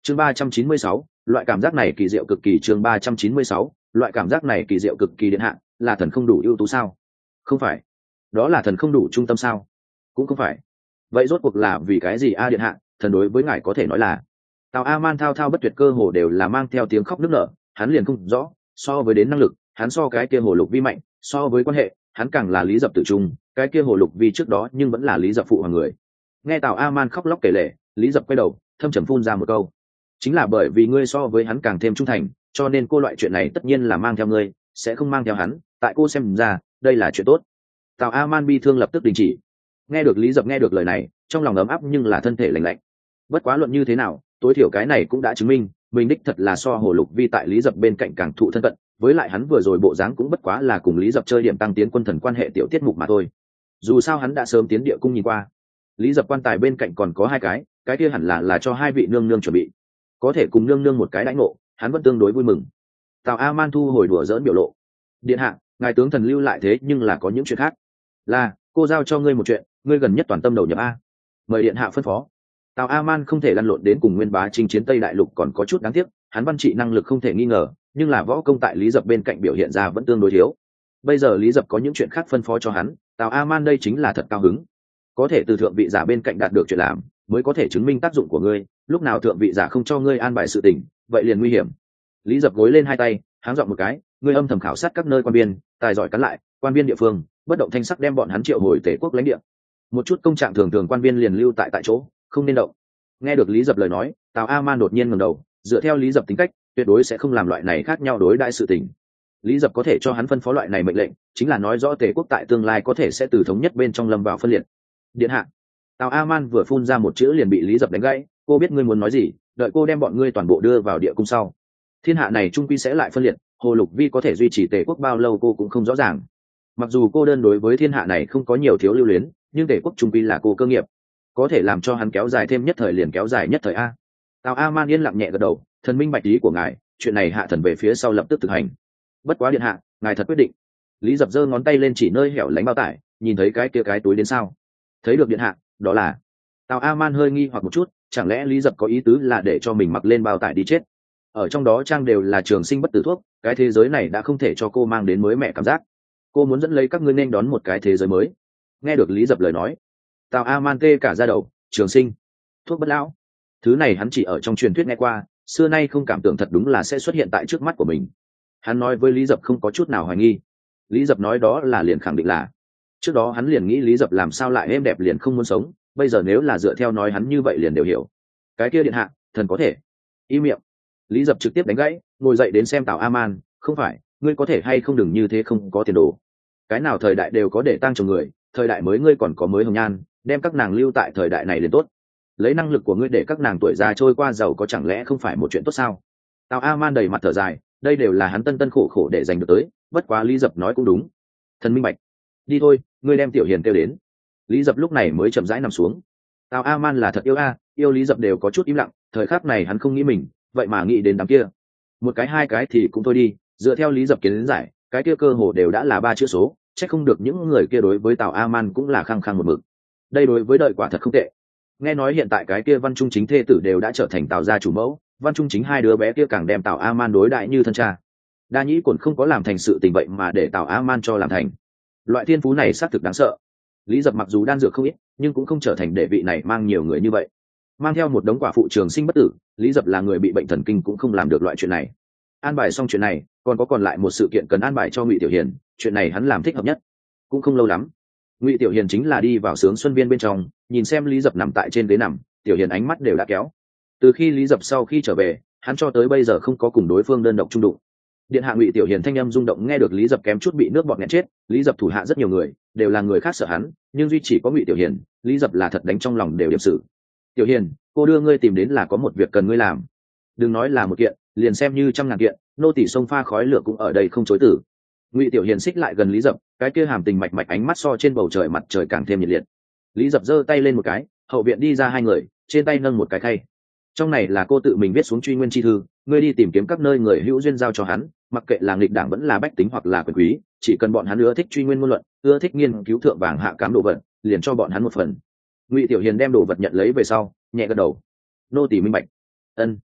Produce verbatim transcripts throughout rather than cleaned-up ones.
chương ba trăm chín mươi sáu, loại cảm giác này kỳ diệu cực kỳ. Chương ba trăm chín mươi sáu, loại cảm giác này kỳ diệu cực kỳ. Điện hạ, là thần không đủ ưu tú sao? Không phải. Đó là thần không đủ trung tâm sao? Cũng không phải. Vậy rốt cuộc là vì cái gì a? Điện hạ, thần đối với ngài có thể nói là. Tào A Man thao thao bất tuyệt, cơ hồ đều là mang theo tiếng khóc nức nở. Hắn liền không rõ, so với đến năng lực, hắn so cái kia hồ lục vi mạnh, so với quan hệ, hắn càng là Lý Dập tử trung, cái kia hồ lục vi trước đó nhưng vẫn là Lý Dập phụ hoàng người. Nghe Tào A Man khóc lóc kể lể, Lý Dập quay đầu thâm trầm phun ra một câu: chính là bởi vì ngươi so với hắn càng thêm trung thành, cho nên cô loại chuyện này tất nhiên là mang theo ngươi, sẽ không mang theo hắn. Tại cô xem ra đây là chuyện tốt. Tào A Man bi thương lập tức đình chỉ. Nghe được Lý Dập nghe được lời này, trong lòng ấm áp nhưng là thân thể lạnh lạnh. Bất quá luận như thế nào, tối thiểu cái này cũng đã chứng minh mình đích thật là so hồ lục vi tại Lý Dập bên cạnh càng thụ thân cận. Với lại hắn vừa rồi bộ dáng cũng bất quá là cùng Lý Dập chơi điểm tăng tiến quân thần quan hệ tiểu tiết mục mà thôi. Dù sao hắn đã sớm tiến địa cung nhìn qua, Lý Dập quan tài bên cạnh còn có hai cái, cái kia hẳn là là cho hai vị nương nương chuẩn bị, có thể cùng nương nương một cái đãi ngộ, hắn vẫn tương đối vui mừng. Tào A Man thu hồi đùa dỡn biểu lộ: điện hạ, ngài tướng thần lưu lại thế nhưng là có những chuyện khác. Là, cô giao cho ngươi một chuyện, ngươi gần nhất toàn tâm đầu nhập a. Mời điện hạ phân phó. Tào A Man không thể lăn lộn đến cùng Nguyên Bá chinh chiến Tây Đại Lục còn có chút đáng tiếc, hắn văn trị năng lực không thể nghi ngờ, nhưng là võ công tại Lý Dập bên cạnh biểu hiện ra vẫn tương đối thiếu. Bây giờ Lý Dập có những chuyện khác phân phó cho hắn, Tào A Man đây chính là thật cao hứng. Có thể từ thượng vị giả bên cạnh đạt được chuyện làm, mới có thể chứng minh tác dụng của ngươi. Lúc nào thượng vị giả không cho ngươi an bài sự tình, vậy liền nguy hiểm. Lý Dập gối lên hai tay, háng giọng một cái: ngươi âm thầm khảo sát các nơi quan biên, tài giỏi cắn lại, quan biên địa phương, bất động thanh sắc đem bọn hắn triệu hồi Tề quốc lãnh địa. Một chút công trạng thường thường quan biên liền lưu tại tại chỗ, không nên động. Nghe được Lý Dập lời nói, Tào A Man đột nhiên ngẩng đầu, dựa theo Lý Dập tính cách, tuyệt đối sẽ không làm loại này khác nhau đối đãi sự tình. Lý Dập có thể cho hắn phân phó loại này mệnh lệnh, chính là nói rõ Tề quốc tại tương lai có thể sẽ từ thống nhất bên trong lâm vào phân liệt. Điện hạ. Tào A Man vừa phun ra một chữ liền bị Lý Dập đánh gãy: cô biết ngươi muốn nói gì, đợi cô đem bọn ngươi toàn bộ đưa vào địa cung sau, thiên hạ này trung quy sẽ lại phân liệt, hồ lục vi có thể duy trì Tề quốc bao lâu cô cũng không rõ ràng. Mặc dù cô đơn đối với thiên hạ này không có nhiều thiếu lưu luyến, nhưng Tề quốc trung quy là cô cơ nghiệp, có thể làm cho hắn kéo dài thêm nhất thời liền kéo dài nhất thời a. Tào A Man yên lặng nhẹ gật đầu: thần minh bạch ý của ngài, chuyện này hạ thần về phía sau lập tức thực hành. Bất quá điện hạ, ngài thật quyết định. Lý Dập giơ ngón tay lên chỉ nơi hẻo lánh bao tải, nhìn thấy cái kia cái túi đến sao? Thấy được điện hạ, đó là. Tào A Man hơi nghi hoặc một chút, chẳng lẽ Lý Dập có ý tứ là để cho mình mặc lên bao tải đi chết? Ở trong đó trang đều là trường sinh bất tử thuốc, cái thế giới này đã không thể cho cô mang đến mới mẻ cảm giác. Cô muốn dẫn lấy các ngươi nên đón một cái thế giới mới. Nghe được Lý Dập lời nói, Tào A Man tê cả da đầu: trường sinh, thuốc bất lão, thứ này hắn chỉ ở trong truyền thuyết nghe qua, xưa nay không cảm tưởng thật đúng là sẽ xuất hiện tại trước mắt của mình. Hắn nói với Lý Dập không có chút nào hoài nghi. Lý Dập nói đó là liền khẳng định là. Trước đó hắn liền nghĩ Lý Dập làm sao lại êm đẹp liền không muốn sống, bây giờ nếu là dựa theo nói hắn như vậy liền đều hiểu. Cái kia điện hạ, thần có thể. Im miệng. Lý Dập trực tiếp đánh gãy, ngồi dậy đến xem Tào A Man: không phải, ngươi có thể hay không đừng như thế không có tiền đồ. Cái nào thời đại đều có để tang chồng người, thời đại mới ngươi còn có mới hồng nhan, đem các nàng lưu tại thời đại này liền tốt. Lấy năng lực của ngươi để các nàng tuổi già trôi qua giàu có chẳng lẽ không phải một chuyện tốt sao? Tào A Man đầy mặt thở dài, đây đều là hắn tân tân khổ khổ để giành được tới, bất quá Lý Dập nói cũng đúng. Thần minh bạch. Đi thôi, ngươi đem Tiểu Hiền kêu đến. Lý Dập lúc này mới chậm rãi nằm xuống. Tào A Man là thật yêu a, yêu Lý Dập đều có chút im lặng, thời khắc này hắn không nghĩ mình, vậy mà nghĩ đến đám kia. Một cái hai cái thì cũng thôi đi, dựa theo Lý Dập kiến giải, cái kia cơ hồ đều đã là ba chữ số, chắc không được những người kia đối với Tào A Man cũng là khăng khăng một mực. Đây đối với đợi quả thật không tệ. Nghe nói hiện tại cái kia Văn Trung Chính thê tử đều đã trở thành Tào gia chủ mẫu, Văn Trung Chính hai đứa bé kia càng đem Tào A Man đối đại như thân cha. Đa Nhĩ Cổn không có làm thành sự tình vậy mà để Tào A Man cho làm thành. Loại thiên phú này xác thực đáng sợ. Lý Dập mặc dù đan dược không ít, nhưng cũng không trở thành đệ vị này mang nhiều người như vậy. Mang theo một đống quả phụ trường sinh bất tử, Lý Dập là người bị bệnh thần kinh cũng không làm được loại chuyện này. An bài xong chuyện này, còn có còn lại một sự kiện cần an bài cho Ngụy Tiểu Hiền, chuyện này hắn làm thích hợp nhất. Cũng không lâu lắm, Ngụy Tiểu Hiền chính là đi vào Sướng Xuân Viên bên trong, nhìn xem Lý Dập nằm tại trên ghế nằm, Tiểu Hiền ánh mắt đều đã kéo. Từ khi Lý Dập sau khi trở về, hắn cho tới bây giờ không có cùng đối phương đơn độc chung đụng. Điện hạ. Ngụy Tiểu Hiền thanh âm rung động, nghe được Lý Dập kém chút bị nước bọt nghẹn chết. Lý Dập thủ hạ rất nhiều người, đều là người khác sợ hắn, nhưng duy chỉ có Ngụy Tiểu Hiền, Lý Dập là thật đánh trong lòng đều điểm sự. Tiểu Hiền, cô đưa ngươi tìm đến là có một việc cần ngươi làm. Đừng nói là một kiện, liền xem như trăm ngàn kiện, nô tỳ sông pha khói lửa cũng ở đây không chối từ. Ngụy Tiểu Hiền xích lại gần Lý Dập, cái kia hàm tình mạch mạch ánh mắt so trên bầu trời mặt trời càng thêm nhiệt liệt. Lý Dập giơ tay lên một cái, hậu viện đi ra hai người, trên tay nâng một cái khay. Trong này là cô tự mình viết xuống truy nguyên chi thư, ngươi đi tìm kiếm các nơi người hữu duyên giao cho hắn, mặc kệ là nghịch đảng vẫn là bách tính hoặc là quyền quý, chỉ cần bọn hắn ưa thích truy nguyên ngôn luận, ưa thích nghiên cứu thượng vàng hạ cám đồ vật, liền cho bọn hắn một phần. Ngụy Tiểu Hiền đem đồ vật nhận lấy về sau, nhẹ gật đầu. Nô tỳ minh bạch. Ân,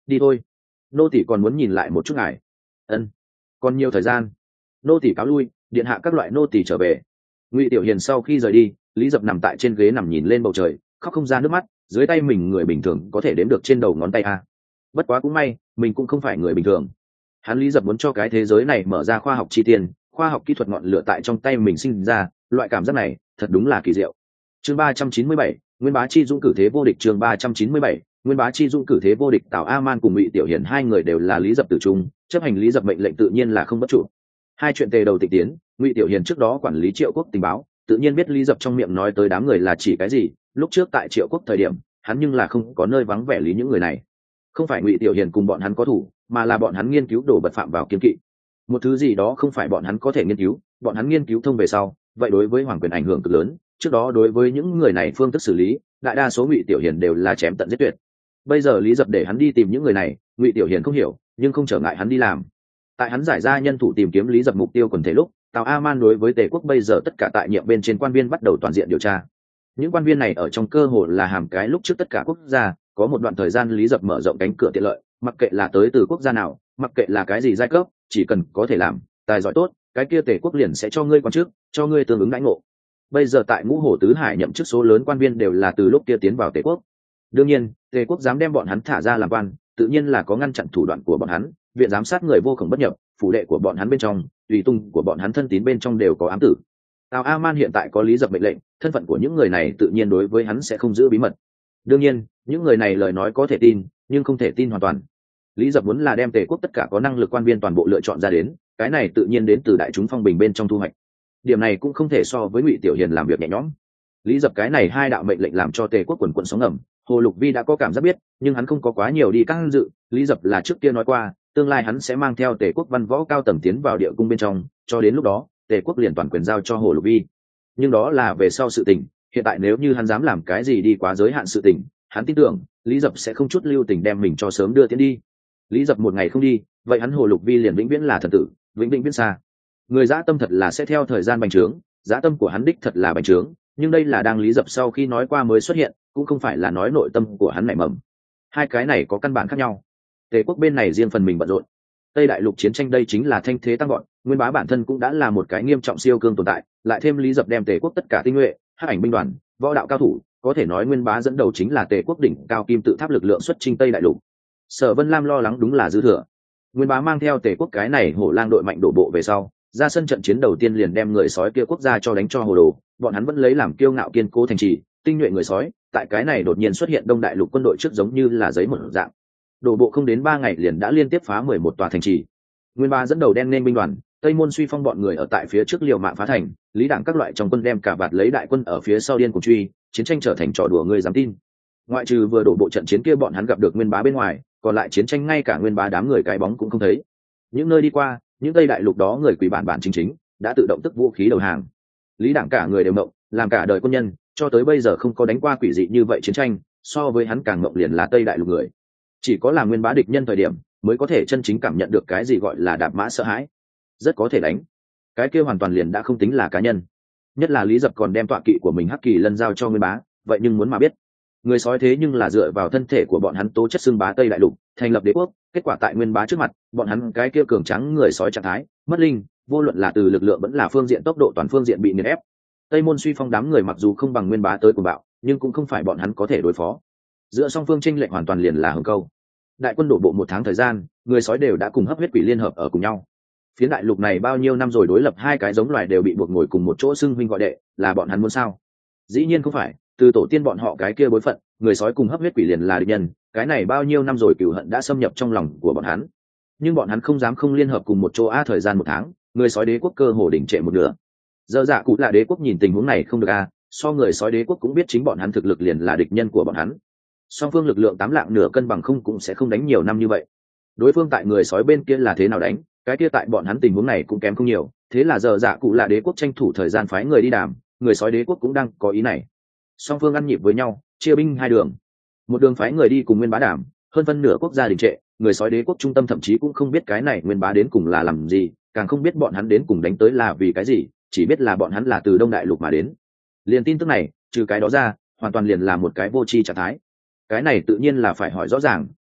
đi thôi, nô tỷ còn muốn nhìn lại một chút ngài. Ân, còn nhiều thời gian. Nô tỷ cáo lui, điện hạ các loại nô tỷ trở về. Ngụy Tiểu Hiền sau khi rời đi, Lý Dập nằm tại trên ghế nằm nhìn lên bầu trời, khóc không ra nước mắt. Dưới tay mình người bình thường có thể đếm được trên đầu ngón tay a. Bất quá cũng may, mình cũng không phải người bình thường. Hắn Lý Dập muốn cho cái thế giới này mở ra khoa học chi tiền, khoa học kỹ thuật ngọn lửa tại trong tay mình sinh ra, loại cảm giác này thật đúng là kỳ diệu. Chương ba trăm chín mươi bảy, Nguyên Bá Chi dũng cử thế vô địch. Chương ba trăm chín mươi bảy, Nguyên Bá Chi dũng cử thế vô địch. Tào A Man cùng Ngụy Tiểu Hiền hai người đều là Lý Dập tử trung, chấp hành Lý Dập mệnh lệnh tự nhiên là không bất chủ. Hai chuyện tề đầu tịch tiến, Ngụy Tiểu Hiền trước đó quản lý Triệu Quốc tình báo, tự nhiên biết Lý Dập trong miệng nói tới đám người là chỉ cái gì. Lúc trước tại Triệu Quốc thời điểm, hắn nhưng là không có nơi vắng vẻ lý những người này. Không phải Ngụy Tiểu Hiền cùng bọn hắn có thủ, mà là bọn hắn nghiên cứu đồ vật phạm vào kiên kỵ. Một thứ gì đó không phải bọn hắn có thể nghiên cứu, bọn hắn nghiên cứu thông về sau, vậy đối với hoàng quyền ảnh hưởng cực lớn. Trước đó đối với những người này phương thức xử lý, đại đa số Ngụy Tiểu Hiền đều là chém tận giết tuyệt. Bây giờ Lý Dập để hắn đi tìm những người này, Ngụy Tiểu Hiền không hiểu, nhưng không trở ngại hắn đi làm. Tại hắn giải ra nhân thủ tìm kiếm Lý Dập mục tiêu quần thể lúc, Tào A Man đối với Tề Quốc bây giờ tất cả tại nhiệm bên trên quan viên bắt đầu toàn diện điều tra. Những quan viên này ở trong cơ hội là hàm cái lúc trước tất cả quốc gia, có một đoạn thời gian Lý Dập mở rộng cánh cửa tiện lợi, mặc kệ là tới từ quốc gia nào, mặc kệ là cái gì giai cấp, chỉ cần có thể làm, tài giỏi tốt, cái kia Tề Quốc liền sẽ cho ngươi quan chức, cho ngươi tương ứng đãi ngộ. Bây giờ tại Ngũ Hổ Tứ Hải nhậm chức số lớn quan viên đều là từ lúc kia tiến vào Tề Quốc. Đương nhiên, Tề Quốc dám đem bọn hắn thả ra làm quan, tự nhiên là có ngăn chặn thủ đoạn của bọn hắn, viện giám sát người vô khổng bất nhập, phủ đệ của bọn hắn bên trong, tùy tung của bọn hắn thân tín bên trong đều có ám tử. Tào A Man hiện tại có Lý Dập mệnh lệnh, thân phận của những người này tự nhiên đối với hắn sẽ không giữ bí mật. Đương nhiên, những người này lời nói có thể tin, nhưng không thể tin hoàn toàn. Lý Dập muốn là đem Tề Quốc tất cả có năng lực quan viên toàn bộ lựa chọn ra đến, cái này tự nhiên đến từ đại chúng phong bình bên trong thu hoạch. Điểm này cũng không thể so với Ngụy Tiểu Hiền làm việc nhẹ nhõm. Lý Dập cái này hai đạo mệnh lệnh làm cho Tề Quốc quần quần sóng ngầm, Hồ Lục Vi đã có cảm giác biết, nhưng hắn không có quá nhiều đi căng dự. Lý Dập là trước kia nói qua, tương lai hắn sẽ mang theo Tề Quốc văn võ cao tầng tiến vào địa cung bên trong, cho đến lúc đó, Tề Quốc liền toàn quyền giao cho Hồ Lục Vi. Nhưng đó là về sau sự tình, hiện tại nếu như hắn dám làm cái gì đi quá giới hạn sự tình, hắn tin tưởng Lý Dập sẽ không chút lưu tình đem mình cho sớm đưa tiến đi. Lý Dập một ngày không đi, vậy hắn Hồ Lục Vi liền vĩnh viễn là thần tử, vĩnh vĩnh viễn xa. Người dã tâm thật là sẽ theo thời gian bành trướng, dã tâm của hắn đích thật là bành trướng, nhưng đây là đang Lý Dập sau khi nói qua mới xuất hiện, cũng không phải là nói nội tâm của hắn nảy mầm. Hai cái này có căn bản khác nhau. Tề Quốc bên này riêng phần mình bận rộn, Tây Đại Lục chiến tranh đây chính là thanh thế tăng gọn, Nguyên Bá bản thân cũng đã là một cái nghiêm trọng siêu cương tồn tại, lại thêm Lý Dập đem Tề Quốc tất cả tinh nhuệ, hắc ảnh binh đoàn, võ đạo cao thủ, có thể nói Nguyên Bá dẫn đầu chính là Tề Quốc đỉnh cao kim tự tháp lực lượng xuất chinh Tây Đại Lục. Sở Vân Lam lo lắng đúng là dư thừa. Nguyên Bá mang theo Tề Quốc cái này hổ lang đội mạnh đổ bộ về sau, ra sân trận chiến đầu tiên liền đem người sói kia quốc gia cho đánh cho hồ đồ, bọn hắn vẫn lấy làm kiêu ngạo kiên cố thành trì, tinh nhuệ người sói, tại cái này đột nhiên xuất hiện Đông Đại Lục quân đội trước giống như là giấy một dạng. Đổ bộ không đến ba ngày liền đã liên tiếp phá mười một tòa thành trì. Nguyên Bá dẫn đầu đen nên binh đoàn, Tây Môn Suy Phong bọn người ở tại phía trước liều mạng phá thành, Lý Đảng các loại trong quân đem cả bạt lấy đại quân ở phía sau điên cuồng truy, chiến tranh trở thành trò đùa người dám tin. Ngoại trừ vừa đổ bộ trận chiến kia bọn hắn gặp được Nguyên Bá bên ngoài, còn lại chiến tranh ngay cả Nguyên Bá đám người cái bóng cũng không thấy. Những nơi đi qua, những Tây Đại Lục đó người quỷ bản bản chính chính đã tự động tức vũ khí đầu hàng. Lý Đảng cả người đều mộng, làm cả đời quân nhân, cho tới bây giờ không có đánh qua quỷ dị như vậy chiến tranh, so với hắn càng mộng liền là Tây Đại Lục người. Chỉ có là Nguyên Bá địch nhân thời điểm, mới có thể chân chính cảm nhận được cái gì gọi là đạp mã sợ hãi. Rất có thể đánh. Cái kia hoàn toàn liền đã không tính là cá nhân. Nhất là Lý Dập còn đem tọa kỵ của mình Hắc Kỳ Lân giao cho Nguyên Bá, vậy nhưng muốn mà biết, người sói thế nhưng là dựa vào thân thể của bọn hắn tố chất xưng bá Tây Đại Lục, thành lập đế quốc, kết quả tại Nguyên Bá trước mặt, bọn hắn cái kia cường tráng người sói trạng thái, mất linh, vô luận là từ lực lượng vẫn là phương diện tốc độ toàn phương diện bị nghiền ép. Tây Môn Suy Phong đám người mặc dù không bằng Nguyên Bá tới cuồng bạo, nhưng cũng không phải bọn hắn có thể đối phó. Giữa song phương chênh lệch hoàn toàn liền là hừng câu. Đại quân đổ bộ một tháng thời gian, người sói đều đã cùng hấp huyết quỷ liên hợp ở cùng nhau. Phiến đại lục này bao nhiêu năm rồi đối lập hai cái giống loài đều bị buộc ngồi cùng một chỗ xưng huynh gọi đệ, là bọn hắn muốn sao? Dĩ nhiên không phải, từ tổ tiên bọn họ cái kia bối phận, người sói cùng hấp huyết quỷ liền là địch nhân, cái này bao nhiêu năm rồi cừu hận đã xâm nhập trong lòng của bọn hắn. Nhưng bọn hắn không dám không liên hợp cùng một chỗ a thời gian một tháng, người sói đế quốc cơ hồ đỉnh trệ một nửa. Giờ dạ cụ là đế quốc nhìn tình huống này không được a, so người sói đế quốc cũng biết chính bọn hắn thực lực liền là địch nhân của bọn hắn. Song phương lực lượng tám lạng nửa cân bằng không cũng sẽ không đánh nhiều năm như vậy. Đối phương tại người sói bên kia là thế nào đánh, cái kia tại bọn hắn tình huống này cũng kém không nhiều, thế là giờ dạ cụ là đế quốc tranh thủ thời gian phái người đi đàm, người sói đế quốc cũng đang có ý này. Song phương ăn nhịp với nhau, chia binh hai đường. Một đường phái người đi cùng Nguyên Bá đàm, hơn phân nửa quốc gia đình trệ, người sói đế quốc trung tâm thậm chí cũng không biết cái này Nguyên Bá đến cùng là làm gì, càng không biết bọn hắn đến cùng đánh tới là vì cái gì, chỉ biết là bọn hắn là từ Đông Đại Lục mà đến. Liền tin tức này, trừ cái đó ra, hoàn toàn liền là một cái vô tri trạng thái. Cái này tự nhiên là phải hỏi rõ ràng,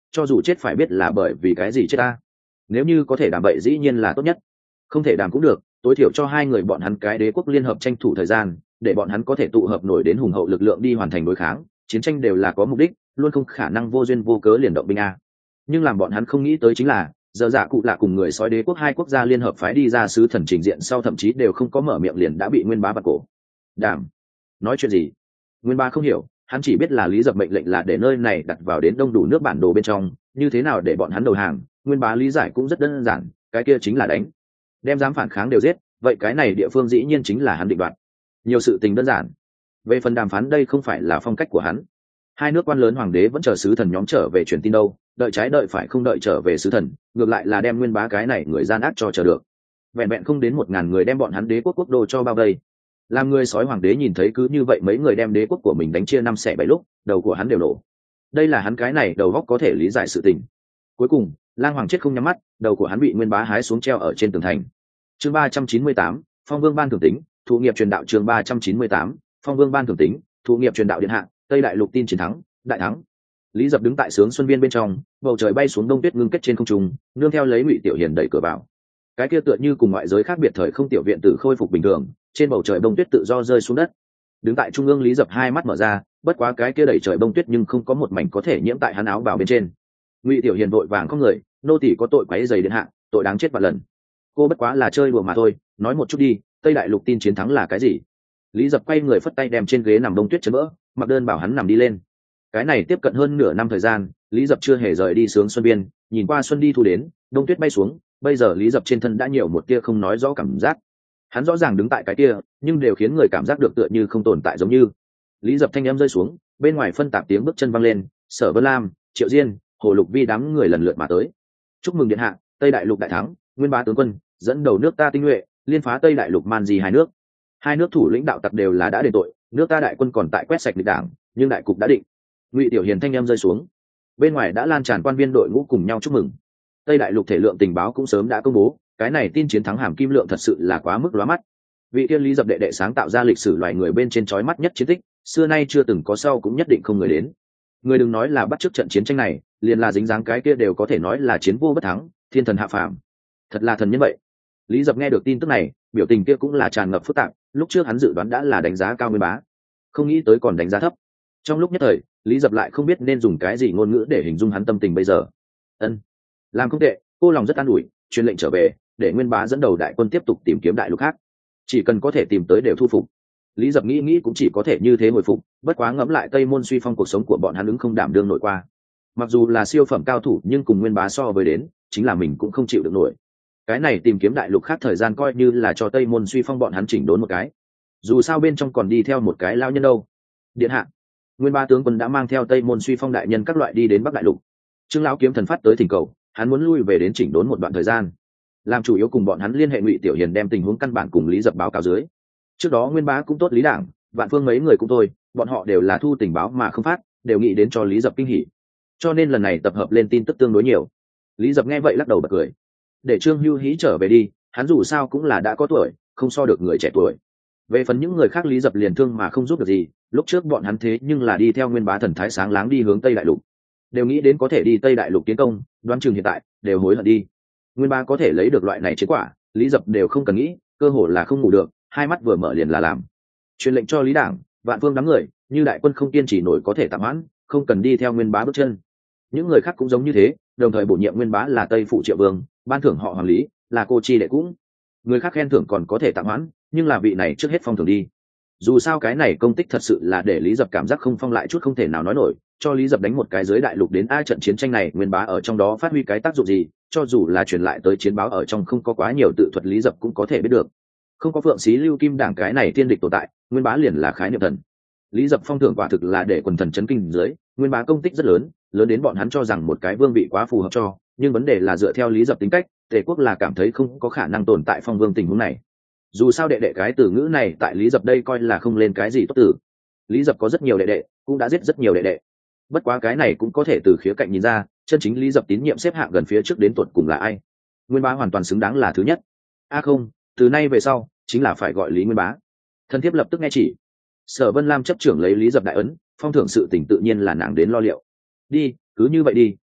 cho dù chết phải biết là bởi vì cái gì chết ta. Nếu như có thể đảm vậy dĩ nhiên là tốt nhất, không thể đảm cũng được, tối thiểu cho hai người bọn hắn cái đế quốc liên hợp tranh thủ thời gian, để bọn hắn có thể tụ hợp nổi đến hùng hậu lực lượng đi hoàn thành đối kháng. Chiến tranh đều là có mục đích, luôn không khả năng vô duyên vô cớ liền động binh a. Nhưng làm bọn hắn không nghĩ tới chính là giờ dạ cụ lạ cùng người sói đế quốc hai quốc gia liên hợp phái đi ra sứ thần trình diện sau thậm chí đều không có mở miệng liền đã bị Nguyên Bá bắt cổ. Đảm, nói chuyện gì? Nguyên Bá không hiểu, hắn chỉ biết là Lý Dập mệnh lệnh là để nơi này đặt vào đến đông đủ nước bản đồ bên trong, như thế nào để bọn hắn đầu hàng. Nguyên Bá lý giải cũng rất đơn giản, cái kia chính là đánh, đem dám phản kháng đều giết, vậy cái này địa phương dĩ nhiên chính là hắn định đoạt. Nhiều sự tình đơn giản. Về phần đàm phán đây không phải là phong cách của hắn. Hai nước quan lớn hoàng đế vẫn chờ sứ thần nhóm trở về truyền tin đâu, đợi trái đợi phải không đợi trở về sứ thần, ngược lại là đem Nguyên Bá cái này người gian ác cho chờ được. Vẹn vẹn không đến một ngàn người đem bọn hắn đế quốc quốc đô cho bao vây. Làm người sói hoàng đế nhìn thấy cứ như vậy mấy người đem đế quốc của mình đánh chia năm xẻ bảy lúc, đầu của hắn đều nổ. Đây là hắn cái này đầu góc có thể lý giải sự tình. Cuối cùng, Lang Hoàng chết không nhắm mắt, đầu của hắn bị Nguyên Bá hái xuống treo ở trên tường thành. Chương ba trăm chín mươi tám, Phong Vương ban thưởng tính, thụ nghiệp truyền đạo. Chương ba trăm chín mươi tám, Phong Vương ban thưởng tính, thụ nghiệp truyền đạo điện hạ, Tây Đại Lục tin chiến thắng, đại thắng. Lý Dập đứng tại sướng xuân viên bên trong, bầu trời bay xuống đông tuyết ngưng kết trên không trung, nương theo lấy Ngụy Tiểu Hiền đẩy cửa vào. Cái kia tựa như cùng ngoại giới khác biệt thời không tiểu viện tử khôi phục bình thường, trên bầu trời bông tuyết tự do rơi xuống đất. Đứng tại trung ương Lý Dập hai mắt mở ra, bất quá cái kia đẩy trời bông tuyết nhưng không có một mảnh có thể nhiễm tại hắn áo bào bên trên. Ngụy Tiểu Hiền vội vàng không người, nô tỳ có tội quấy rầy điện hạ, tội đáng chết vạn lần. Cô bất quá là chơi đùa mà thôi, nói một chút đi, Tây Đại Lục tin chiến thắng là cái gì? Lý Dập quay người phất tay đem trên ghế nằm bông tuyết chấn vỡ, mặc đơn bảo hắn nằm đi lên. Cái này tiếp cận hơn nửa năm thời gian, Lý Dập chưa hề rời đi sướng xuân biên, nhìn qua xuân đi thu đến, đông tuyết bay xuống, bây giờ Lý Dập trên thân đã nhiều một tia không nói rõ cảm giác. Hắn rõ ràng đứng tại cái kia, nhưng đều khiến người cảm giác được tựa như không tồn tại giống như. Lý Dập thanh âm rơi xuống, bên ngoài phân tạp tiếng bước chân vang lên, Sở Vân Lam, Triệu Diên, Hồ Lục Vi đám người lần lượt mà tới. Chúc mừng điện hạ, Tây Đại Lục đại thắng, Nguyên Bá tướng quân dẫn đầu nước ta tinh nhuệ, liên phá Tây Đại Lục man gì hai nước. Hai nước thủ lĩnh đạo tặc đều là đã đền tội, nước ta đại quân còn tại quét sạch địch đảng, nhưng đại cục đã định. Ngụy Tiểu Hiền thanh âm rơi xuống, bên ngoài đã lan tràn quan viên đội ngũ cùng nhau chúc mừng. Tây Đại Lục thể lượng tình báo cũng sớm đã công bố, cái này tin chiến thắng hàm kim lượng thật sự là quá mức lóa mắt. Vị thiên Lý Dập đệ đệ sáng tạo ra lịch sử loài người bên trên chói mắt nhất chiến tích, xưa nay chưa từng có, sau cũng nhất định không người đến. Người đừng nói là bắt chước trận chiến tranh này, liền là dính dáng cái kia đều có thể nói là chiến vô bất thắng, thiên thần hạ phàm. Thật là thần nhân vậy. Lý Dập nghe được tin tức này, biểu tình kia cũng là tràn ngập phức tạp, lúc trước hắn dự đoán đã là đánh giá cao Nguyên Bá, không nghĩ tới còn đánh giá thấp. Trong lúc nhất thời, Lý Dập lại không biết nên dùng cái gì ngôn ngữ để hình dung hắn tâm tình bây giờ. Ân, làm không tệ, cô lòng rất an ủi, truyền lệnh trở về, để Nguyên Bá dẫn đầu đại quân tiếp tục tìm kiếm đại lục khác, chỉ cần có thể tìm tới đều thu phục. Lý Dập nghĩ nghĩ cũng chỉ có thể như thế hồi phục, bất quá ngẫm lại Tây Môn Suy Phong cuộc sống của bọn hắn ứng không đảm đương nổi qua. Mặc dù là siêu phẩm cao thủ nhưng cùng Nguyên Bá so với đến, chính là mình cũng không chịu được nổi. Cái này tìm kiếm đại lục khác thời gian coi như là cho Tây Môn Suy Phong bọn hắn chỉnh đốn một cái. Dù sao bên trong còn đi theo một cái lao nhân đâu. Điện hạ, Nguyên Bá tướng quân đã mang theo Tây Môn Suy Phong đại nhân các loại đi đến Bắc Đại Lục. Trương lão kiếm thần phát tới thỉnh cầu, hắn muốn lui về đến chỉnh đốn một đoạn thời gian, làm chủ yếu cùng bọn hắn liên hệ. Ngụy Tiểu Hiền đem tình huống căn bản cùng Lý Dập báo cáo dưới. Trước đó Nguyên Bá cũng tốt, Lý Đảng, Vạn Phương mấy người cũng thôi, bọn họ đều là thu tình báo mà không phát, đều nghĩ đến cho Lý Dập kinh hỉ. Cho nên lần này tập hợp lên tin tức tương đối nhiều. Lý Dập nghe vậy lắc đầu bật cười. Để Trương Hưu Hí trở về đi, hắn dù sao cũng là đã có tuổi, không so được người trẻ tuổi. Về phần những người khác Lý Dập liền thương mà không giúp được gì, lúc trước bọn hắn thế nhưng là đi theo Nguyên Bá thần thái sáng láng đi hướng Tây Đại Lục, đều nghĩ đến có thể đi Tây Đại Lục tiến công, đoán chừng hiện tại đều hối hận đi. Nguyên Bá có thể lấy được loại này chiến quả, Lý Dập đều không cần nghĩ, cơ hồ là không ngủ được, hai mắt vừa mở liền là làm. Truyền lệnh cho Lý Đảng, Vạn Phương đám người, như đại quân không kiên trì nổi có thể tạm hoãn, không cần đi theo Nguyên Bá bước chân. Những người khác cũng giống như thế, đồng thời bổ nhiệm Nguyên Bá là Tây phụ Triệu Vương, ban thưởng họ Hoàng Lý, là cô chi đệ cũng. Người khác khen thưởng còn có thể tạm hoãn, nhưng là vị này trước hết phong thưởng đi. Dù sao cái này công tích thật sự là để Lý Dập cảm giác không phong lại chút không thể nào nói nổi, cho Lý Dập đánh một cái dưới đại lục đến a trận chiến tranh này Nguyên Bá ở trong đó phát huy cái tác dụng gì, cho dù là truyền lại tới chiến báo ở trong không có quá nhiều tự thuật Lý Dập cũng có thể biết được. Không có Phượng Xí Lưu Kim Đảng cái này thiên địch tồn tại, Nguyên Bá liền là khái niệm thần. Lý Dập phong thưởng quả thực là để quần thần chấn kinh dưới, Nguyên Bá công tích rất lớn, lớn đến bọn hắn cho rằng một cái vương vị quá phù hợp cho, nhưng vấn đề là dựa theo Lý Dập tính cách, Tề quốc là cảm thấy không có khả năng tồn tại phong vương tình huống này. Dù sao đệ đệ cái từ ngữ này tại Lý Dập đây coi là không lên cái gì tốt từ. Lý Dập có rất nhiều đệ đệ, cũng đã giết rất nhiều đệ đệ. Bất quá cái này cũng có thể từ khía cạnh nhìn ra, chân chính Lý Dập tín nhiệm xếp hạng gần phía trước đến tuột cùng là ai. Nguyên Bá hoàn toàn xứng đáng là thứ nhất. A à không, từ nay về sau chính là phải gọi Lý Nguyên Bá. Thân thiếp lập tức nghe chỉ. Sở Vân Lam chấp trưởng lấy Lý Dập đại ấn, phong thưởng sự tình tự nhiên là nàng đến lo liệu. Đi, cứ như vậy đi,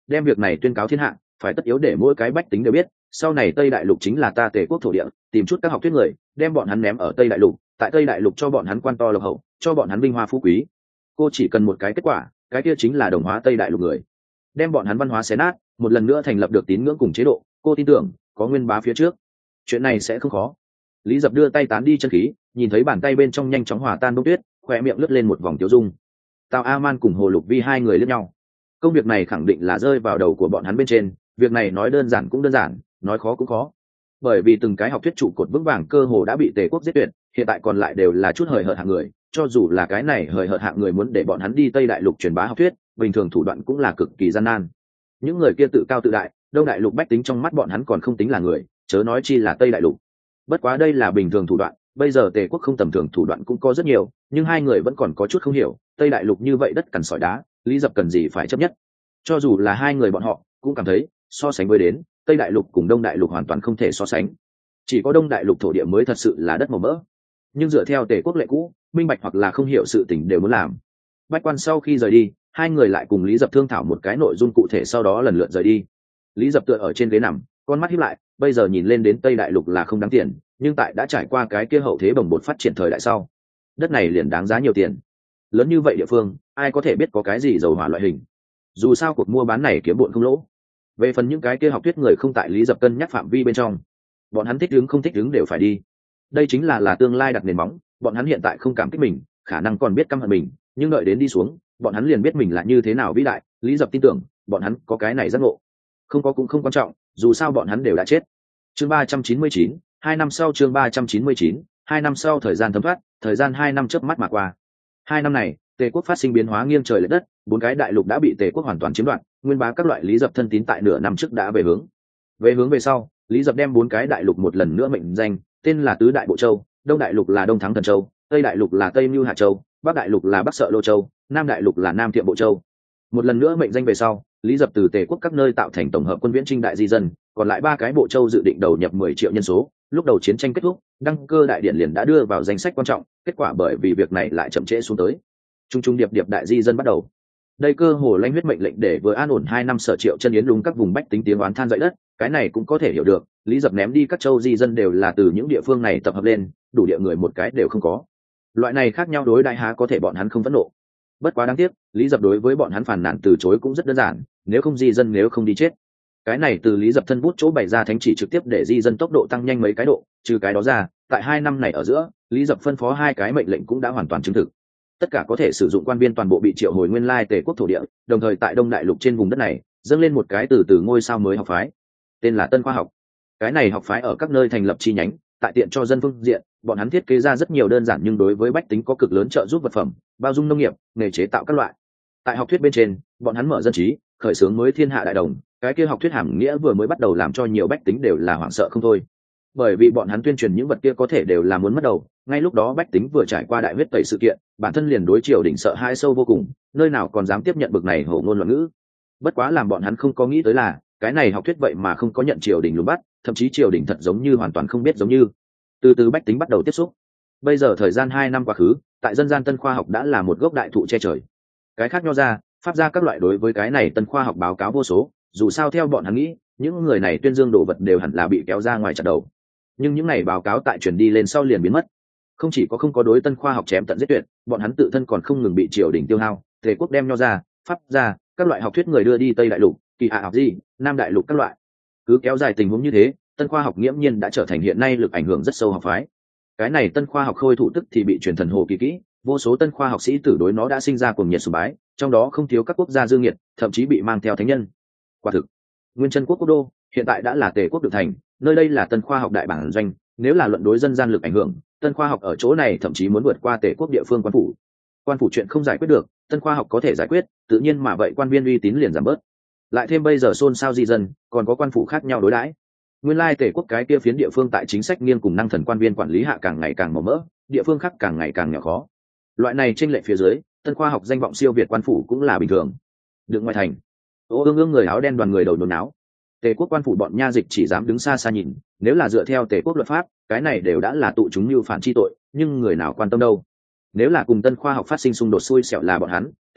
đem việc này tuyên cáo thiên hạ, phải tất yếu để mỗi cái bách tính đều biết, sau này Tây Đại Lục chính là ta Tề quốc thổ địa, tìm chút các học thuyết người, đem bọn hắn ném ở Tây Đại Lục, tại Tây Đại Lục cho bọn hắn quan to lộc hậu, cho bọn hắn vinh hoa phú quý. Cô chỉ cần một cái kết quả, cái kia chính là đồng hóa Tây Đại Lục người, đem bọn hắn văn hóa xé nát, một lần nữa thành lập được tín ngưỡng cùng chế độ. Cô tin tưởng có Nguyên Bá phía trước, chuyện này sẽ không khó. Lý Dập đưa tay tán đi chân khí, nhìn thấy bàn tay bên trong nhanh chóng hòa tan bông tuyết, khoe miệng lướt lên một vòng tiêu dung. Tào A Man cùng Hồ Lục Vi hai người liếc nhau. Công việc này khẳng định là rơi vào đầu của bọn hắn bên trên, việc này nói đơn giản cũng đơn giản, nói khó cũng khó. Bởi vì từng cái học thuyết trụ cột vững vàng cơ hồ đã bị Tề quốc giết tuyệt, hiện tại còn lại đều là chút hời hợt hạng người, cho dù là cái này hời hợt hạng người muốn để bọn hắn đi Tây Đại Lục truyền bá học thuyết, bình thường thủ đoạn cũng là cực kỳ gian nan. Những người kia tự cao tự đại, Đông Đại Lục bách tính trong mắt bọn hắn còn không tính là người, chớ nói chi là Tây Đại Lục. Bất quá đây là bình thường thủ đoạn, bây giờ Tề quốc không tầm thường thủ đoạn cũng có rất nhiều, nhưng hai người vẫn còn có chút không hiểu, Tây Đại Lục như vậy đất cằn sỏi đá, Lý Dập cần gì phải chấp nhất. Cho dù là hai người bọn họ cũng cảm thấy so sánh với đến Tây Đại Lục cùng Đông Đại Lục hoàn toàn không thể so sánh, chỉ có Đông Đại Lục thổ địa mới thật sự là đất màu mỡ. Nhưng dựa theo Tề quốc lệ cũ, minh bạch hoặc là không hiểu sự tình đều muốn làm. Bách quan sau khi rời đi, hai người lại cùng Lý Dập thương thảo một cái nội dung cụ thể, sau đó lần lượt rời đi. Lý Dập tựa ở trên ghế nằm, con mắt híp lại, bây giờ nhìn lên đến Tây Đại Lục là không đáng tiền, nhưng tại đã trải qua cái kia hậu thế bồng bột phát triển thời đại sau, đất này liền đáng giá nhiều tiền. Lớn như vậy địa phương, ai có thể biết có cái gì dầu hỏa loại hình. Dù sao cuộc mua bán này kiếm bộn không lỗ. Về phần những cái kia học thuyết người không tại Lý Dập cân nhắc phạm vi bên trong, bọn hắn thích đứng không thích đứng đều phải đi. Đây chính là là tương lai đặt nền móng, bọn hắn hiện tại không cảm kích mình, khả năng còn biết căm hận mình, nhưng đợi đến đi xuống, bọn hắn liền biết mình là như thế nào vĩ đại. Lý Dập tin tưởng bọn hắn có cái này giác ngộ, không có cũng không quan trọng, dù sao bọn hắn đều đã chết. Chương ba trăm chín mươi chín, hai năm sau. Chương ba trăm chín mươi chín, hai năm sau. Thời gian thấm thoát, thời gian hai năm chớp mắt mà qua. Hai năm này, Tề quốc phát sinh biến hóa nghiêng trời lệch đất, bốn cái đại lục đã bị Tề quốc hoàn toàn chiếm đoạt, Nguyên Bá các loại Lý Dập thân tín tại nửa năm trước đã về hướng. Về hướng về sau, Lý Dập đem bốn cái đại lục một lần nữa mệnh danh, tên là Tứ Đại Bộ Châu. Đông Đại Lục là Đông Thắng Thần Châu, Tây Đại Lục là Tây Mưu Hạ Châu, Bắc Đại Lục là Bắc Sợ Lô Châu, Nam Đại Lục là Nam Thiệm Bộ Châu. Một lần nữa mệnh danh về sau, Lý Dập từ Tề quốc các nơi tạo thành tổng hợp quân viễn chinh đại di dân, còn lại ba cái bộ châu dự định đầu nhập mười triệu nhân số. Lúc đầu chiến tranh kết thúc, đăng cơ đại điện liền đã đưa vào danh sách quan trọng, kết quả bởi vì việc này lại chậm trễ xuống tới. Trung trung điệp điệp đại di dân bắt đầu. Đây cơ hồ lãnh huyết mệnh lệnh để vừa an ổn hai năm Sở Triệu chân yến lúng các vùng bách tính tiếng oán than dậy đất, cái này cũng có thể hiểu được, Lý Dập ném đi các châu di dân đều là từ những địa phương này tập hợp lên, đủ địa người một cái đều không có. Loại này khác nhau đối đại há có thể bọn hắn không phẫn nộ. Bất quá đáng tiếc, Lý Dập đối với bọn hắn phản nàn từ chối cũng rất đơn giản, nếu không di dân nếu không đi chết. Cái này từ Lý Dập thân bút chỗ bày ra thánh chỉ trực tiếp để di dân tốc độ tăng nhanh mấy cái độ, trừ cái đó ra, tại hai năm này ở giữa, Lý Dập phân phó hai cái mệnh lệnh cũng đã hoàn toàn chứng thực. Tất cả có thể sử dụng quan viên toàn bộ bị triệu hồi nguyên lai Tề quốc thổ địa, đồng thời tại Đông Đại Lục trên vùng đất này, dâng lên một cái từ từ ngôi sao mới học phái, tên là Tân Khoa học. Cái này học phái ở các nơi thành lập chi nhánh, tại tiện cho dân phương diện, bọn hắn thiết kế ra rất nhiều đơn giản nhưng đối với bách tính có cực lớn trợ giúp vật phẩm, bao dung nông nghiệp, nghề chế tạo các loại. Tại học thuyết bên trên, bọn hắn mở dân trí, khởi xướng mới thiên hạ đại đồng, cái kia học thuyết hàm nghĩa vừa mới bắt đầu làm cho nhiều bách tính đều là hoảng sợ không thôi. Bởi vì bọn hắn tuyên truyền những vật kia có thể đều là muốn mất đầu, ngay lúc đó bách tính vừa trải qua đại huyết tẩy sự kiện, bản thân liền đối triều đình sợ hãi sâu vô cùng, nơi nào còn dám tiếp nhận bực này hổ ngôn loạn ngữ. Bất quá làm bọn hắn không có nghĩ tới là, cái này học thuyết vậy mà không có nhận triều đình lùng bắt, thậm chí triều đình thật giống như hoàn toàn không biết giống như. Từ từ bách tính bắt đầu tiếp xúc. Bây giờ thời gian hai năm quá khứ, tại dân gian Tân Khoa học đã là một gốc đại thụ che trời. Cái khác nho ra, pháp ra các loại đối với cái này Tân Khoa học báo cáo vô số, dù sao theo bọn hắn nghĩ, những người này tuyên dương đồ vật đều hẳn là bị kéo ra ngoài chặt đầu. Nhưng những này báo cáo tại truyền đi lên sau liền biến mất. Không chỉ có không có đối Tân Khoa học chém tận giết tuyệt, bọn hắn tự thân còn không ngừng bị triều đình tiêu hao, Tề quốc đem nho ra, pháp ra, các loại học thuyết người đưa đi Tây Đại Lục, Kỳ Hạ học gì, Nam Đại Lục các loại. Cứ kéo dài tình huống như thế, Tân Khoa học nghiễm nhiên đã trở thành hiện nay lực ảnh hưởng rất sâu học phái. Cái này Tân Khoa học khôi thủ tức thì bị truyền thần hồ kỳ kỹ, vô số Tân Khoa học sĩ tử đối nó đã sinh ra cuồng nhiệt sùng bái, trong đó không thiếu các quốc gia dương nhiệt, thậm chí bị mang theo thánh nhân. Quả thực, Nguyên Chân quốc quốc đô hiện tại đã là Tề quốc được thành, nơi đây là Tân Khoa học đại bản doanh, nếu là luận đối dân gian lực ảnh hưởng, Tân Khoa học ở chỗ này thậm chí muốn vượt qua Tề quốc địa phương quan phủ. Quan phủ chuyện không giải quyết được, Tân Khoa học có thể giải quyết, tự nhiên mà vậy quan viên uy tín liền giảm bớt. Lại thêm bây giờ xôn xao di dân, còn có quan phủ khác nhau đối đãi. Nguyên lai Tề quốc cái kia phiến địa phương tại chính sách nghiêng cùng năng thần quan viên quản lý hạ càng ngày càng màu mỡ, địa phương khác càng ngày càng nhỏ khó. Loại này trên lệ phía dưới, Tân Khoa học danh vọng siêu việt quan phủ cũng là bình thường. Được ngoại thành, ô ương ương người áo đen đoàn người đầu nôn náo. Tề quốc quan phủ bọn nha dịch chỉ dám đứng xa xa nhìn, nếu là dựa theo Tề quốc luật pháp, cái này đều đã là tụ chúng mưu phản chi tội, nhưng người nào quan tâm đâu. Nếu là cùng Tân Khoa học phát sinh xung đột xui xẻo là bọn hắn,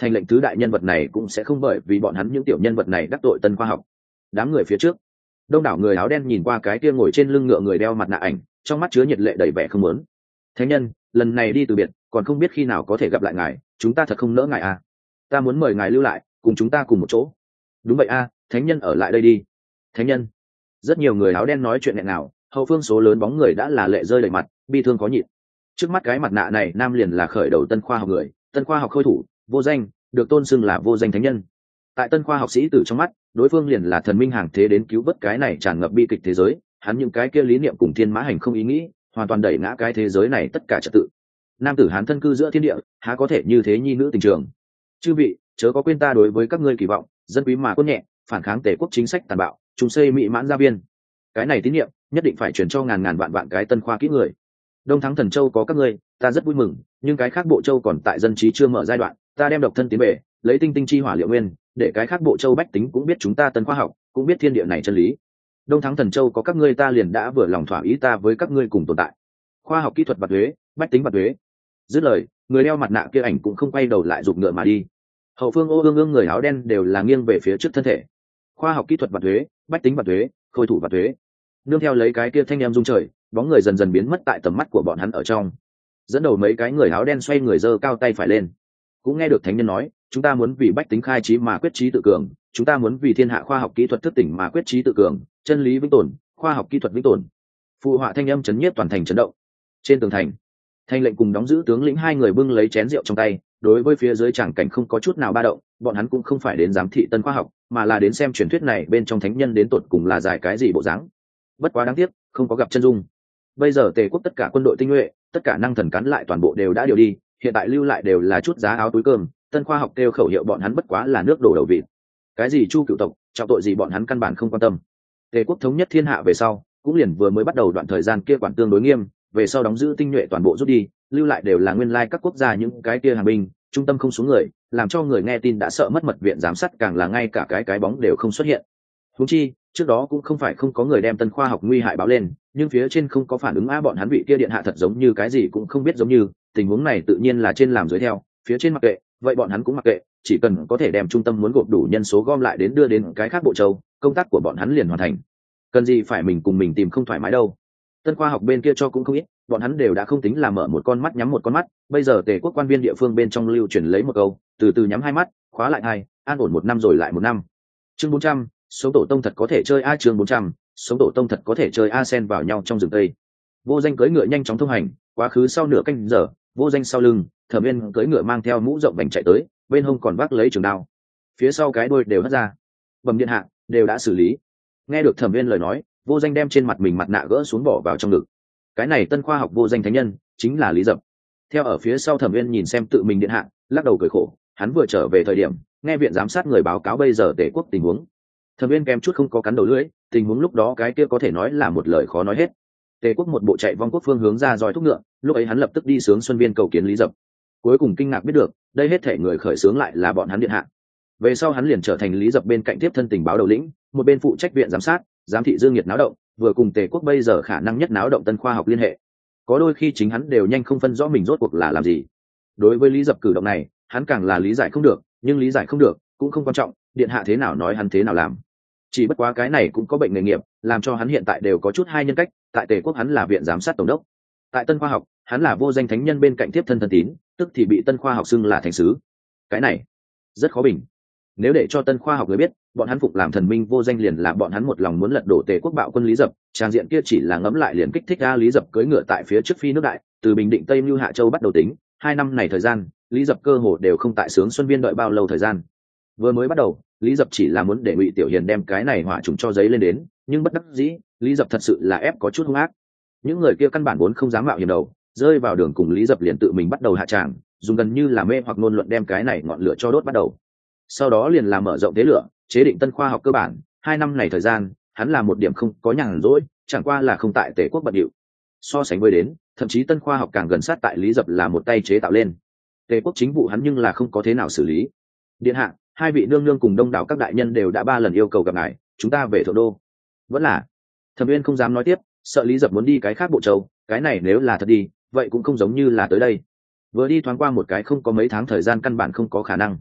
thành lệnh tứ đại nhân vật này cũng sẽ không bởi vì bọn hắn những tiểu nhân vật này đắc tội tân khoa học. Đám người phía trước, đông đảo người áo đen nhìn qua cái kia ngồi trên lưng ngựa người đeo mặt nạ ảnh, trong mắt chứa nhiệt lệ đầy vẻ không muốn. Thánh nhân, lần này đi từ biệt, còn không biết khi nào có thể gặp lại ngài, chúng ta thật không nỡ ngài à. Ta muốn mời ngài lưu lại, cùng chúng ta cùng một chỗ. Đúng vậy a, thánh nhân ở lại đây đi. Thánh nhân. Rất nhiều người áo đen nói chuyện nghẹn ngào, hậu phương số lớn bóng người đã là lệ rơi đầy mặt, bi thương khó nhịn. Trước mắt cái mặt nạ này nam liền là khởi đầu tân khoa học người, tân khoa học khôi thủ, vô danh, được tôn xưng là vô danh thánh nhân. Tại tân khoa học sĩ tử trong mắt, đối phương liền là thần minh hàng thế đến cứu vớt cái này tràn ngập bi kịch thế giới, hắn những cái kia lý niệm cùng thiên mã hành không ý nghĩ, hoàn toàn đẩy ngã cái thế giới này tất cả trật tự. Nam tử hán thân cư giữa thiên địa, há có thể như thế nhi nữ tình trường. Chư vị, chớ có quên ta đối với các ngươi kỳ vọng, dân quý mà quân nhẹ, phản kháng tể quốc chính sách tàn bạo, chúng xây mỹ mãn gia viên. Cái này tín niệm nhất định phải truyền cho ngàn ngàn vạn vạn cái tân khoa kỹ người. Đông thắng thần châu có các ngươi, ta rất vui mừng, nhưng cái khác bộ châu còn tại dân trí chưa mở giai đoạn, ta đem độc thân tiến về, lấy tinh tinh chi hỏa liệu nguyên, để cái khác bộ châu bách tính cũng biết chúng ta tân khoa học, cũng biết thiên địa này chân lý. Đông thắng thần châu có các ngươi, ta liền đã vừa lòng thỏa ý ta với các ngươi cùng tồn tại. Khoa học kỹ thuật bạt thuế, bách tính bạt thuế. Dứt lời, người đeo mặt nạ kia ảnh cũng không quay đầu lại giục ngựa mà đi. Hậu phương ô ương ương người áo đen đều là nghiêng về phía trước thân thể. Khoa học kỹ thuật bạt thuế, bách tính bạt thuế, khôi thủ bạt thuế. Nương theo lấy cái kia thanh em rung trời, bóng người dần dần biến mất tại tầm mắt của bọn hắn ở trong. Dẫn đầu mấy cái người áo đen xoay người giơ cao tay phải lên. Cũng nghe được thánh nhân nói, chúng ta muốn vì bách tính khai trí mà quyết trí tự cường, chúng ta muốn vì thiên hạ khoa học kỹ thuật thức tỉnh mà quyết trí tự cường, chân lý vĩnh tồn, khoa học kỹ thuật vĩnh tồn. Phụ họa thanh âm chấn nhiếp toàn thành chấn động. Trên tường thành, Thanh lệnh cùng đóng giữ tướng lĩnh hai người bưng lấy chén rượu trong tay, đối với phía dưới tràng cảnh không có chút nào ba động, bọn hắn cũng không phải đến giám thị tân khoa học, mà là đến xem truyền thuyết này bên trong thánh nhân đến tột cùng là giải cái gì bộ dáng. Bất quá đáng tiếc, không có gặp chân dung. Bây giờ Tề quốc tất cả quân đội tinh nhuệ, tất cả năng thần cắn lại toàn bộ đều đã điều đi, hiện tại lưu lại đều là chút giá áo túi cơm, tân khoa học kêu khẩu hiệu bọn hắn bất quá là nước đổ đầu vịt. Cái gì chu cựu tộc, trọng tội gì bọn hắn căn bản không quan tâm. Tề quốc thống nhất thiên hạ về sau, cũng liền vừa mới bắt đầu đoạn thời gian kia quản tương đối nghiêm, về sau đóng giữ tinh nhuệ toàn bộ rút đi, lưu lại đều là nguyên lai các quốc gia những cái kia hàng binh, trung tâm không xuống người, làm cho người nghe tin đã sợ mất mật, viện giám sát càng là ngay cả cái cái bóng đều không xuất hiện. Huống chi, trước đó cũng không phải không có người đem tân khoa học nguy hại báo lên, nhưng phía trên không có phản ứng á, bọn hắn vị kia điện hạ thật giống như cái gì cũng không biết giống như, tình huống này tự nhiên là trên làm dưới theo, phía trên mặc kệ, vậy bọn hắn cũng mặc kệ, chỉ cần có thể đem trung tâm muốn gộp đủ nhân số gom lại đến đưa đến cái khác bộ châu, công tác của bọn hắn liền hoàn thành. Cần gì phải mình cùng mình tìm không thoải mái đâu. Tân khoa học bên kia cho cũng không ít, bọn hắn đều đã không tính là mở một con mắt nhắm một con mắt, bây giờ Tề quốc quan viên địa phương bên trong lưu truyền lấy một câu, từ từ nhắm hai mắt, khóa lại hai, an ổn một năm rồi lại một năm. Chương bốn trăm, sống tổ tông thật có thể chơi a, chương bốn trăm, sống tổ tông thật có thể chơi a, sen vào nhau trong rừng tây. Vô danh cưỡi ngựa nhanh chóng thông hành, quá khứ sau nửa canh giờ, vô danh sau lưng, Thẩm Viên cưỡi ngựa mang theo mũ rộng vành chạy tới, bên hông còn vác lấy trường đao, phía sau cái đuôi đều hất ra. Bẩm điện hạ, đều đã xử lý. Nghe được Thẩm Viên lời nói, vô danh đem trên mặt mình mặt nạ gỡ xuống bỏ vào trong ngực. Cái này tân khoa học vô danh thánh nhân chính là Lý Dập. Theo ở phía sau Thẩm Viên nhìn xem tự mình điện hạ, lắc đầu cười khổ, hắn vừa trở về thời điểm nghe viện giám sát người báo cáo bây giờ Tề quốc tình huống. Thẩm Viên kém chút không có cắn đầu lưỡi, tình huống lúc đó cái kia có thể nói là một lời khó nói hết. Tề quốc một bộ chạy vong quốc phương hướng ra dòi thúc ngựa, lúc ấy hắn lập tức đi sướng Xuân Viên cầu kiến Lý Dập. Cuối cùng kinh ngạc biết được, đây hết thể người khởi xướng lại là bọn hắn điện hạ. Về sau hắn liền trở thành Lý Dập bên cạnh tiếp thân tình báo đầu lĩnh, một bên phụ trách viện giám sát, giám thị dương nhiệt náo động, vừa cùng Tề quốc bây giờ khả năng nhất náo động tân khoa học liên hệ. Có đôi khi chính hắn đều nhanh không phân rõ mình rốt cuộc là làm gì. Đối với Lý Dập cử động này, hắn càng là lý giải không được, nhưng lý giải không được cũng không quan trọng, điện hạ thế nào nói hắn thế nào làm. Chỉ bất quá cái này cũng có bệnh nghề nghiệp, làm cho hắn hiện tại đều có chút hai nhân cách, tại Tề quốc hắn là viện giám sát tổng đốc, tại tân khoa học hắn là vô danh thánh nhân bên cạnh tiếp thân thân tín, tức thì bị tân khoa học xưng là thánh sứ. Cái này rất khó bình. Nếu để cho tân khoa học người biết bọn hắn phục làm thần minh vô danh liền là bọn hắn một lòng muốn lật đổ Tề quốc bạo quân Lý Dập, trang diện kia chỉ là ngấm lại liền kích thích ra. Lý Dập cưỡi ngựa tại phía trước phi nước đại, từ Bình Định Tây Mưu Hạ Châu bắt đầu tính, hai năm này thời gian Lý Dập cơ hồ đều không tại sướng Xuân Viên đợi bao lâu thời gian. Vừa mới bắt đầu Lý Dập chỉ là muốn để Ngụy Tiểu Hiền đem cái này hỏa trùng cho giấy lên đến, nhưng bất đắc dĩ Lý Dập thật sự là ép có chút hung ác. Những người kia căn bản vốn không dám mạo hiểm đầu, rơi vào đường cùng Lý Dập liền tự mình bắt đầu hạ tràng, dùng gần như là mê hoặc ngôn luận đem cái này ngọn lửa cho đốt bắt đầu. Sau đó liền làm mở rộng thế lửa, chế định tân khoa học cơ bản. Hai năm này thời gian hắn là một điểm không có nhàn rỗi, chẳng qua là không tại Tề quốc bận điệu. So sánh với đến, thậm chí tân khoa học càng gần sát tại Lý Dập là một tay chế tạo lên. Tề quốc chính vụ hắn nhưng là không có thế nào xử lý. Điện hạ, hai vị nương nương cùng đông đảo các đại nhân đều đã ba lần yêu cầu gặp ngài, chúng ta về thượng đô. Vẫn là Thẩm Viên không dám nói tiếp, sợ Lý Dập muốn đi cái khác bộ châu, cái này nếu là thật đi vậy cũng không giống như là tới đây. Vừa đi thoáng qua một cái không có mấy tháng thời gian căn bản không có khả năng.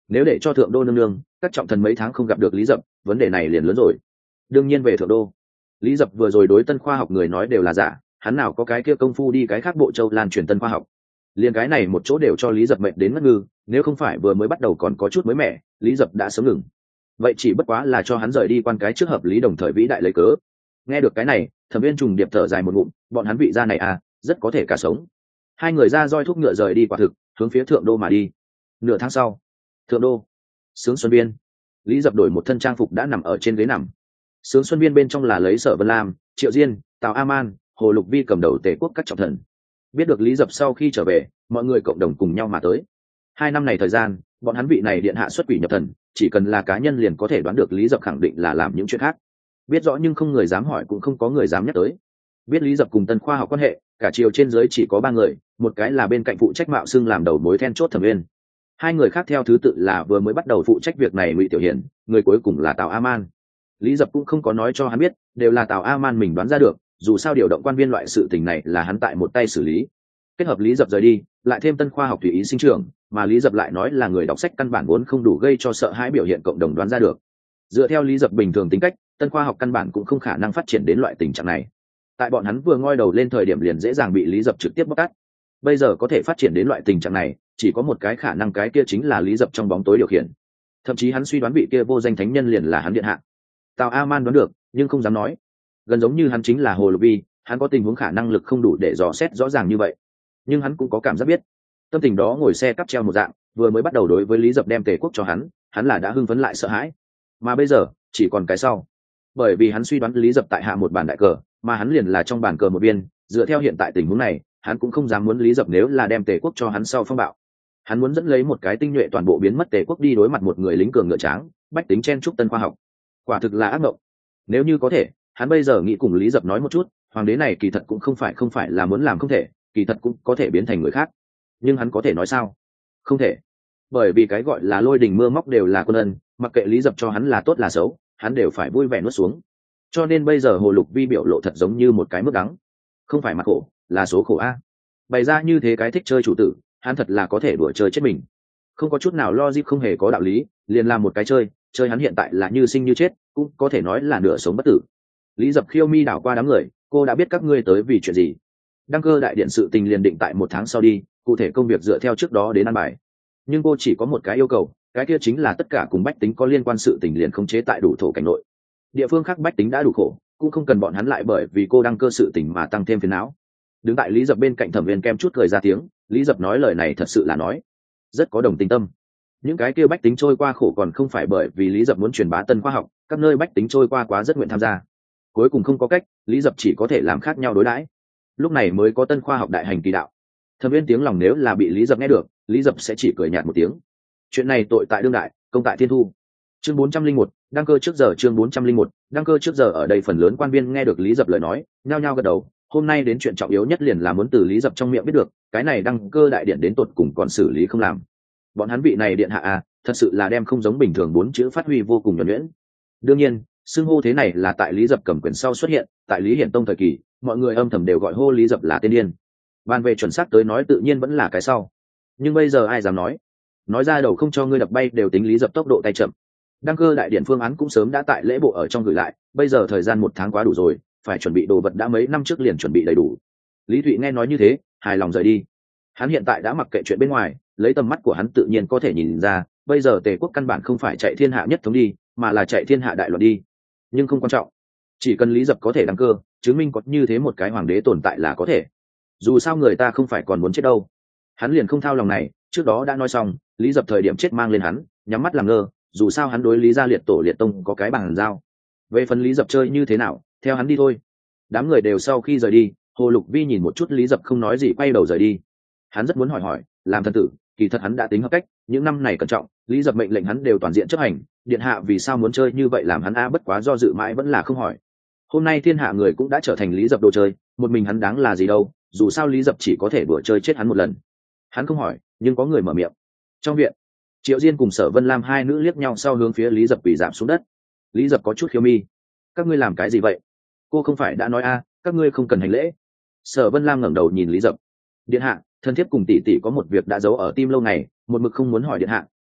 nếu để cho thượng đô nương nương, các trọng thần mấy tháng không gặp được Lý Dập, vấn đề này liền lớn rồi. Đương nhiên về thượng đô. Lý Dập vừa rồi đối Tân khoa học người nói đều là giả, hắn nào có cái kia công phu đi cái khác bộ châu lan truyền Tân khoa học. Liên cái này một chỗ đều cho Lý Dập mệnh đến ngất ngư, nếu không phải vừa mới bắt đầu còn có chút mới mẻ, Lý Dập đã sớm ngừng. Vậy chỉ bất quá là cho hắn rời đi quan cái trước hợp lý đồng thời vĩ đại lấy cớ. Nghe được cái này, Thẩm Viên trùng điệp thở dài một ngụm, bọn hắn vị gia này à, rất có thể cả sống. Hai người ra roi thúc ngựa rời đi quả thực, hướng phía thượng đô mà đi. Nửa tháng sau, thượng đô, Sướng Xuân Viên. Lý Dập đổi một thân trang phục đã nằm ở trên ghế nằm. Sướng Xuân Viên bên trong là lấy Sở Vân Lam, Triệu Diên, Tào A Man, Hồ Lục Vi cầm đầu Tề quốc các trọng thần. Biết được Lý Dập sau khi trở về, mọi người cộng đồng cùng nhau mà tới. Hai năm này thời gian, bọn hắn vị này điện hạ xuất quỷ nhập thần, chỉ cần là cá nhân liền có thể đoán được Lý Dập khẳng định là làm những chuyện khác. Biết rõ nhưng không người dám hỏi cũng không có người dám nhắc tới. Biết Lý Dập cùng Tân khoa học quan hệ, cả triều trên dưới chỉ có ba người, một cái là bên cạnh phụ trách mạo xưng làm đầu mối then chốt Thẩm Viên. Hai người khác theo thứ tự là vừa mới bắt đầu phụ trách việc này Ngụy Tiểu Hiển, người cuối cùng là Tào A Man. Lý Dập cũng không có nói cho hắn biết, đều là Tào A Man mình đoán ra được, dù sao điều động quan viên loại sự tình này là hắn tại một tay xử lý. Kết hợp Lý Dập rời đi, lại thêm Tân khoa học tùy ý sinh trưởng, mà Lý Dập lại nói là người đọc sách căn bản vốn không đủ gây cho sợ hãi biểu hiện cộng đồng đoán ra được. Dựa theo Lý Dập bình thường tính cách, Tân khoa học căn bản cũng không khả năng phát triển đến loại tình trạng này. Tại bọn hắn vừa ngoi đầu lên thời điểm liền dễ dàng bị Lý Dập trực tiếp bóc tát. Bây giờ có thể phát triển đến loại tình trạng này, chỉ có một cái khả năng, cái kia chính là Lý Dập trong bóng tối điều khiển. Thậm chí hắn suy đoán vị kia vô danh thánh nhân liền là hắn điện hạ. Tào A Man đoán được, nhưng không dám nói. Gần giống như hắn chính là Hồ Lục Vi, hắn có tình huống khả năng lực không đủ để dò xét rõ ràng như vậy, nhưng hắn cũng có cảm giác biết. Tâm tình đó ngồi xe cắp treo một dạng, vừa mới bắt đầu đối với Lý Dập đem Tề quốc cho hắn, hắn là đã hưng phấn lại sợ hãi. Mà bây giờ, chỉ còn cái sau. Bởi vì hắn suy đoán Lý Dập tại hạ một bàn đại cờ, mà hắn liền là trong bàn cờ một viên, dựa theo hiện tại tình huống này, hắn cũng không dám muốn Lý Dập nếu là đem Tề quốc cho hắn sau phong bạo. Hắn muốn dẫn lấy một cái tinh nhuệ toàn bộ biến mất Tề quốc đi đối mặt một người lính cường ngựa tráng, bách tính chen trúc Tân khoa học. Quả thực là ác mộng. Nếu như có thể, hắn bây giờ nghĩ cùng Lý Dập nói một chút, hoàng đế này kỳ thật cũng không phải không phải là muốn làm không thể, kỳ thật cũng có thể biến thành người khác. Nhưng hắn có thể nói sao? Không thể. Bởi vì cái gọi là lôi đình mưa móc đều là quân ân, mặc kệ Lý Dập cho hắn là tốt là xấu, hắn đều phải vui vẻ nuốt xuống. Cho nên bây giờ Hồ Lục Vi biểu lộ thật giống như một cái mức đắng. Không phải mặt khổ, là số khổ a. Bày ra như thế cái thích chơi chủ tử, hắn thật là có thể đùa chơi chết mình. Không có chút nào logic, không hề có đạo lý, liền làm một cái chơi, chơi hắn hiện tại là như sinh như chết, cũng có thể nói là nửa sống bất tử. Lý Dập khiêu mi đảo qua đám người, cô đã biết các ngươi tới vì chuyện gì. Đăng cơ đại điện sự tình liền định tại một tháng sau đi, cụ thể công việc dựa theo trước đó đến ăn bài. Nhưng cô chỉ có một cái yêu cầu, cái kia chính là tất cả cùng bách tính có liên quan sự tình liền khống chế tại đủ thổ cảnh nội. Địa phương khác bách tính đã đủ khổ, cũng không cần bọn hắn lại bởi vì cô đăng cơ sự tình mà tăng thêm phiền não. Đứng tại Lý Dập bên cạnh Thẩm Viên kem chút cười ra tiếng, Lý Dập nói lời này thật sự là nói rất có đồng tình tâm. Những cái kia bách tính trôi qua khổ còn không phải bởi vì Lý Dập muốn truyền bá Tân khoa học, các nơi bách tính trôi qua quá rất nguyện tham gia. Cuối cùng không có cách, Lý Dập chỉ có thể làm khác nhau đối đãi. Lúc này mới có Tân khoa học đại hành kỳ đạo. Thẩm Viên tiếng lòng nếu là bị Lý Dập nghe được, Lý Dập sẽ chỉ cười nhạt một tiếng. Chuyện này tội tại đương đại, công tại thiên thu. Chương bốn trăm linh một, đăng cơ trước giờ. Chương bốn trăm linh một, đăng cơ trước giờ. Ở đây phần lớn quan viên nghe được Lý Dập lời nói, nhao nhao gật đầu. Hôm nay đến chuyện trọng yếu nhất liền là muốn từ Lý Dập trong miệng biết được, cái này đăng cơ đại điện đến tột cùng còn xử lý không làm. Bọn hắn vị này điện hạ à, thật sự là đem không giống bình thường bốn chữ phát huy vô cùng nhuần nhuyễn. Đương nhiên, xưng hô thế này là tại Lý Dập cầm quyền sau xuất hiện, tại Lý Hiển Tông thời kỳ, mọi người âm thầm đều gọi hô Lý Dập là tên điên. Bàn về chuẩn xác tới nói tự nhiên vẫn là cái sau. Nhưng bây giờ ai dám nói? Nói ra đầu không cho ngươi đập bay đều tính Lý Dập tốc độ tay chậm. Đăng cơ đại điện phương án cũng sớm đã tại lễ bộ ở trong gửi lại, bây giờ thời gian một tháng quá đủ rồi, phải chuẩn bị đồ vật đã mấy năm trước liền chuẩn bị đầy đủ. Lý Thụy nghe nói như thế, hài lòng rời đi. Hắn hiện tại đã mặc kệ chuyện bên ngoài, lấy tầm mắt của hắn tự nhiên có thể nhìn ra, bây giờ Tề quốc căn bản không phải chạy thiên hạ nhất thống đi, mà là chạy thiên hạ đại loạn đi. Nhưng không quan trọng, chỉ cần Lý Dập có thể đăng cơ, chứng minh có như thế một cái hoàng đế tồn tại là có thể. Dù sao người ta không phải còn muốn chết đâu. Hắn liền không thao lòng này, trước đó đã nói xong, Lý Dập thời điểm chết mang lên hắn, nhắm mắt làm ngơ, dù sao hắn đối Lý gia liệt tổ liệt tông có cái bằng giao. Về phần Lý Dập chơi như thế nào, theo hắn đi thôi. Đám người đều sau khi rời đi, Hồ Lục Vi nhìn một chút Lý Dập không nói gì quay đầu rời đi. Hắn rất muốn hỏi hỏi, làm thần tử, kỳ thật hắn đã tính hợp cách, những năm này cẩn trọng, Lý Dập mệnh lệnh hắn đều toàn diện chấp hành, điện hạ vì sao muốn chơi như vậy làm hắn a bất quá do dự mãi vẫn là không hỏi. Hôm nay thiên hạ người cũng đã trở thành Lý Dập đồ chơi, một mình hắn đáng là gì đâu, dù sao Lý Dập chỉ có thể đùa chơi chết hắn một lần. Hắn không hỏi, nhưng có người mở miệng. Trong viện, Triệu Diên cùng Sở Vân Lam hai nữ liếc nhau sau hướng phía Lý Dập quỳ giảm xuống đất. Lý Dập có chút khiêu mi. Các ngươi làm cái gì vậy? Cô không phải đã nói a, các ngươi không cần hành lễ. Sở Vân Lam ngẩng đầu nhìn Lý Dập. Điện hạ, thân thiếp cùng tỷ tỷ có một việc đã giấu ở tim lâu ngày, một mực không muốn hỏi điện hạ,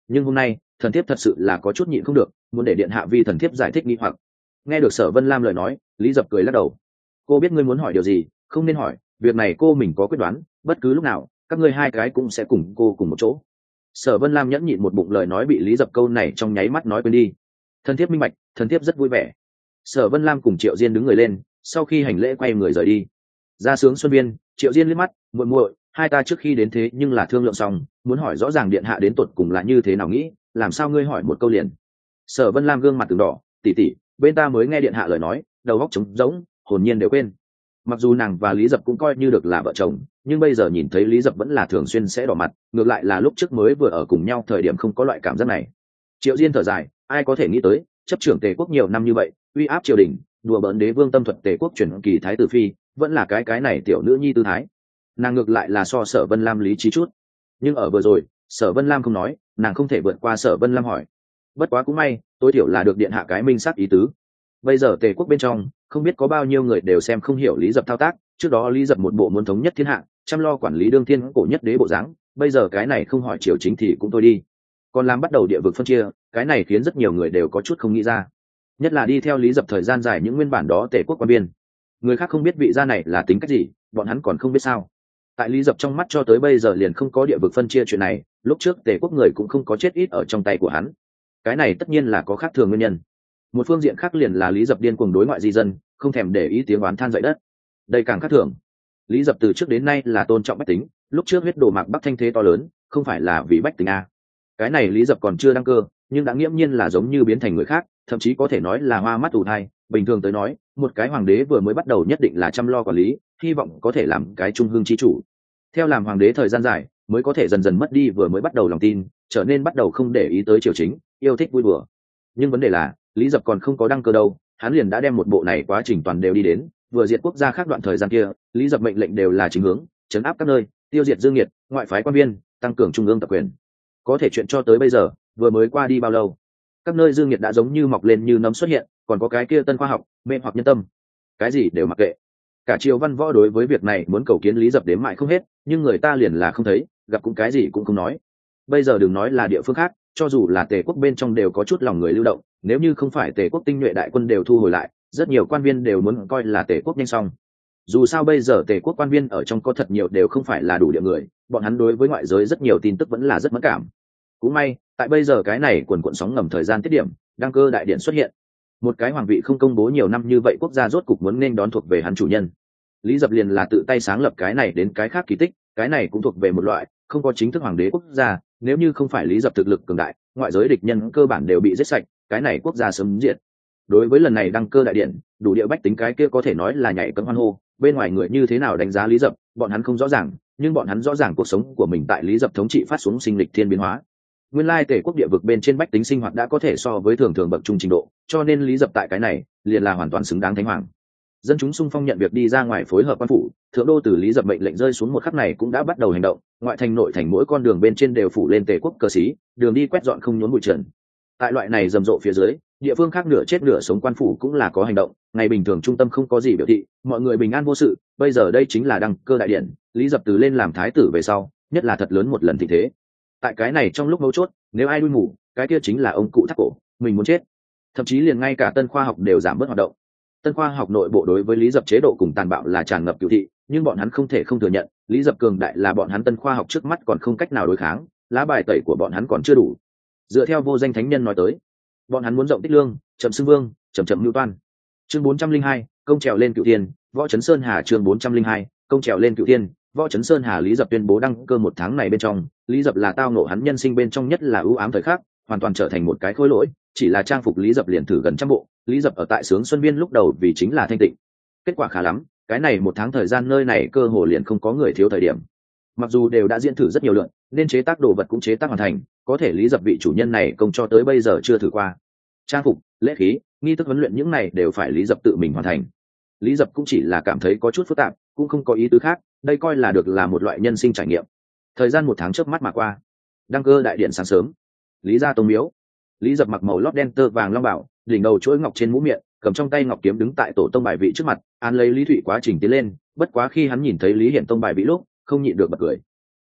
nhưng hôm nay thần thiếp thật sự là có chút nhịn không được, muốn để điện hạ vi thần thiếp giải thích nghi hoặc. Nghe được Sở Vân Lam lời nói, Lý Dập cười lắc đầu. Cô biết ngươi muốn hỏi điều gì, không nên hỏi, việc này cô mình có quyết đoán, bất cứ lúc nào các ngươi hai cái cũng sẽ cùng cô cùng một chỗ. Sở Vân Lam nhẫn nhịn một bụng lời nói bị Lý Dập câu này trong nháy mắt nói quên đi. Thần thiếp minh bạch, thần thiếp rất vui vẻ. Sở Vân Lam cùng Triệu Diên đứng người lên, sau khi hành lễ quay người rời đi. Ra Sướng Xuân Viên, Triệu Diên liếc mắt, muội muội, hai ta trước khi đến thế nhưng là thương lượng xong, muốn hỏi rõ ràng điện hạ đến tột cùng là như thế nào nghĩ, làm sao ngươi hỏi một câu liền. Sở Vân Lam gương mặt từng đỏ, tỷ tỷ, bên ta mới nghe điện hạ lời nói, đầu óc trống rỗng, hồn nhiên đều quên. Mặc dù nàng và Lý Dập cũng coi như được là vợ chồng, nhưng bây giờ nhìn thấy Lý Dập vẫn là thường xuyên sẽ đỏ mặt, ngược lại là lúc trước mới vừa ở cùng nhau thời điểm không có loại cảm giác này. Triệu Diên thở dài, ai có thể nghĩ tới, chấp trưởng Tề quốc nhiều năm như vậy, uy áp triều đình, đùa bỡn đế vương tâm thuật Tề quốc chuyển kỳ thái tử phi, vẫn là cái cái này tiểu nữ nhi tư thái. Nàng ngược lại là so Sở Vân Lam lý trí chút, nhưng ở vừa rồi, Sở Vân Lam không nói, nàng không thể vượt qua Sở Vân Lam hỏi. Bất quá cũng may, tối thiểu là được điện hạ cái minh sát ý tứ. Bây giờ Tề quốc bên trong, không biết có bao nhiêu người đều xem không hiểu Lý Dập thao tác, trước đó Lý Dập một bộ muốn thống nhất thiên hạ, chăm lo quản lý đương thiên cổ nhất đế bộ dáng, bây giờ cái này không hỏi triều chính thì cũng thôi đi, còn làm bắt đầu địa vực phân chia, cái này khiến rất nhiều người đều có chút không nghĩ ra, nhất là đi theo Lý Dập thời gian dài những nguyên bản đó Tề quốc quan biên, người khác không biết vị gia này là tính cách gì, bọn hắn còn không biết sao. Tại Lý Dập trong mắt cho tới bây giờ liền không có địa vực phân chia chuyện này, lúc trước Tề quốc người cũng không có chết ít ở trong tay của hắn, cái này tất nhiên là có khác thường nguyên nhân. Một phương diện khác liền là Lý Dập điên cuồng đối ngoại di dân, không thèm để ý tiếng oán than dậy đất, đây càng khác thường. Lý Dập từ trước đến nay là tôn trọng bách tính, lúc trước huyết đồ mạc bắc thanh thế to lớn, không phải là vì bách tính a. Cái này Lý Dập còn chưa đăng cơ, nhưng đã nghiễm nhiên là giống như biến thành người khác, thậm chí có thể nói là hoa mắt ù thai. Bình thường tới nói, một cái hoàng đế vừa mới bắt đầu nhất định là chăm lo quản lý, hy vọng có thể làm cái trung hương chi chủ. Theo làm hoàng đế thời gian dài, mới có thể dần dần mất đi vừa mới bắt đầu lòng tin, trở nên bắt đầu không để ý tới triều chính, yêu thích vui đùa. Nhưng vấn đề là, Lý Dập còn không có đăng cơ đâu, hắn liền đã đem một bộ này quá trình toàn đều đi đến, vừa diệt quốc gia khác đoạn thời gian kia, Lý Dập mệnh lệnh đều là chính hướng, chấn áp các nơi, tiêu diệt dương nghiệt, ngoại phái quan viên, tăng cường trung ương tập quyền. Có thể chuyện cho tới bây giờ, vừa mới qua đi bao lâu, các nơi dương nghiệt đã giống như mọc lên như nấm xuất hiện, còn có cái kia tân khoa học, mê hoặc nhân tâm, cái gì đều mặc kệ. Cả triều văn võ đối với việc này muốn cầu kiến Lý Dập đếm mãi không hết, nhưng người ta liền là không thấy, gặp cũng cái gì cũng không nói. Bây giờ đừng nói là địa phương khác, cho dù là Tề quốc bên trong đều có chút lòng người lưu động, nếu như không phải Tề quốc tinh nhuệ đại quân đều thu hồi lại, rất nhiều quan viên đều muốn coi là Tề quốc nhanh xong. Dù sao bây giờ Tề quốc quan viên ở trong có thật nhiều đều không phải là đủ địa người, bọn hắn đối với ngoại giới rất nhiều tin tức vẫn là rất mẫn cảm. Cũng may, tại bây giờ cái này quần quần sóng ngầm thời gian tiết điểm, đăng cơ đại điện xuất hiện. Một cái hoàng vị không công bố nhiều năm như vậy, quốc gia rốt cục muốn nên đón thuộc về hắn chủ nhân. Lý Dập liền là tự tay sáng lập cái này đến cái khác kỳ tích, cái này cũng thuộc về một loại không có chính thức hoàng đế quốc gia, nếu như không phải Lý Dập thực lực cường đại, ngoại giới địch nhân cơ bản đều bị giết sạch, cái này quốc gia sớm diệt. Đối với lần này đăng cơ đại điện, đủ địa bách tính cái kia có thể nói là nhảy cẫng hoan hô, bên ngoài người như thế nào đánh giá Lý Dập, bọn hắn không rõ ràng, nhưng bọn hắn rõ ràng cuộc sống của mình tại Lý Dập thống trị phát xuống sinh lịch thiên biến hóa. Nguyên lai Tề quốc địa vực bên trên bách tính sinh hoạt đã có thể so với thường thường bậc trung trình độ, cho nên Lý Dập tại cái này liền là hoàn toàn xứng đáng thánh hoàng. Dân chúng xung phong nhận việc đi ra ngoài phối hợp quan phủ, thượng đô từ Lý Dập mệnh lệnh rơi xuống một khắc này cũng đã bắt đầu hành động, ngoại thành nội thành mỗi con đường bên trên đều phủ lên Tề quốc cờ xí, đường đi quét dọn không nhốn bụi trần. Tại loại này rầm rộ phía dưới, địa phương khác nửa chết nửa sống quan phủ cũng là có hành động, ngày bình thường trung tâm không có gì biểu thị, mọi người bình an vô sự, bây giờ đây chính là đăng cơ đại điện, Lý Dập từ lên làm thái tử về sau, nhất là thật lớn một lần tình thế. Tại cái này trong lúc mấu chốt, nếu ai đuôi mù, cái kia chính là ông cụ thắt cổ, mình muốn chết. Thậm chí liền ngay cả tân khoa học đều giảm bớt hoạt động. Tân khoa học nội bộ đối với Lý Dập chế độ cùng tàn bạo là tràn ngập cửu thị, nhưng bọn hắn không thể không thừa nhận, Lý Dập cường đại là bọn hắn tân khoa học trước mắt còn không cách nào đối kháng, lá bài tẩy của bọn hắn còn chưa đủ. Dựa theo vô danh thánh nhân nói tới, bọn hắn muốn rộng tích lương, chậm xưng vương, chậm chậm mưu toan. Chương bốn trăm linh hai, công trèo lên cửu thiên, võ trấn sơn hà. Chương bốn trăm linh hai, công trèo lên cửu thiên, võ trấn sơn hà. Lý Dập tuyên bố đăng cơ một tháng này bên trong, Lý Dập là tao nộ hắn nhân sinh bên trong nhất là ưu ám thời khắc, hoàn toàn trở thành một cái khối lỗi, chỉ là trang phục Lý Dập liền thử gần trăm bộ. Lý Dập ở tại Sướng Xuân Viên lúc đầu vì chính là thanh tịnh, kết quả khá lắm, cái này một tháng thời gian nơi này cơ hồ liền không có người thiếu thời điểm. Mặc dù đều đã diễn thử rất nhiều lượt, nên chế tác đồ vật cũng chế tác hoàn thành, có thể Lý Dập vị chủ nhân này công cho tới bây giờ chưa thử qua. Trang phục, lễ khí, nghi thức huấn luyện những này đều phải Lý Dập tự mình hoàn thành. Lý Dập cũng chỉ là cảm thấy có chút phức tạp, cũng không có ý tứ khác, đây coi là được là một loại nhân sinh trải nghiệm. Thời gian một tháng chớp mắt mà qua. Đăng cơ đại điện sáng sớm, Lý gia tông miếu. Lý Dập mặc màu lót đen tơ vàng long bảo, đỉnh đầu chuỗi ngọc trên mũ miệng, cầm trong tay ngọc kiếm đứng tại tổ tông bài vị trước mặt, án lấy Lý Thụy quá trình tiến lên, bất quá khi hắn nhìn thấy Lý Hiển tông bài vị lúc, không nhịn được bật cười.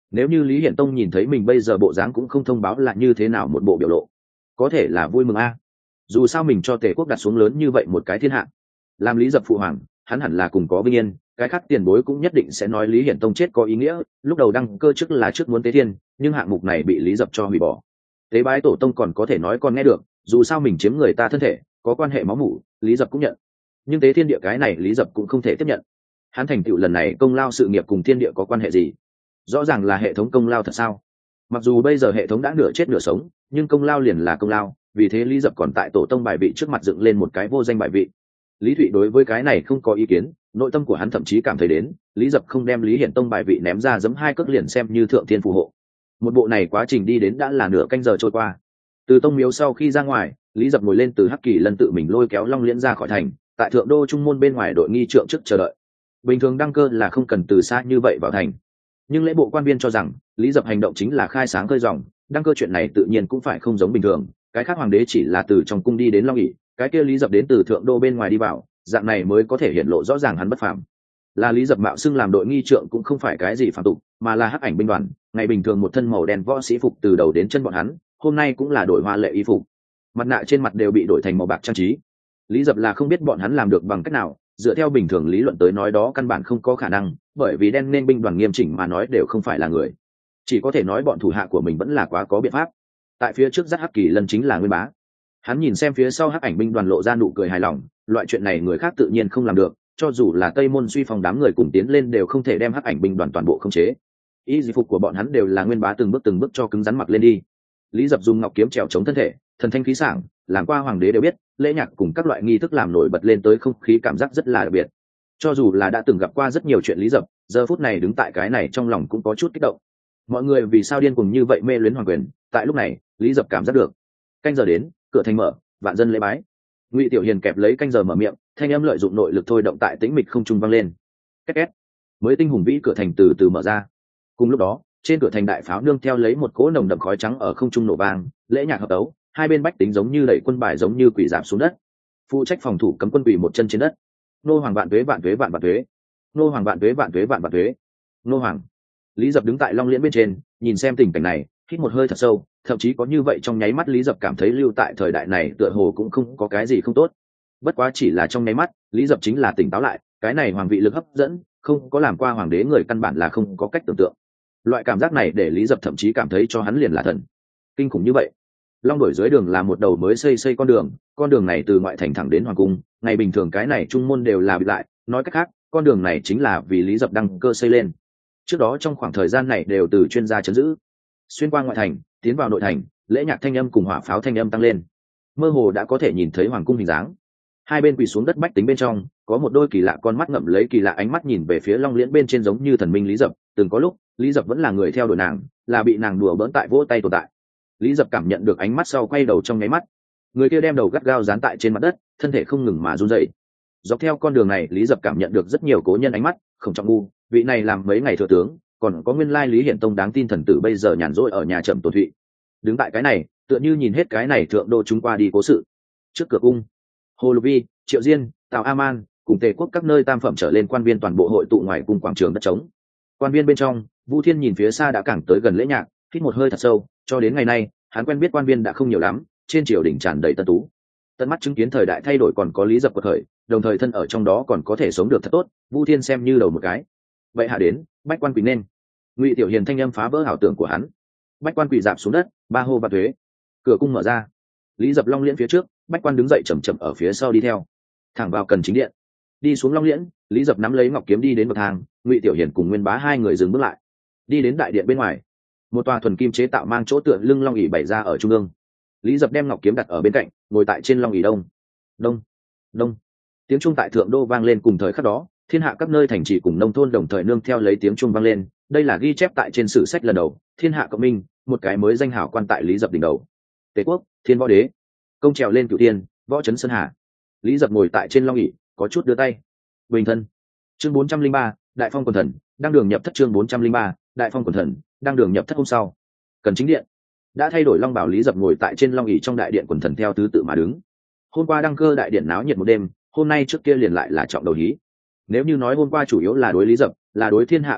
Nếu như Lý Hiển Tông nhìn thấy mình bây giờ bộ dáng cũng không thông báo là như thế nào một bộ biểu lộ, có thể là vui mừng a. Dù sao mình cho Tề quốc đặt xuống lớn như vậy một cái thiên hạ, làm Lý Dập phụ hoàng, hắn hẳn là cùng có vinh yên, cái khác tiền bối cũng nhất định sẽ nói Lý Hiển Tông chết có ý nghĩa. Lúc đầu đăng cơ chức là trước muốn tế thiên, nhưng hạng mục này bị Lý Dập cho hủy bỏ. Tế bái tổ tông còn có thể nói còn nghe được, dù sao mình chiếm người ta thân thể, có quan hệ máu mủ, Lý Dập cũng nhận. Nhưng tế thiên địa cái này Lý Dập cũng không thể tiếp nhận. Hắn thành tựu lần này công lao sự nghiệp cùng thiên địa có quan hệ gì? Rõ ràng là hệ thống công lao thật sao? Mặc dù bây giờ hệ thống đã nửa chết nửa sống, nhưng công lao liền là công lao, vì thế Lý Dập còn tại tổ tông bài vị trước mặt dựng lên một cái vô danh bài vị. Lý Thụy đối với cái này không có ý kiến, nội tâm của hắn thậm chí cảm thấy đến Lý Dập không đem Lý Hiển Tông bài vị ném ra giẫm hai cước liền xem như thượng thiên phù hộ. Một bộ này quá trình đi đến đã là nửa canh giờ trôi qua. Từ tông miếu sau khi ra ngoài, Lý Dập ngồi lên từ Hắc Kỳ Lân tự mình lôi kéo Long Liễn ra khỏi thành, tại thượng đô trung môn bên ngoài đội nghi trượng trước chờ đợi. Bình thường đăng cơ là không cần từ xa như vậy vào thành, nhưng lễ bộ quan viên cho rằng Lý Dập hành động chính là khai sáng khơi dòng, đăng cơ chuyện này tự nhiên cũng phải không giống bình thường. Cái khác hoàng đế chỉ là từ trong cung đi đến Long ỉ, cái kia Lý Dập đến từ thượng đô bên ngoài đi vào, dạng này mới có thể hiện lộ rõ ràng hắn bất phàm. Là Lý Dập mạo xưng làm đội nghi trượng cũng không phải cái gì phạm tục, mà là Hắc Ảnh binh đoàn, ngày bình thường một thân màu đen võ sĩ phục từ đầu đến chân bọn hắn, hôm nay cũng là đổi hoa lệ y phục, mặt nạ trên mặt đều bị đổi thành màu bạc trang trí. Lý Dập là không biết bọn hắn làm được bằng cách nào, dựa theo bình thường lý luận tới nói đó căn bản không có khả năng, bởi vì đen nên binh đoàn nghiêm chỉnh mà nói đều không phải là người, chỉ có thể nói bọn thủ hạ của mình vẫn là quá có biện pháp. Tại phía trước dắt Hắc Kỳ Lân chính là Nguyên Bá, hắn nhìn xem phía sau Hắc Ảnh binh đoàn lộ ra nụ cười hài lòng, loại chuyện này người khác tự nhiên không làm được, cho dù là Tây Môn Suy Phong đám người cùng tiến lên đều không thể đem Hắc Ảnh binh đoàn toàn bộ khống chế. Y phục của bọn hắn đều là Nguyên Bá từng bước từng bước cho cứng rắn mặc lên đi. Lý Dập dùng ngọc kiếm trèo chống thân thể, thần thanh khí sảng, làm qua hoàng đế đều biết, lễ nhạc cùng các loại nghi thức làm nổi bật lên tới không khí cảm giác rất là đặc biệt. Cho dù là đã từng gặp qua rất nhiều chuyện Lý Dập, giờ phút này đứng tại cái này trong lòng cũng có chút kích động. Mọi người vì sao điên cuồng như vậy mê luyến hoàng quyền, tại lúc này, Lý Dập cảm giác được. Canh giờ đến, cửa thành mở, vạn dân lễ bái. Ngụy Tiểu Hiền kẹp lấy canh giờ mở miệng, thanh âm lợi dụng nội lực thôi động tại tĩnh mịch không trung vang lên. Két két. Mới tinh hùng vĩ cửa thành từ từ mở ra. Cùng lúc đó, trên cửa thành đại pháo nương theo lấy một cỗ nồng đậm khói trắng ở không trung nổ vang, lễ nhạc hợp tấu, hai bên bách tính giống như đẩy quân bài giống như quỷ giảm xuống đất. Phụ trách phòng thủ cấm quân quỷ một chân trên đất. Nô hoàng vạn tuế vạn tuế vạn vạn tuế. Nô hoàng vạn tuế vạn tuế vạn vạn tuế. Nô hoàng. Lý Dập đứng tại Long Liễn bên trên, nhìn xem tình cảnh này, hít một hơi thật sâu, thậm chí có như vậy trong nháy mắt Lý Dập cảm thấy lưu tại thời đại này tựa hồ cũng không có cái gì không tốt. Bất quá chỉ là trong nháy mắt, Lý Dập chính là tỉnh táo lại, cái này hoàng vị lực hấp dẫn, không có làm qua hoàng đế người căn bản là không có cách tưởng tượng. Loại cảm giác này để Lý Dập thậm chí cảm thấy cho hắn liền là thần. Kinh khủng như vậy. Long đổi dưới đường là một đầu mới xây xây con đường, con đường này từ ngoại thành thẳng đến hoàng cung, ngày bình thường cái này trung môn đều là bị lại, nói cách khác, con đường này chính là vì Lý Dập đăng cơ xây lên. Trước đó trong khoảng thời gian này đều từ chuyên gia trấn giữ. Xuyên qua ngoại thành, tiến vào nội thành, lễ nhạc thanh âm cùng hỏa pháo thanh âm tăng lên. Mơ hồ đã có thể nhìn thấy hoàng cung hình dáng. Hai bên quỳ xuống đất bách tính bên trong, có một đôi kỳ lạ con mắt ngậm lấy kỳ lạ ánh mắt nhìn về phía Long Liễn bên trên giống như thần minh Lý Dập, từng có lúc, Lý Dập vẫn là người theo đuổi nàng, là bị nàng đùa bỡn tại vỗ tay tồn tại. Lý Dập cảm nhận được ánh mắt sau quay đầu trong nháy mắt. Người kia đem đầu gắt gao dán tại trên mặt đất, thân thể không ngừng mà run rẩy. Dọc theo con đường này Lý Dập cảm nhận được rất nhiều cố nhân ánh mắt, Khổng Trọng ngu, vị này làm mấy ngày thừa tướng, còn có nguyên lai Lý Hiển Tông đáng tin thần tử bây giờ nhàn rỗi ở nhà Trầm Tổ Thụy. Đứng tại cái này, tựa như nhìn hết cái này thượng đô chúng qua đi cố sự. Trước cửa cung, Hồ Lục Vi, Triệu Diên, Tào A Man cùng Tề quốc các nơi tam phẩm trở lên quan viên toàn bộ hội tụ ngoài cung quảng trường đất trống. Quan viên bên trong, Vu Thiên nhìn phía xa đã càng tới gần lễ nhạc, hít một hơi thật sâu, cho đến ngày nay, hắn quen biết quan viên đã không nhiều lắm, trên triều đình tràn đầy tân tú. Tận mắt chứng kiến thời đại thay đổi còn có Lý Dập quật khởi, đồng thời thân ở trong đó còn có thể sống được thật tốt, Vu Thiên xem như đầu một cái. Vậy hạ đến, bách quan quỳ nên. Ngụy Tiểu Hiền thanh âm phá vỡ ảo tưởng của hắn. Bách quan quỳ rạp xuống đất, ba hô và thuế. Cửa cung mở ra. Lý Dập Long Liễn phía trước, bách quan đứng dậy chậm chậm ở phía sau đi theo, thẳng vào cần chính điện. Đi xuống Long Liễn, Lý Dập nắm lấy ngọc kiếm đi đến bậc thang, Ngụy Tiểu Hiền cùng Nguyên Bá hai người dừng bước lại. Đi đến đại điện bên ngoài, một tòa thuần kim chế tạo mang chỗ tựa lưng long ỷ bày ra ở trung ương. Lý Dập đem ngọc kiếm đặt ở bên cạnh, ngồi tại trên long ỷ đông. Đông, đông. Tiếng trung tại thượng đô vang lên cùng thời khắc đó, thiên hạ các nơi thành trì cùng nông thôn đồng thời nương theo lấy tiếng trung vang lên. Đây là ghi chép tại trên sử sách lần đầu, thiên hạ cộng minh, một cái mới danh hảo quan tại Lý Dập đỉnh đầu. Tề quốc, thiên võ đế, công trèo lên cửu tiên, võ trấn sơn hà. Lý Dập ngồi tại trên long ỷ, có chút đưa tay. Bình thân. Chương bốn trăm linh ba, Đại Phong quần thần, đang đường nhập thất. Chương bốn trăm linh ba, Đại Phong quần thần, đang đường nhập thất. Hôm sau, cần chính điện đã thay đổi long bảo, Lý Dập ngồi tại trên long ỷ trong đại điện quần thần theo thứ tự mà đứng. Hôm qua đăng cơ đại điện náo nhiệt một đêm, hôm nay trước kia liền lại là trọng đầu hí. Nếu như nói hôm qua chủ yếu là đối Lý Dập, là đối thiên hạ bách tính,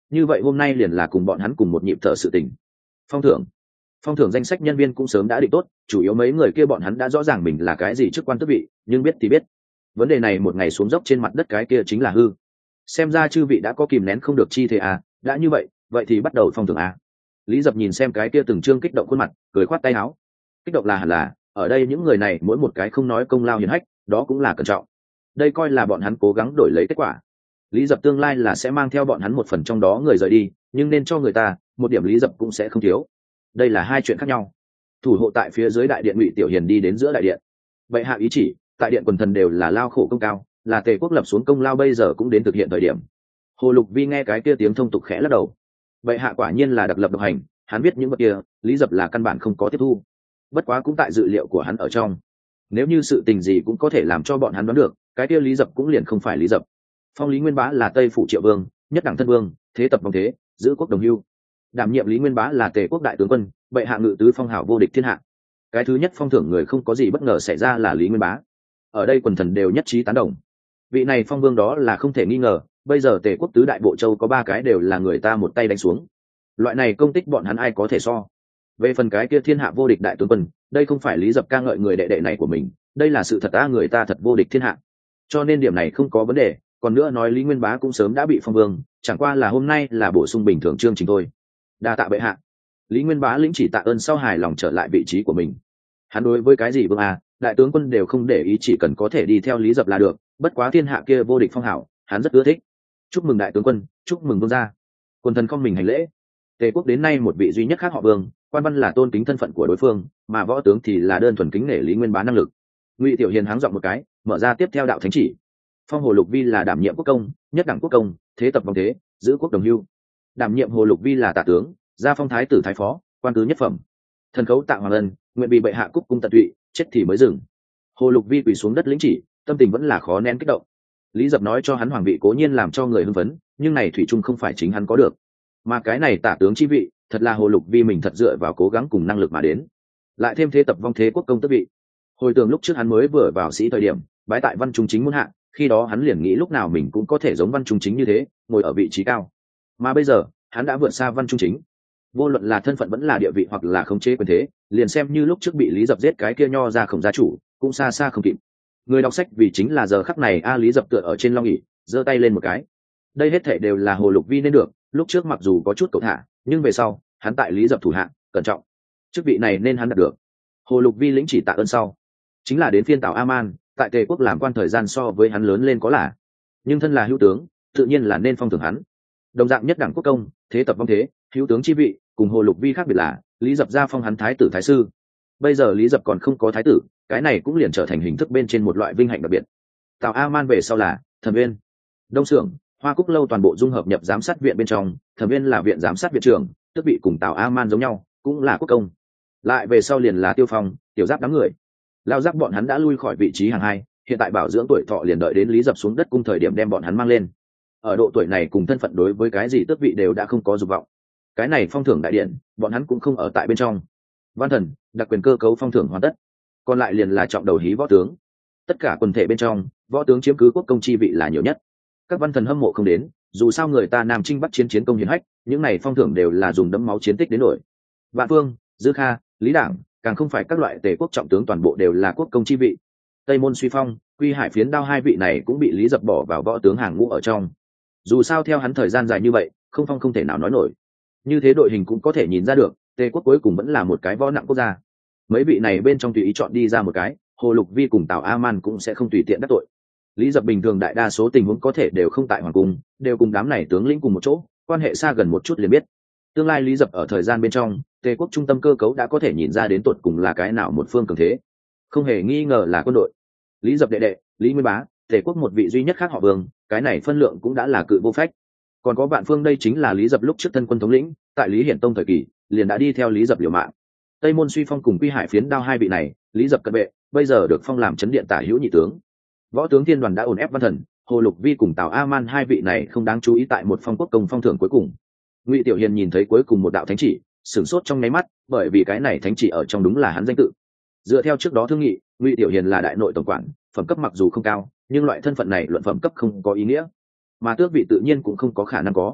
như vậy hôm nay liền là cùng bọn hắn cùng một nhịp thở sự tình. Phong thưởng, phong thưởng danh sách nhân viên cũng sớm đã định tốt, chủ yếu mấy người kia bọn hắn đã rõ ràng mình là cái gì chức quan tước vị, nhưng biết thì biết, vấn đề này một ngày xuống dốc trên mặt đất cái kia chính là hư. Xem ra chư vị đã có kìm nén không được chi thế à, đã như vậy vậy thì bắt đầu phong thưởng à. Lý Dập nhìn xem cái kia từng trương kích động khuôn mặt, cười khoát tay áo. Kích động là hẳn là, ở đây những người này mỗi một cái không nói công lao hiển hách, đó cũng là cẩn trọng. Đây coi là bọn hắn cố gắng đổi lấy kết quả. Lý Dập tương lai là sẽ mang theo bọn hắn một phần trong đó người rời đi, nhưng nên cho người ta một điểm Lý Dập cũng sẽ không thiếu. Đây là hai chuyện khác nhau. Thủ hộ tại phía dưới đại điện Ngụy Tiểu Hiền đi đến giữa đại điện. Vậy hạ ý chỉ, tại điện quần thần đều là lao khổ công cao, là Tề quốc lập xuống công lao bây giờ cũng đến thực hiện thời điểm. Hồ Lục Vi nghe cái kia tiếng thông tục khẽ lắc đầu. Vậy hạ quả nhiên là đặc lập độc hành, hắn biết những vật kia, Lý Dập là căn bản không có tiếp thu. Bất quá cũng tại dự liệu của hắn ở trong. Nếu như sự tình gì cũng có thể làm cho bọn hắn đoán được, cái kia Lý Dập cũng liền không phải Lý Dập. Phong Lý Nguyên Bá là Tây phủ Triệu Vương, nhất đẳng thân vương, thế tập vòng thế, giữ quốc đồng hưu. Đảm nhiệm Lý Nguyên Bá là Tề quốc đại tướng quân, bệ hạ ngự tứ phong hảo vô địch thiên hạ. Cái thứ nhất phong thưởng người không có gì bất ngờ xảy ra là Lý Nguyên Bá. Ở đây quần thần đều nhất trí tán đồng. Vị này phong vương đó là không thể nghi ngờ, bây giờ Tề quốc tứ đại bộ châu có ba cái đều là người ta một tay đánh xuống. Loại này công tích bọn hắn ai có thể so. Về phần cái kia thiên hạ vô địch đại tướng quân, đây không phải Lý Dập ca ngợi người đệ đệ này của mình, đây là sự thật ta người ta thật vô địch thiên hạ. Cho nên điểm này không có vấn đề, còn nữa nói Lý Nguyên Bá cũng sớm đã bị phong vương, chẳng qua là hôm nay là bổ sung bình thường chương trình thôi. Đa tạ bệ hạ. Lý Nguyên Bá lĩnh chỉ tạ ơn sau hài lòng trở lại vị trí của mình. Hắn đối với cái gì vương à, đại tướng quân đều không để ý, chỉ cần có thể đi theo Lý Dập là được, bất quá thiên hạ kia vô địch phong hảo, hắn rất ưa thích. Chúc mừng đại tướng quân, chúc mừng vương gia. Quân thần không mình hành lễ. Tề quốc đến nay một vị duy nhất khác họ Vương, quan văn là tôn kính thân phận của đối phương, mà võ tướng thì là đơn thuần kính nể Lý Nguyên Bá năng lực. Ngụy Tiểu Hiền háng giọng một cái, mở ra tiếp theo đạo thánh chỉ. Phong Hồ Lục Vi là đảm nhiệm quốc công, nhất đẳng quốc công, thế tập vòng thế, giữ quốc đồng hưu. Đảm nhiệm Hồ Lục Vi là tả tướng, gia phong thái tử thái phó, quan tứ nhất phẩm. Thần khấu tạ hoàng ân, nguyện bị bệ hạ cúc cung tận tụy, chết thì mới dừng. Hồ Lục Vi quỳ xuống đất lĩnh chỉ, tâm tình vẫn là khó nén kích động. Lý Dập nói cho hắn hoàng vị cố nhiên làm cho người hưng phấn, nhưng này thủy chung không phải chính hắn có được, mà cái này tả tướng chi vị thật là Hồ Lục Vi mình thật dựa vào cố gắng cùng năng lực mà đến, lại thêm thế tập vong thế quốc công tước vị. Hồi tưởng lúc trước hắn mới vừa vào sĩ thời điểm bái tại văn trung chính muôn hạ, khi đó hắn liền nghĩ lúc nào mình cũng có thể giống văn trung chính như thế, ngồi ở vị trí cao, mà bây giờ hắn đã vượt xa văn trung chính. Vô luận là thân phận vẫn là địa vị hoặc là khống chế quyền thế, liền xem như lúc trước bị Lý Dập giết cái kia nho ra Khổng gia chủ cũng xa xa không kịp. Người đọc sách vì chính là giờ khắc này a Lý Dập tựa ở trên long ỷ, giơ tay lên một cái. Đây hết thể đều là Hồ Lục Vi nên được, lúc trước mặc dù có chút cẩu thả, nhưng về sau hắn tại Lý Dập thủ hạ cẩn trọng, chức vị này nên hắn đạt được. Hồ Lục Vi lĩnh chỉ tạ ơn sau, chính là đến phiên Tào A-man, tại Tề quốc làm quan thời gian so với hắn lớn lên có là, nhưng thân là hữu tướng, tự nhiên là nên phong thưởng hắn. Đồng dạng nhất đẳng quốc công, thế tập vong thế, hữu tướng chi vị, cùng Hồ Lục Vi khác biệt là Lý Dập gia phong hắn thái tử thái sư. Bây giờ Lý Dập còn không có thái tử, cái này cũng liền trở thành hình thức bên trên một loại vinh hạnh đặc biệt. Tào A-man về sau là Thẩm Viên, Đông Xưởng, Hoa Cúc lâu toàn bộ dung hợp nhập giám sát viện bên trong, Thẩm Viên là viện giám sát viện trưởng, tức bị cùng Tào A-man giống nhau, cũng là quốc công. Lại về sau liền là Tiêu Phong, Tiểu Giáp đám người. Lao Giáp bọn hắn đã lui khỏi vị trí hàng hai, hiện tại bảo dưỡng tuổi thọ liền đợi đến Lý Dập xuống đất cung thời điểm đem bọn hắn mang lên. Ở độ tuổi này cùng thân phận đối với cái gì tước vị đều đã không có dục vọng. Cái này phong thưởng đại điện, bọn hắn cũng không ở tại bên trong. Văn thần, đặc quyền cơ cấu phong thưởng hoàn tất, còn lại liền là trọng đầu hí võ tướng. Tất cả quần thể bên trong, võ tướng chiếm cứ quốc công chi vị là nhiều nhất. Các văn thần hâm mộ không đến, dù sao người ta Nam Chinh Bắc chiến chiến công hiển hách, những này phong thưởng đều là dùng đẫm máu chiến tích đến đổi. Vạn Phương, Dư Kha, Lý Đảng, càng không phải các loại tề quốc trọng tướng toàn bộ đều là quốc công chi vị. Tây Môn Suy Phong, Quy Hải Phiến Đao hai vị này cũng bị Lý Dập bỏ vào võ tướng hàng ngũ ở trong. Dù sao theo hắn thời gian dài như vậy, không phong không thể nào nói nổi. Như thế đội hình cũng có thể nhìn ra được, Tề quốc cuối cùng vẫn là một cái võ nặng quốc gia. Mấy vị này bên trong tùy ý chọn đi ra một cái, Hồ Lục Vi cùng Tào A-man cũng sẽ không tùy tiện đắc tội. Lý Dập bình thường đại đa số tình huống có thể đều không tại hoàng cung, đều cùng đám này tướng lĩnh cùng một chỗ, quan hệ xa gần một chút liền biết. Tương lai Lý Dập ở thời gian bên trong, Tề quốc trung tâm cơ cấu đã có thể nhìn ra đến tột cùng là cái nào một phương cường thế. Không hề nghi ngờ là quân đội. Lý Dập đệ đệ, Lý Nguyên Bá, Tề quốc một vị duy nhất khác họ Vương, cái này phân lượng cũng đã là cự vô phách. Còn có Vạn Phương, đây chính là Lý Dập lúc trước thân quân thống lĩnh, tại Lý Hiển Tông thời kỳ, liền đã đi theo Lý Dập liều mạng. Tây Môn Suy Phong cùng Quy Hải Phiến Đao hai vị này, Lý Dập cận vệ, bây giờ được phong làm chấn điện tả hữu nhị tướng. Võ tướng Thiên đoàn đã ổn ép văn thần, Hồ Lục Vi cùng Tào A-man hai vị này không đáng chú ý tại một phong quốc công phong thưởng cuối cùng. Ngụy Tiểu Hiền nhìn thấy cuối cùng một đạo thánh chỉ, sửng sốt trong nháy mắt, bởi vì cái này thánh chỉ ở trong đúng là hắn danh tự. Dựa theo trước đó thương nghị, Ngụy Tiểu Hiền là đại nội tổng quản, phẩm cấp mặc dù không cao, nhưng loại thân phận này luận phẩm cấp không có ý nghĩa, mà tước vị tự nhiên cũng không có khả năng có.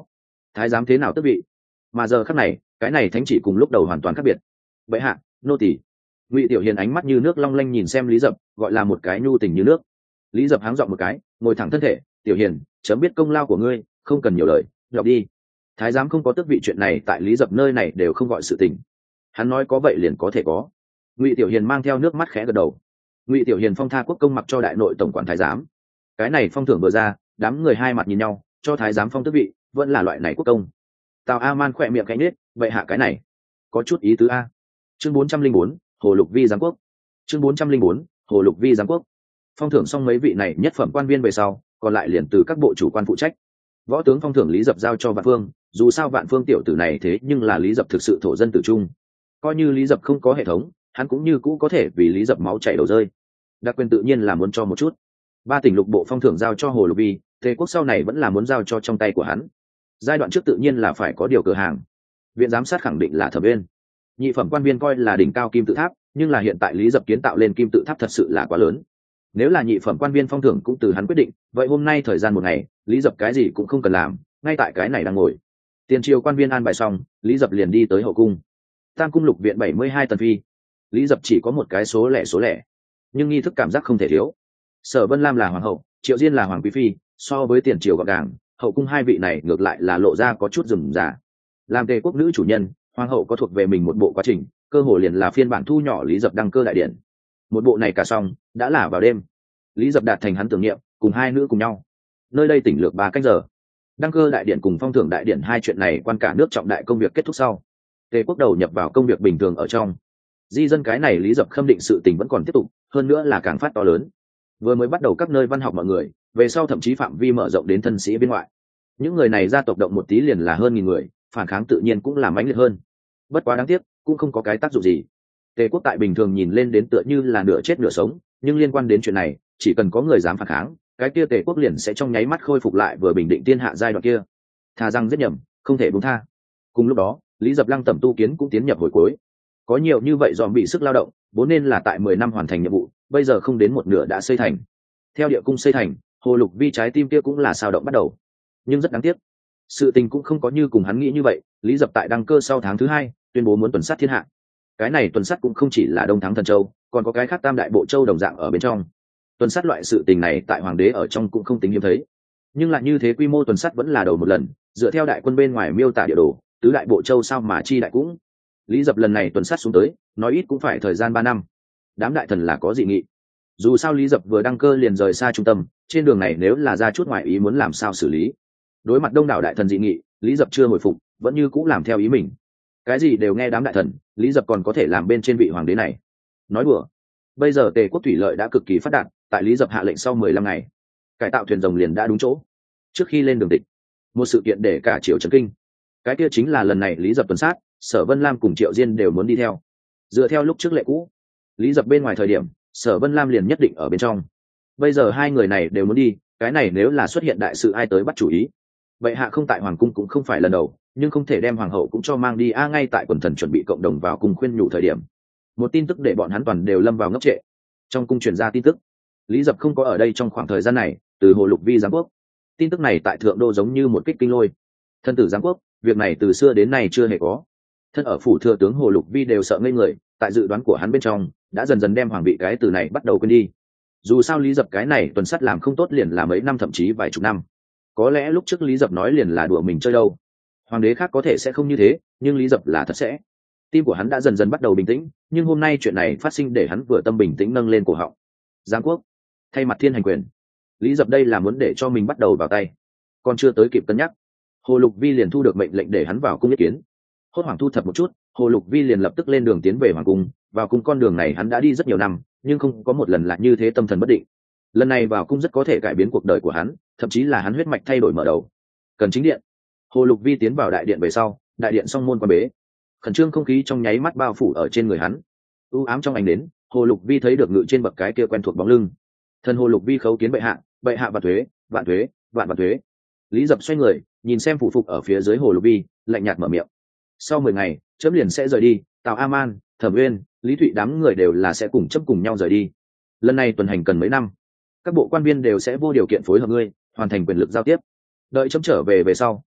thái giám thế nào tước vị? Mà giờ khắc này, cái này thánh chỉ cùng lúc đầu hoàn toàn khác biệt. Bệ hạ, nô tỳ. Ngụy Tiểu Hiền ánh mắt như nước long lanh nhìn xem Lý Dập, gọi là một cái nhu tình như nước. Lý Dập háng giọng một cái, ngồi thẳng thân thể. Tiểu Hiền, chấm biết công lao của ngươi, không cần nhiều lời, đọc đi. Thái giám không có tước vị chuyện này tại Lý Dập nơi này đều không gọi sự tình. Hắn nói có vậy liền có thể có. Ngụy Tiểu Hiền mang theo nước mắt khẽ gật đầu. Ngụy Tiểu Hiền phong tha quốc công mặc cho đại nội tổng quản thái giám. Cái này phong thưởng vừa ra, đám người hai mặt nhìn nhau, cho thái giám phong tước vị, vẫn là loại này quốc công. Tào A Man khỏe miệng cánh nết, vậy hạ cái này có chút ý tứ a. Chương bốn trăm linh bốn, Hồ Lục Vi giám quốc. Chương bốn trăm linh bốn, Hồ Lục Vi giám quốc. Phong thưởng xong mấy vị này nhất phẩm quan viên về sau, còn lại liền từ các bộ chủ quan phụ trách. Võ tướng phong thưởng Lý Dập giao cho Vạn Phương, dù sao Vạn Phương tiểu tử này thế nhưng là Lý Dập thực sự thổ dân tử trung. Coi như Lý Dập không có hệ thống, hắn cũng như cũ có thể vì Lý Dập máu chảy đầu rơi. Đặc quyền tự nhiên là muốn cho một chút. Ba tỉnh lục bộ phong thưởng giao cho Hồ Lục Vi, Tề quốc sau này vẫn là muốn giao cho trong tay của hắn. Giai đoạn trước tự nhiên là phải có điều cửa hàng. Viện giám sát khẳng định là Thẩm Viên. Nhị phẩm quan viên coi là đỉnh cao kim tự tháp, nhưng là hiện tại Lý Dập kiến tạo lên kim tự tháp thật sự là quá lớn. Nếu là nhị phẩm quan viên phong thưởng cũng từ hắn quyết định, vậy hôm nay thời gian một ngày, Lý Dập cái gì cũng không cần làm, ngay tại cái này đang ngồi. Tiền triều quan viên an bài xong, Lý Dập liền đi tới hậu cung. Tam cung lục viện bảy mươi hai tần phi. Lý Dập chỉ có một cái số lẻ số lẻ, nhưng nghi thức cảm giác không thể thiếu. Sở Vân Lam là hoàng hậu, Triệu Diên là hoàng quý phi, so với tiền triều gọn gàng, hậu cung hai vị này ngược lại là lộ ra có chút rườm rà. Làm Tề quốc nữ chủ nhân, hoàng hậu có thuộc về mình một bộ quá trình, cơ hồ liền là phiên bản thu nhỏ Lý Dập đăng cơ đại điển. Một bộ này cả xong, đã là vào đêm. Lý Dập đạt thành hắn tưởng niệm, cùng hai nữ cùng nhau. Nơi đây tỉnh lược ba cách giờ. Đăng cơ đại điển cùng phong thưởng đại điển hai chuyện này quan cả nước trọng đại công việc kết thúc sau. Tề quốc đầu nhập vào công việc bình thường ở trong. Di dân cái này Lý Dập khâm định sự tình vẫn còn tiếp tục, hơn nữa là càng phát to lớn. Vừa mới bắt đầu các nơi văn học mọi người, về sau thậm chí phạm vi mở rộng đến thân sĩ bên ngoại. Những người này gia tộc động một tí liền là hơn nghìn người, phản kháng tự nhiên cũng là mãnh liệt hơn. Bất quá đáng tiếc, cũng không có cái tác dụng gì. Tề quốc tại bình thường nhìn lên đến tựa như là nửa chết nửa sống, nhưng liên quan đến chuyện này, chỉ cần có người dám phản kháng, cái kia Tề quốc liền sẽ trong nháy mắt khôi phục lại vừa bình định thiên hạ giai đoạn kia. Thà rằng giết nhầm, không thể buông tha. Cùng lúc đó, Lý Dập Lăng tẩm tu kiến cũng tiến nhập hồi cuối. Có nhiều như vậy dòm bị sức lao động, vốn nên là tại mười năm hoàn thành nhiệm vụ, bây giờ không đến một nửa đã xây thành. Theo địa cung xây thành, Hồ Lục Vi trái tim kia cũng là sao động bắt đầu. Nhưng rất đáng tiếc, sự tình cũng không có như cùng hắn nghĩ như vậy. Lý Dập tại đăng cơ sau tháng thứ hai, tuyên bố muốn tuần sát thiên hạ. Cái này tuần sát cũng không chỉ là Đông Thắng Thần Châu, còn có cái khác tam đại bộ châu đồng dạng ở bên trong. Tuần sát loại sự tình này tại hoàng đế ở trong cũng không tính hiếm thấy, nhưng lại như thế quy mô tuần sát vẫn là đầu một lần. Dựa theo đại quân bên ngoài miêu tả địa đồ, tứ đại bộ châu sao mà chi đại cũng. Lý Dập lần này tuần sát xuống tới, nói ít cũng phải thời gian ba năm. Đám đại thần là có dị nghị. Dù sao Lý Dập vừa đăng cơ liền rời xa trung tâm, trên đường này nếu là ra chút ngoại ý muốn làm sao xử lý. Đối mặt đông đảo đại thần dị nghị, Lý Dập chưa hồi phục, vẫn như cũng làm theo ý mình. Cái gì đều nghe đám đại thần, Lý Dập còn có thể làm bên trên vị hoàng đế này. Nói đùa. Bây giờ Tề quốc thủy lợi đã cực kỳ phát đạt, tại Lý Dập hạ lệnh sau mười lăm ngày, cải tạo thuyền rồng liền đã đúng chỗ. Trước khi lên đường tịch, một sự kiện để cả triều chấn kinh. Cái kia chính là lần này Lý Dập tuần sát, Sở Vân Lam cùng Triệu Diên đều muốn đi theo. Dựa theo lúc trước lệ cũ, Lý Dập bên ngoài thời điểm, Sở Vân Lam liền nhất định ở bên trong. Bây giờ hai người này đều muốn đi, cái này nếu là xuất hiện đại sự ai tới bắt chủ ý. Vậy hạ không tại hoàng cung cũng không phải lần đầu, nhưng không thể đem hoàng hậu cũng cho mang đi a. Ngay tại quần thần chuẩn bị cộng đồng vào cung khuyên nhủ thời điểm, một tin tức để bọn hắn toàn đều lâm vào ngốc trệ. Trong cung truyền ra tin tức, Lý Dập không có ở đây trong khoảng thời gian này, từ Hồ Lục Vi giám quốc. Tin tức này tại thượng đô giống như một kích kinh lôi. Thân tử giám quốc, việc này từ xưa đến nay chưa hề có. Thân ở phủ thừa tướng Hồ Lục Vi đều sợ ngây người, tại dự đoán của hắn bên trong, đã dần dần đem hoàng vị cái từ này bắt đầu quên đi. Dù sao Lý Dập cái này tuần sát làm không tốt liền là mấy năm thậm chí vài chục năm. Có lẽ lúc trước Lý Dập nói liền là đùa mình chơi đâu. Hoàng đế khác có thể sẽ không như thế, nhưng Lý Dập là thật sẽ. Tim của hắn đã dần dần bắt đầu bình tĩnh, nhưng hôm nay chuyện này phát sinh để hắn vừa tâm bình tĩnh nâng lên cổ họng. Giám quốc, thay mặt thiên hành quyền. Lý Dập đây là muốn để cho mình bắt đầu vào tay. Còn chưa tới kịp cân nhắc, Hồ Lục Vi liền thu được mệnh lệnh để hắn vào cung ý kiến. Hốt hoảng thu thập một chút, Hồ Lục Vi liền lập tức lên đường tiến về hoàng cung. Vào cung con đường này hắn đã đi rất nhiều năm, nhưng không có một lần là như thế tâm thần bất định. Lần này vào cung rất có thể cải biến cuộc đời của hắn, thậm chí là hắn huyết mạch thay đổi mở đầu. Cần chính điện. Hồ Lục Vi tiến vào đại điện về sau, đại điện song môn quan bế, khẩn trương không khí trong nháy mắt bao phủ ở trên người hắn. U ám trong ánh đến, Hồ Lục Vi thấy được ngự trên bậc cái kia quen thuộc bóng lưng. Thân Hồ Lục Vi khấu kiến bệ hạ, bệ hạ vạn thuế, vạn thuế, vạn vạn thuế. Lý Dập xoay người, nhìn xem phủ phục ở phía dưới Hồ Lục Vi, lạnh nhạt mở miệng. Sau mười ngày, chấm liền sẽ rời đi. Tào A Man, Thẩm Uyên, Lý Thụy đám người đều là sẽ cùng chấm cùng nhau rời đi. Lần này tuần hành cần mấy năm, các bộ quan viên đều sẽ vô điều kiện phối hợp ngươi, hoàn thành quyền lực giao tiếp. Đợi chấm trở về về sau,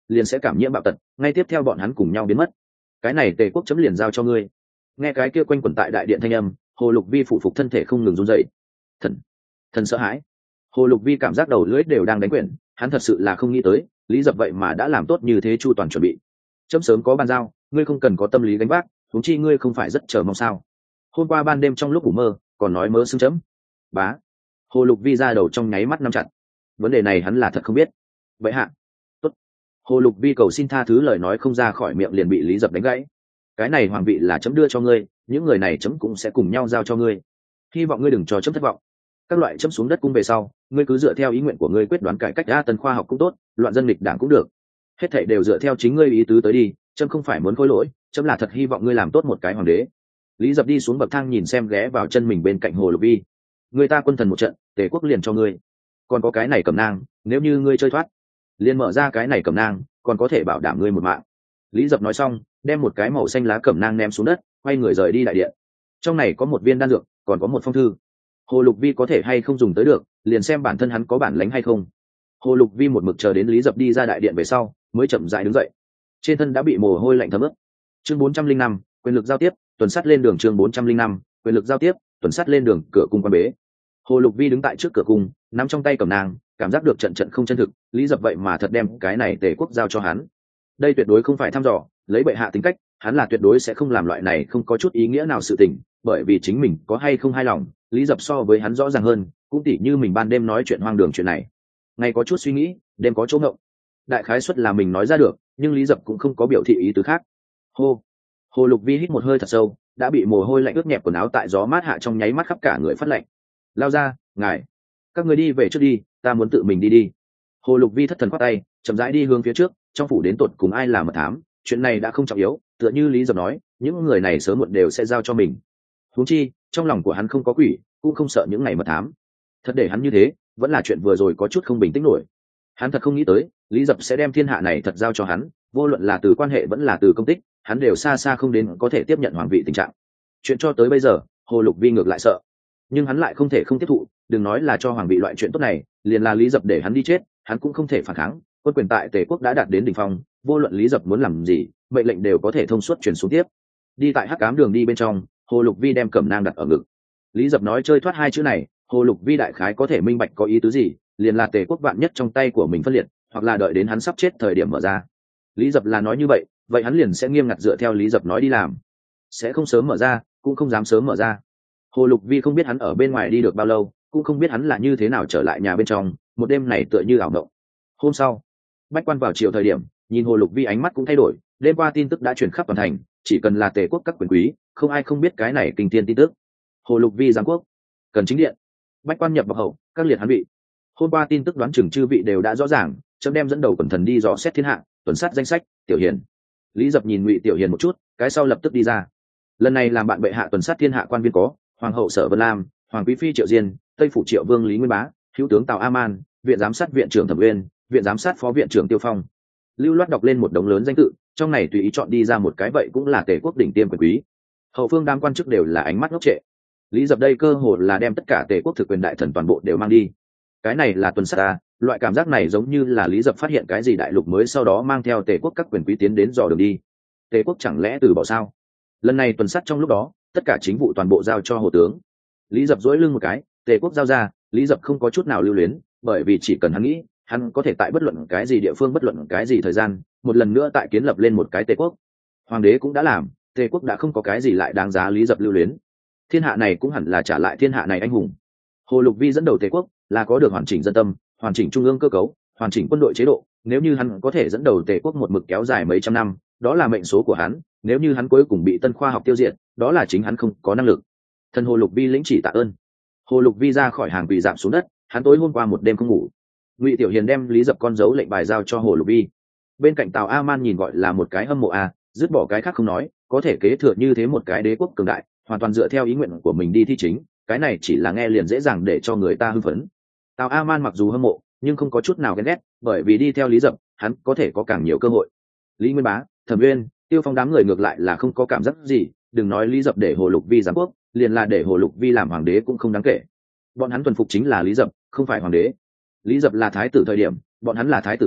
liền sẽ cảm nhiễm bạo tật, ngay tiếp theo bọn hắn cùng nhau biến mất. Cái này tề quốc chấm liền giao cho ngươi. Nghe cái kia quanh quẩn tại đại điện thanh âm, Hồ Lục Vi phụ phục thân thể không ngừng run rẩy. Thần, thần sợ hãi. Hồ Lục Vi cảm giác đầu lưỡi đều đang đánh quyển, hắn thật sự là không nghĩ tới, Lý Dập vậy mà đã làm tốt như thế chu toàn chuẩn bị. Chấm sớm có bàn giao, ngươi không cần có tâm lý gánh vác, huống chi ngươi không phải rất chờ mong sao? Hôm qua ban đêm trong lúc ngủ mơ, còn nói mơ xưng chấm. Bá. Hồ Lục Vi ra đầu trong nháy mắt nắm chặt. Vấn đề này hắn là thật không biết. Vậy hạ. Tốt. Hồ Lục Vi cầu xin tha thứ lời nói không ra khỏi miệng liền bị Lý Dập đánh gãy. Cái này hoàng vị là chấm đưa cho ngươi, những người này chấm cũng sẽ cùng nhau giao cho ngươi. Hy vọng ngươi đừng cho chấm thất vọng. Các loại chấm xuống đất cung về sau, ngươi cứ dựa theo ý nguyện của ngươi quyết đoán cải cách đa tân khoa học cũng tốt, loạn dân nghịch đảng cũng được. Hết thảy đều dựa theo chính ngươi ý tứ tới đi, chấm không phải muốn khôi lỗi, chấm là thật hy vọng ngươi làm tốt một cái hoàng đế. Lý Dập đi xuống bậc thang nhìn xem ghé vào chân mình bên cạnh Hồ Lục Vi. Người ta quân thần một trận, Tề quốc liền cho ngươi. Còn có cái này cẩm nang, nếu như ngươi chơi thoát, liền mở ra cái này cẩm nang, còn có thể bảo đảm ngươi một mạng. Lý Dập nói xong, đem một cái màu xanh lá cẩm nang ném xuống đất, quay người rời đi đại điện. Trong này có một viên đan dược, còn có một phong thư. Hồ Lục Vi có thể hay không dùng tới được, liền xem bản thân hắn có bản lĩnh hay không. Hồ Lục Vi một mực chờ đến Lý Dập đi ra đại điện về sau, mới chậm rãi đứng dậy. Trên thân đã bị mồ hôi lạnh thấm ướt. Chương bốn trăm linh năm, quyền lực giao tiếp, tuần sát lên đường chương bốn trăm linh năm, quyền lực giao tiếp, tuần sát lên đường, cửa cung quan bế. Hồ Lục Vi đứng tại trước cửa cung, nắm trong tay cẩm nang, cảm giác được trận trận không chân thực, Lý Dập vậy mà thật đem cái này Tề quốc giao cho hắn. Đây tuyệt đối không phải thăm dò, lấy bệ hạ tính cách, hắn là tuyệt đối sẽ không làm loại này không có chút ý nghĩa nào sự tình, bởi vì chính mình có hay không hài lòng, Lý Dập so với hắn rõ ràng hơn, cũng tỉ như mình ban đêm nói chuyện hoang đường chuyện này. Ngày có chút suy nghĩ, đêm có chỗ ngộng. Đại khái suất là mình nói ra được, nhưng Lý Dập cũng không có biểu thị ý tứ khác. Hô. Hồ Lục Vi hít một hơi thật sâu, đã bị mồ hôi lạnh ướt nhẹp quần áo tại gió mát hạ trong nháy mắt khắp cả người phát lạnh. Lao ra, ngài, các người đi về trước đi, ta muốn tự mình đi đi. Hồ Lục Vi thất thần khoát tay, chậm rãi đi hướng phía trước, trong phủ đến tột cùng ai là mật thám, chuyện này đã không trọng yếu, tựa như Lý Dập nói, những người này sớm muộn đều sẽ giao cho mình. Huống chi, trong lòng của hắn không có quỷ, cũng không sợ những ngày mật thám. Thật để hắn như thế, vẫn là chuyện vừa rồi có chút không bình tĩnh nổi. Hắn thật không nghĩ tới, Lý Dập sẽ đem thiên hạ này thật giao cho hắn, vô luận là từ quan hệ vẫn là từ công tích, hắn đều xa xa không đến có thể tiếp nhận hoàng vị tình trạng. Chuyện cho tới bây giờ, Hồ Lục Vi ngược lại sợ, nhưng hắn lại không thể không tiếp thụ, đừng nói là cho hoàng vị loại chuyện tốt này, liền là Lý Dập để hắn đi chết, hắn cũng không thể phản kháng. Quân quyền tại Tề quốc đã đạt đến đỉnh phong, vô luận Lý Dập muốn làm gì, mệnh lệnh đều có thể thông suốt truyền xuống tiếp. Đi tại hắc ám đường đi bên trong, Hồ Lục Vi đem cẩm nang đặt ở ngực. Lý Dập nói chơi thoát hai chữ này, Hồ Lục Vi đại khái có thể minh bạch có ý tứ gì, liền là Tề quốc vạn nhất trong tay của mình phân liệt, hoặc là đợi đến hắn sắp chết thời điểm mở ra. Lý Dập là nói như vậy, vậy hắn liền sẽ nghiêm ngặt dựa theo Lý Dập nói đi làm, sẽ không sớm mở ra, cũng không dám sớm mở ra. Hồ Lục Vi không biết hắn ở bên ngoài đi được bao lâu, cũng không biết hắn là như thế nào trở lại nhà bên trong, một đêm này tựa như ảo mộng. Hôm sau, Bách Quan vào chiều thời điểm, nhìn Hồ Lục Vi ánh mắt cũng thay đổi, đêm qua tin tức đã truyền khắp toàn thành, chỉ cần là Tề quốc các quyền quý, không ai không biết cái này kinh thiên tin tức. Hồ Lục Vi giáng quốc, cần chính điện. Bách Quan nhập vào hậu, các liệt hắn vị. Hôm qua tin tức đoán chừng chư vị đều đã rõ ràng, chấm đem dẫn đầu quần thần đi dò xét thiên hạ, tuần sát danh sách, Tiểu Hiền. Lý Dập nhìn Ngụy Tiểu Hiền một chút, cái sau lập tức đi ra. Lần này làm bạn bệ hạ tuần sát thiên hạ quan viên có hoàng hậu Sở Vân Lam, hoàng quý phi Triệu Diên, tây phủ Triệu Vương Lý Nguyên Bá, hữu tướng Tào A Man, viện giám sát viện trưởng Thẩm Uyên, viện giám sát phó viện trưởng Tiêu Phong. Lưu loát đọc lên một đống lớn danh tự, trong này tùy ý chọn đi ra một cái vậy cũng là Tề quốc đỉnh tiêm quyền quý. Hậu phương đám quan chức đều là ánh mắt ngốc trệ. Lý Dập đây cơ hồ là đem tất cả Tề quốc thực quyền đại thần toàn bộ đều mang đi. Cái này là tuần sát à? Loại cảm giác này giống như là Lý Dập phát hiện cái gì đại lục mới, sau đó mang theo Tề quốc các quyền quý tiến đến dò đường đi. Tề quốc chẳng lẽ từ bỏ sao? Lần này tuần sát trong lúc đó, tất cả chính vụ toàn bộ giao cho Hồ tướng. Lý Dập dỗi lưng một cái, Tề quốc giao ra, Lý Dập không có chút nào lưu luyến, bởi vì chỉ cần hắn nghĩ, hắn có thể tại bất luận cái gì địa phương, bất luận cái gì thời gian, một lần nữa tại kiến lập lên một cái Tề quốc. Hoàng đế cũng đã làm, Tề quốc đã không có cái gì lại đáng giá Lý Dập lưu luyến. Thiên hạ này cũng hẳn là trả lại thiên hạ này anh hùng. Hồ Lục Vi dẫn đầu Tề quốc, là có được hoàn chỉnh dân tâm, hoàn chỉnh trung ương cơ cấu, hoàn chỉnh quân đội chế độ. Nếu như hắn có thể dẫn đầu Tề quốc một mực kéo dài mấy trăm năm, đó là mệnh số của hắn. Nếu như hắn cuối cùng bị tân khoa học tiêu diệt, đó là chính hắn không có năng lực. Thần Hồ Lục Vi lĩnh chỉ tạ ơn. Hồ Lục Vi ra khỏi hàng quỳ giảm xuống đất, hắn tối hôm qua một đêm không ngủ. Ngụy Tiểu Hiền đem Lý Dập con dấu lệnh bài giao cho Hồ Lục Vi. Bên cạnh Tào A Man nhìn gọi là một cái hâm mộ a, dứt bỏ cái khác không nói, có thể kế thừa như thế một cái đế quốc cường đại, hoàn toàn dựa theo ý nguyện của mình đi thi chính, cái này chỉ là nghe liền dễ dàng để cho người ta hưng phấn. Tào A Man mặc dù hâm mộ, nhưng không có chút nào ghen ghét, bởi vì đi theo Lý Dập, hắn có thể có càng nhiều cơ hội. Lý Nguyên Bá, Thẩm Uyên, Tiêu Phong đám người ngược lại là không có cảm giác gì, đừng nói Lý Dập để Hồ Lục Vi giám quốc, liền là để Hồ Lục Vi làm hoàng đế cũng không đáng kể. Bọn hắn tuần phục chính là Lý Dập, không phải hoàng đế. Lý Dập là thái tử thời điểm, bọn hắn là thái tử người,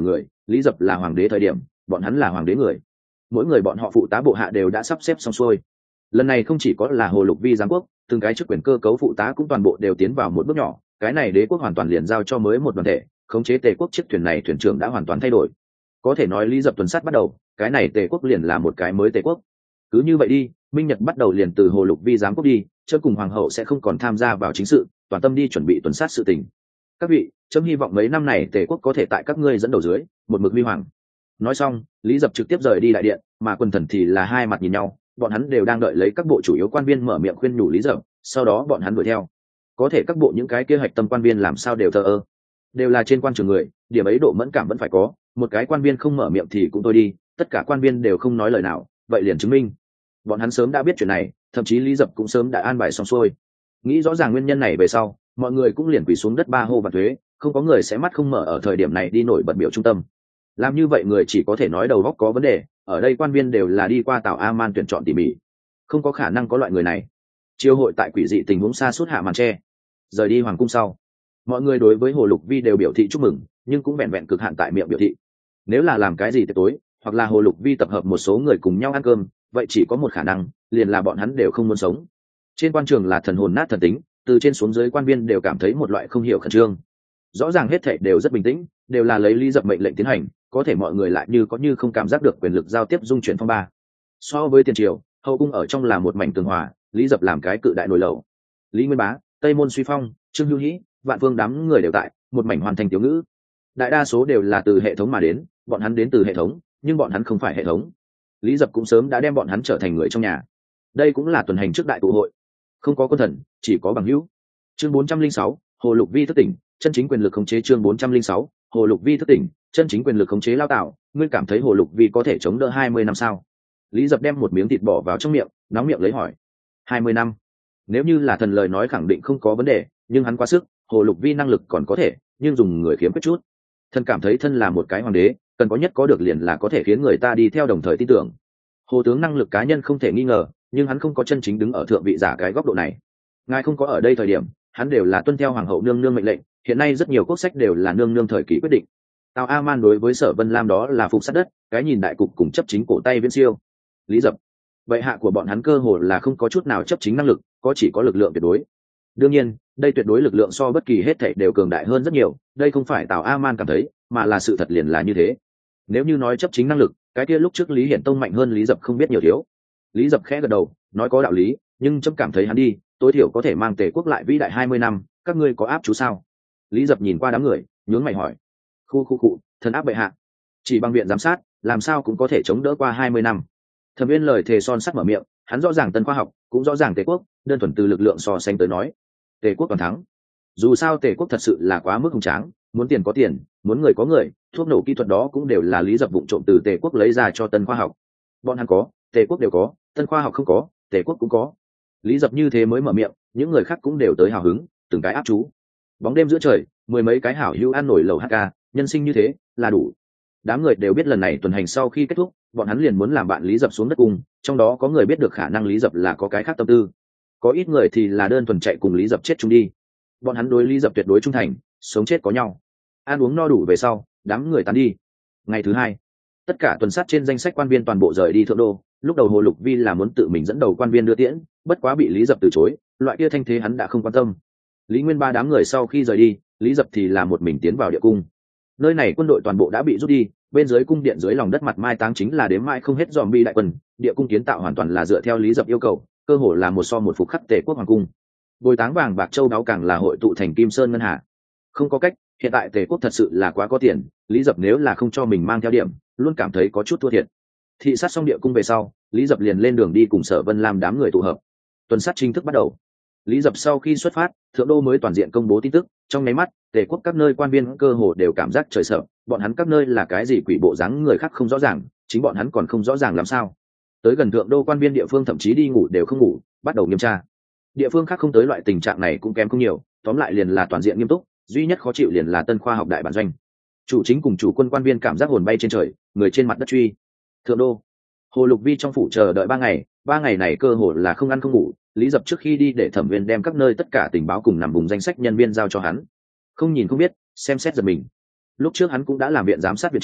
Lý Dập là hoàng đế thời điểm bọn hắn là hoàng đế người, mỗi người bọn họ phụ tá bộ hạ đều đã sắp xếp xong xuôi. Lần này không chỉ có là Hồ Lục Vi giám quốc, từng cái chức quyền cơ cấu phụ tá cũng toàn bộ đều tiến vào một bước nhỏ, cái này đế quốc hoàn toàn liền giao cho mới một đoàn thể, khống chế Tề quốc chiếc thuyền này thuyền trưởng đã hoàn toàn thay đổi. Có thể nói Lý Dập tuần sát bắt đầu, cái này Tề quốc liền là một cái mới Tề quốc. Cứ như vậy đi, Minh Nhật bắt đầu liền từ Hồ Lục Vi giám quốc đi, chớ cùng hoàng hậu sẽ không còn tham gia vào chính sự, toàn tâm đi chuẩn bị tuần sát sự tình. Các vị, chấm hy vọng mấy năm này Tề quốc có thể tại các ngươi dẫn đầu dưới, một mực huy hoàng. Nói xong, Lý Dập trực tiếp rời đi đại điện, mà quần thần thì là hai mặt nhìn nhau, bọn hắn đều đang đợi lấy các bộ chủ yếu quan viên mở miệng khuyên nhủ Lý Dập, sau đó bọn hắn đuổi theo. Có thể các bộ những cái kế hoạch tâm quan viên làm sao đều thờ ơ, đều là trên quan trường người, điểm ấy độ mẫn cảm vẫn phải có, một cái quan viên không mở miệng thì cũng thôi đi, tất cả quan viên đều không nói lời nào, vậy liền chứng minh bọn hắn sớm đã biết chuyện này, thậm chí Lý Dập cũng sớm đã an bài xong xuôi. Nghĩ rõ ràng nguyên nhân này về sau, mọi người cũng liền quỳ xuống đất ba hô và thuế, không có người sẽ mắt không mở ở thời điểm này đi nổi bật biểu trung tâm. Làm như vậy người chỉ có thể nói đầu óc có vấn đề, ở đây quan viên đều là đi qua Tào A-man tuyển chọn tỉ mỉ, không có khả năng có loại người này. Chiêu hội tại quỷ dị tình huống xa suốt hạ màn tre, rời đi hoàng cung sau, mọi người đối với Hồ Lục Vi đều biểu thị chúc mừng, nhưng cũng vẹn vẹn cực hạn tại miệng biểu thị. Nếu là làm cái gì tới tối, hoặc là Hồ Lục Vi tập hợp một số người cùng nhau ăn cơm, vậy chỉ có một khả năng, liền là bọn hắn đều không muốn sống. Trên quan trường là thần hồn nát thần tính, từ trên xuống dưới quan viên đều cảm thấy một loại không hiểu khẩn trương. Rõ ràng hết thảy đều rất bình tĩnh, đều là lấy Lý Dập mệnh lệnh tiến hành, có thể mọi người lại như có như không cảm giác được quyền lực giao tiếp dung chuyển phong ba. So với tiền triều, hậu cung ở trong là một mảnh tường hòa, Lý Dập làm cái cự đại nổi lẩu. Lý Nguyên Bá, Tây Môn Suy Phong, Trương Hữu Hĩ, Vạn Vương đám người đều tại, một mảnh hoàn thành tiểu ngữ. Đại đa số đều là từ hệ thống mà đến, bọn hắn đến từ hệ thống, nhưng bọn hắn không phải hệ thống. Lý Dập cũng sớm đã đem bọn hắn trở thành người trong nhà. Đây cũng là tuần hành trước đại tụ hội, không có quân thần, chỉ có bằng hữu. Chương bốn trăm linh sáu, Hồ Lục Vi thức tỉnh, chân chính quyền lực khống chế. Chương bốn trăm linh sáu, Hồ Lục Vi thức tỉnh, chân chính quyền lực khống chế. Lao Tạo, ngươi cảm thấy Hồ Lục Vi có thể chống đỡ hai mươi năm sao? Lý Dập đem một miếng thịt bỏ vào trong miệng, nóng miệng lấy hỏi. hai mươi năm? Nếu như là thần lời nói khẳng định không có vấn đề, nhưng hắn quá sức, Hồ Lục Vi năng lực còn có thể, nhưng dùng người khiếm khuyết chút. Thần cảm thấy thân là một cái hoàng đế, cần có nhất có được liền là có thể khiến người ta đi theo đồng thời tin tưởng. Hồ tướng năng lực cá nhân không thể nghi ngờ, nhưng hắn không có chân chính đứng ở thượng vị giả cái góc độ này. Ngài không có ở đây thời điểm, hắn đều là tuân theo hoàng hậu nương nương mệnh lệnh, hiện nay rất nhiều quốc sách đều là nương nương thời kỳ quyết định. Tào A-man đối với Sở Vân Lam đó là phục sát đất, cái nhìn đại cục cùng chấp chính cổ tay viễn siêu. Lý Dập, bệ hạ của bọn hắn cơ hồ là không có chút nào chấp chính năng lực, có chỉ có lực lượng tuyệt đối. Đương nhiên, đây tuyệt đối lực lượng so bất kỳ hết thảy đều cường đại hơn rất nhiều, đây không phải Tào A-man cảm thấy, mà là sự thật liền là như thế. Nếu như nói chấp chính năng lực, cái kia lúc trước Lý Hiển Tông mạnh hơn Lý Dập không biết nhiều thiếu. Lý Dập khẽ gật đầu, nói có đạo lý, nhưng trẫm cảm thấy hắn đi, tối thiểu có thể mang Tề quốc lại vĩ đại hai mươi năm, các ngươi có áp chú sao? Lý Dập nhìn qua đám người, nhướng mày hỏi. Khu khu cụ, thần áp bệ hạ. Chỉ bằng viện giám sát, làm sao cũng có thể chống đỡ qua hai mươi năm. Thẩm Viên lời thề son sắt mở miệng, hắn rõ ràng tân khoa học, cũng rõ ràng Tề quốc, đơn thuần từ lực lượng so sánh tới nói, Tề quốc toàn thắng. Dù sao Tề quốc thật sự là quá mức hùng tráng, muốn tiền có tiền, muốn người có người, thuốc nổ kỹ thuật đó cũng đều là Lý Dập vụng trộm từ Tề quốc lấy ra cho tân khoa học. Bọn hắn có, Tề quốc đều có, tân khoa học không có, Tề quốc cũng có. Lý Dập như thế mới mở miệng, những người khác cũng đều tới hào hứng, từng cái áp chú. Bóng đêm giữa trời, mười mấy cái hảo hữu ăn nổi lẩu hát ca, nhân sinh như thế là đủ. Đám người đều biết lần này tuần hành sau khi kết thúc, bọn hắn liền muốn làm bạn Lý Dập xuống đất cung, trong đó có người biết được khả năng Lý Dập là có cái khác tâm tư, có ít người thì là đơn thuần chạy cùng Lý Dập chết chung đi. Bọn hắn đối Lý Dập tuyệt đối trung thành, sống chết có nhau. Ăn uống no đủ về sau, đám người tán đi. Ngày thứ hai, tất cả tuần sát trên danh sách quan viên toàn bộ rời đi Thượng Đô. Lúc đầu Hồ Lục Vi là muốn tự mình dẫn đầu quan viên đưa tiễn, bất quá bị Lý Dập từ chối, loại kia thanh thế hắn đã không quan tâm. Lý Nguyên Ba đám người sau khi rời đi, Lý Dập thì là một mình tiến vào địa cung. Nơi này quân đội toàn bộ đã bị rút đi, bên dưới cung điện dưới lòng đất mặt mai táng chính là đếm mãi không hết zombie đại quân, địa cung kiến tạo hoàn toàn là dựa theo Lý Dập yêu cầu, cơ hồ là một so một phục khắc Tề quốc hoàng cung. Bồi táng vàng bạc châu báu càng là hội tụ thành Kim Sơn ngân hà. Không có cách, hiện tại Tề quốc thật sự là quá có tiền, Lý Dập nếu là không cho mình mang theo điểm, luôn cảm thấy có chút thua thiệt. Thị sát xong địa cung về sau, Lý Dập liền lên đường đi cùng Sở Vân Lam đám người tụ hợp. Tuần sát chính thức bắt đầu. Lý Dập sau khi xuất phát, Thượng Đô mới toàn diện công bố tin tức, trong nháy mắt, Tề quốc các nơi quan viên cơ hồ đều cảm giác trời sợ, bọn hắn các nơi là cái gì quỷ bộ dáng người khác không rõ ràng, chính bọn hắn còn không rõ ràng làm sao. Tới gần Thượng Đô quan viên địa phương thậm chí đi ngủ đều không ngủ, bắt đầu nghiêm tra. Địa phương khác không tới loại tình trạng này cũng kém không nhiều, tóm lại liền là toàn diện nghiêm túc, duy nhất khó chịu liền là tân khoa học đại bản doanh. Chủ chính cùng chủ quân quan viên cảm giác hồn bay trên trời, người trên mặt đất truy. Thượng Đô, Hồ Lục Vi trong phủ chờ đợi ba ngày, ba ngày này cơ hồ là không ăn không ngủ. Lý Dập trước khi đi để Thẩm Viên đem các nơi tất cả tình báo cùng nằm vùng danh sách nhân viên giao cho hắn. Không nhìn không biết, xem xét giật mình. Lúc trước hắn cũng đã làm viện giám sát viện trưởng,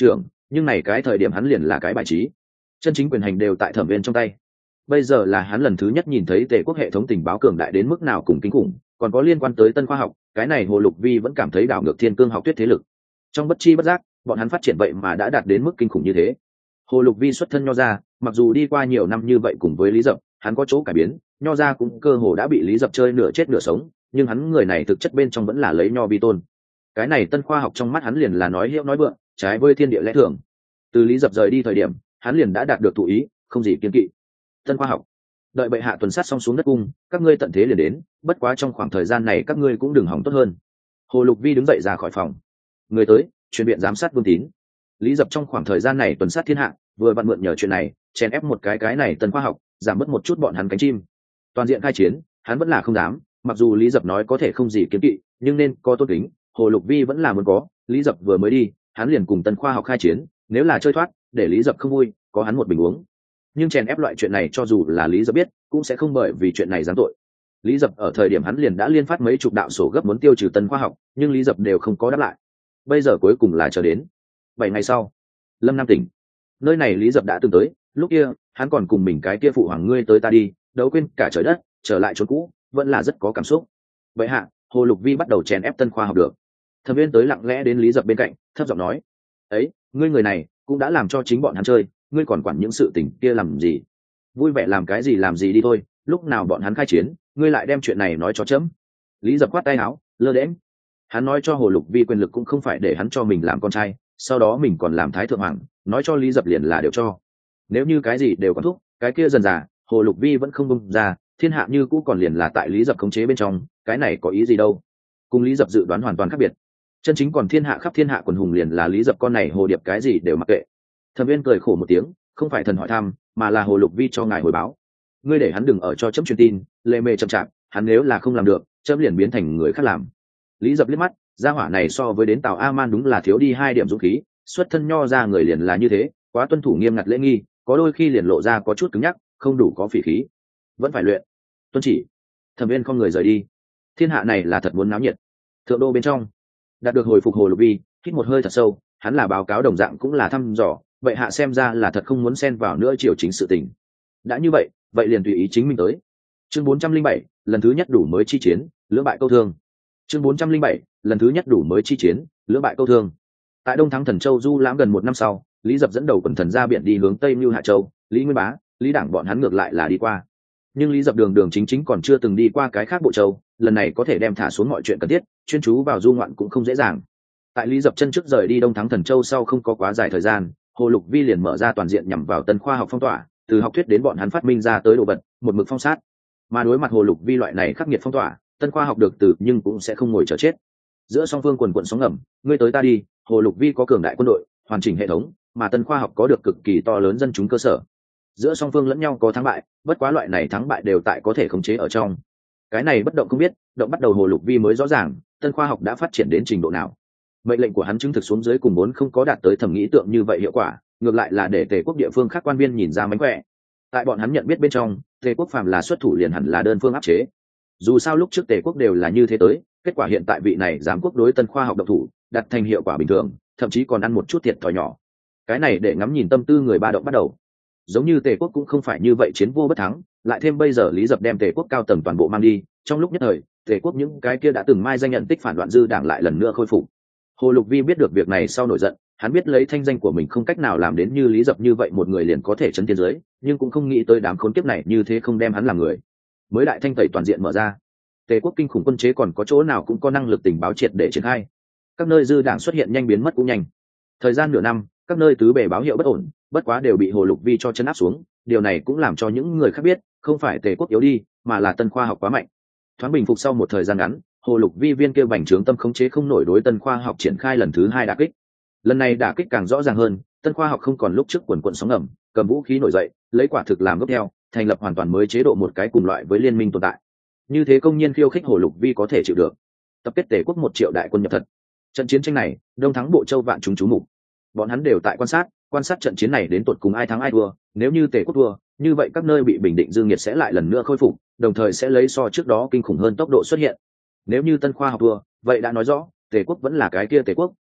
nhưng này cái thời điểm hắn liền là cái bài trí, chân chính quyền hành đều tại Thẩm Viên trong tay. Bây giờ là hắn lần thứ nhất nhìn thấy Tề quốc hệ thống tình báo cường đại đến mức nào cùng kinh khủng, còn có liên quan tới tân khoa học, cái này Hồ Lục Vi vẫn cảm thấy đảo ngược thiên cương học thuyết thế lực. Trong bất chi bất giác, bọn hắn phát triển vậy mà đã đạt đến mức kinh khủng như thế. Hồ Lục Vi xuất thân Nho gia, mặc dù đi qua nhiều năm như vậy cùng với Lý Dập, hắn có chỗ cải biến, Nho gia cũng cơ hồ đã bị Lý Dập chơi nửa chết nửa sống, nhưng hắn người này thực chất bên trong vẫn là lấy Nho vi tôn. Cái này tân khoa học trong mắt hắn liền là nói hiệu nói vượng, trái với thiên địa lẽ thường. Từ Lý Dập rời đi thời điểm, hắn liền đã đạt được thụ ý, không gì kiêng kỵ. Tân khoa học, đợi bệ hạ tuần sát xong xuống đất cung, các ngươi tận thế liền đến, bất quá trong khoảng thời gian này các ngươi cũng đừng hỏng tốt hơn. Hồ Lục Vi đứng dậy ra khỏi phòng. Người tới, truyền biện giám sát Vương Tín. Lý Dập trong khoảng thời gian này tuần sát thiên hạ, vừa vặn mượn nhờ chuyện này, chèn ép một cái cái này tân khoa học, giảm bớt một chút bọn hắn cánh chim. Toàn diện khai chiến, hắn vẫn là không dám, mặc dù Lý Dập nói có thể không gì kiếm kỵ, nhưng nên có tốt tính, Hồ Lục Vi vẫn là muốn có. Lý Dập vừa mới đi, hắn liền cùng tân khoa học khai chiến, nếu là chơi thoát, để Lý Dập không vui, có hắn một bình uống. Nhưng chèn ép loại chuyện này cho dù là Lý Dập biết, cũng sẽ không bởi vì chuyện này giáng tội. Lý Dập ở thời điểm hắn liền đã liên phát mấy chục đạo sổ gấp muốn tiêu trừ tân khoa học, nhưng Lý Dập đều không có đáp lại. Bây giờ cuối cùng là chờ đến bảy ngày sau, Lâm Nam tỉnh. Nơi này Lý Dập đã từng tới, lúc kia hắn còn cùng mình cái kia phụ hoàng ngươi tới ta đi, đấu quên cả trời đất, trở lại chốn cũ, vẫn là rất có cảm xúc. Vậy hạ, Hồ Lục Vi bắt đầu chèn ép tân khoa học được. Thẩm Viên tới lặng lẽ đến Lý Dập bên cạnh, thấp giọng nói: "Ấy, ngươi người này cũng đã làm cho chính bọn hắn chơi, ngươi còn quản những sự tình kia làm gì? Vui vẻ làm cái gì làm gì đi thôi, lúc nào bọn hắn khai chiến, ngươi lại đem chuyện này nói cho chấm." Lý Dập khoát tay áo, lơ đễnh. Hắn nói cho Hồ Lục Vi quyền lực cũng không phải để hắn cho mình làm con trai, sau đó mình còn làm thái thượng hoàng, nói cho Lý Dập liền là đều cho. Nếu như cái gì đều có thúc, cái kia dần dà, Hồ Lục Vi vẫn không bung ra, thiên hạ như cũ còn liền là tại Lý Dập khống chế bên trong, cái này có ý gì đâu? Cùng Lý Dập dự đoán hoàn toàn khác biệt. Chân chính còn thiên hạ khắp thiên hạ quần hùng liền là Lý Dập con này hồ điệp cái gì đều mặc kệ. Thẩm Viên cười khổ một tiếng, không phải thần hỏi thăm, mà là Hồ Lục Vi cho ngài hồi báo. Ngươi để hắn đừng ở cho chấm truyền tin, lề mề chậm chạp, hắn nếu là không làm được, chấm liền biến thành người khác làm. Lý Dập liếc mắt, gia hỏa này so với đến Tào A Man đúng là thiếu đi hai điểm dũng khí, xuất thân Nho ra người liền là như thế, quá tuân thủ nghiêm ngặt lễ nghi, có đôi khi liền lộ ra có chút cứng nhắc, không đủ có phỉ khí, vẫn phải luyện. Tuân chỉ. Thẩm Viên không người rời đi. Thiên hạ này là thật muốn náo nhiệt. Thượng đô bên trong, đạt được hồi phục Hồ Lục Vi, hít một hơi thật sâu, hắn là báo cáo đồng dạng cũng là thăm dò, vậy hạ xem ra là thật không muốn xen vào nữa triều chính sự tình. Đã như vậy, vậy liền tùy ý chính mình tới. Chương bốn trăm linh bảy, lần thứ nhất đủ mới chi chiến, lưỡng bại câu thương. Chương bốn trăm linh bảy, lần thứ nhất đủ mới chi chiến, lưỡng bại câu thương. Tại Đông Thắng Thần Châu du lãm gần một năm sau, Lý Dập dẫn đầu quần thần ra biển đi hướng Tây Mưu Hạ Châu, Lý Nguyên Bá, Lý Đảng bọn hắn ngược lại là đi qua. Nhưng Lý Dập đường đường chính chính còn chưa từng đi qua cái khác bộ châu, lần này có thể đem thả xuống mọi chuyện cần thiết, chuyên chú vào du ngoạn cũng không dễ dàng. Tại Lý Dập chân trước rời đi Đông Thắng Thần Châu sau không có quá dài thời gian, Hồ Lục Vi liền mở ra toàn diện nhằm vào tân khoa học phong tỏa, từ học thuyết đến bọn hắn phát minh ra tới đồ vật, một mực phong sát. Mà đối mặt Hồ Lục Vi loại này khắc nghiệt phong tỏa, tân khoa học được từ nhưng cũng sẽ không ngồi chờ chết. Giữa song phương quần quận sóng ngầm, ngươi tới ta đi, Hồ Lục Vi có cường đại quân đội, hoàn chỉnh hệ thống, mà tân khoa học có được cực kỳ to lớn dân chúng cơ sở. Giữa song phương lẫn nhau có thắng bại, bất quá loại này thắng bại đều tại có thể khống chế ở trong. Cái này bất động không biết, động bắt đầu Hồ Lục Vi mới rõ ràng, tân khoa học đã phát triển đến trình độ nào. Mệnh lệnh của hắn chứng thực xuống dưới cùng bốn không có đạt tới thẩm nghĩ tượng như vậy hiệu quả, ngược lại là để Tề quốc địa phương khác quan viên nhìn ra mánh khỏe. Tại bọn hắn nhận biết bên trong, Tề quốc phàm là xuất thủ liền hẳn là đơn phương áp chế. Dù sao lúc trước Tề quốc đều là như thế tới, kết quả hiện tại vị này giám quốc đối tân khoa học độc thủ, đặt thành hiệu quả bình thường, thậm chí còn ăn một chút thiệt thòi nhỏ. Cái này để ngắm nhìn tâm tư người ba động bắt đầu. Giống như Tề quốc cũng không phải như vậy chiến vô bất thắng, lại thêm bây giờ Lý Dập đem Tề quốc cao tầng toàn bộ mang đi, trong lúc nhất thời, Tề quốc những cái kia đã từng mai danh nhận tích phản loạn dư đảng lại lần nữa khôi phục. Hồ Lục Vi biết được việc này sau nổi giận, hắn biết lấy thanh danh của mình không cách nào làm đến như Lý Dập như vậy một người liền có thể chấn thiên giới, nhưng cũng không nghĩ tới đám khốn kiếp này như thế không đem hắn làm người. Mới đại thanh tẩy toàn diện mở ra, Tề quốc kinh khủng quân chế còn có chỗ nào cũng có năng lực tình báo triệt để triển khai. Các nơi dư đảng xuất hiện nhanh biến mất cũng nhanh. Thời gian nửa năm, các nơi tứ bề báo hiệu bất ổn, bất quá đều bị Hồ Lục Vi cho chấn áp xuống, điều này cũng làm cho những người khác biết, không phải Tề quốc yếu đi, mà là tân khoa học quá mạnh. Thoáng bình phục sau một thời gian ngắn, Hồ Lục Vi viên kêu bành trướng tâm khống chế không nổi đối tân khoa học triển khai lần thứ hai đả kích. Lần này đả kích càng rõ ràng hơn, tân khoa học không còn lúc trước quần quận sóng ngầm, cầm vũ khí nổi dậy, lấy quả thực làm gốc theo, thành lập hoàn toàn mới chế độ một cái cùng loại với liên minh tồn tại. Như thế công nhiên khiêu khích Hồ Lục Vi có thể chịu được. Tập kết Tề quốc một triệu đại quân nhập thật. Trận chiến tranh này, Đông thắng bộ châu vạn chúng chú mục. Bọn hắn đều tại quan sát, quan sát trận chiến này đến tột cùng ai thắng ai thua, nếu như Tề quốc thua, như vậy các nơi bị bình định dương nhiệt sẽ lại lần nữa khôi phục, đồng thời sẽ lấy so trước đó kinh khủng hơn tốc độ xuất hiện. Nếu như tân khoa học thua, vậy đã nói rõ Tề quốc vẫn là cái kia Tề quốc,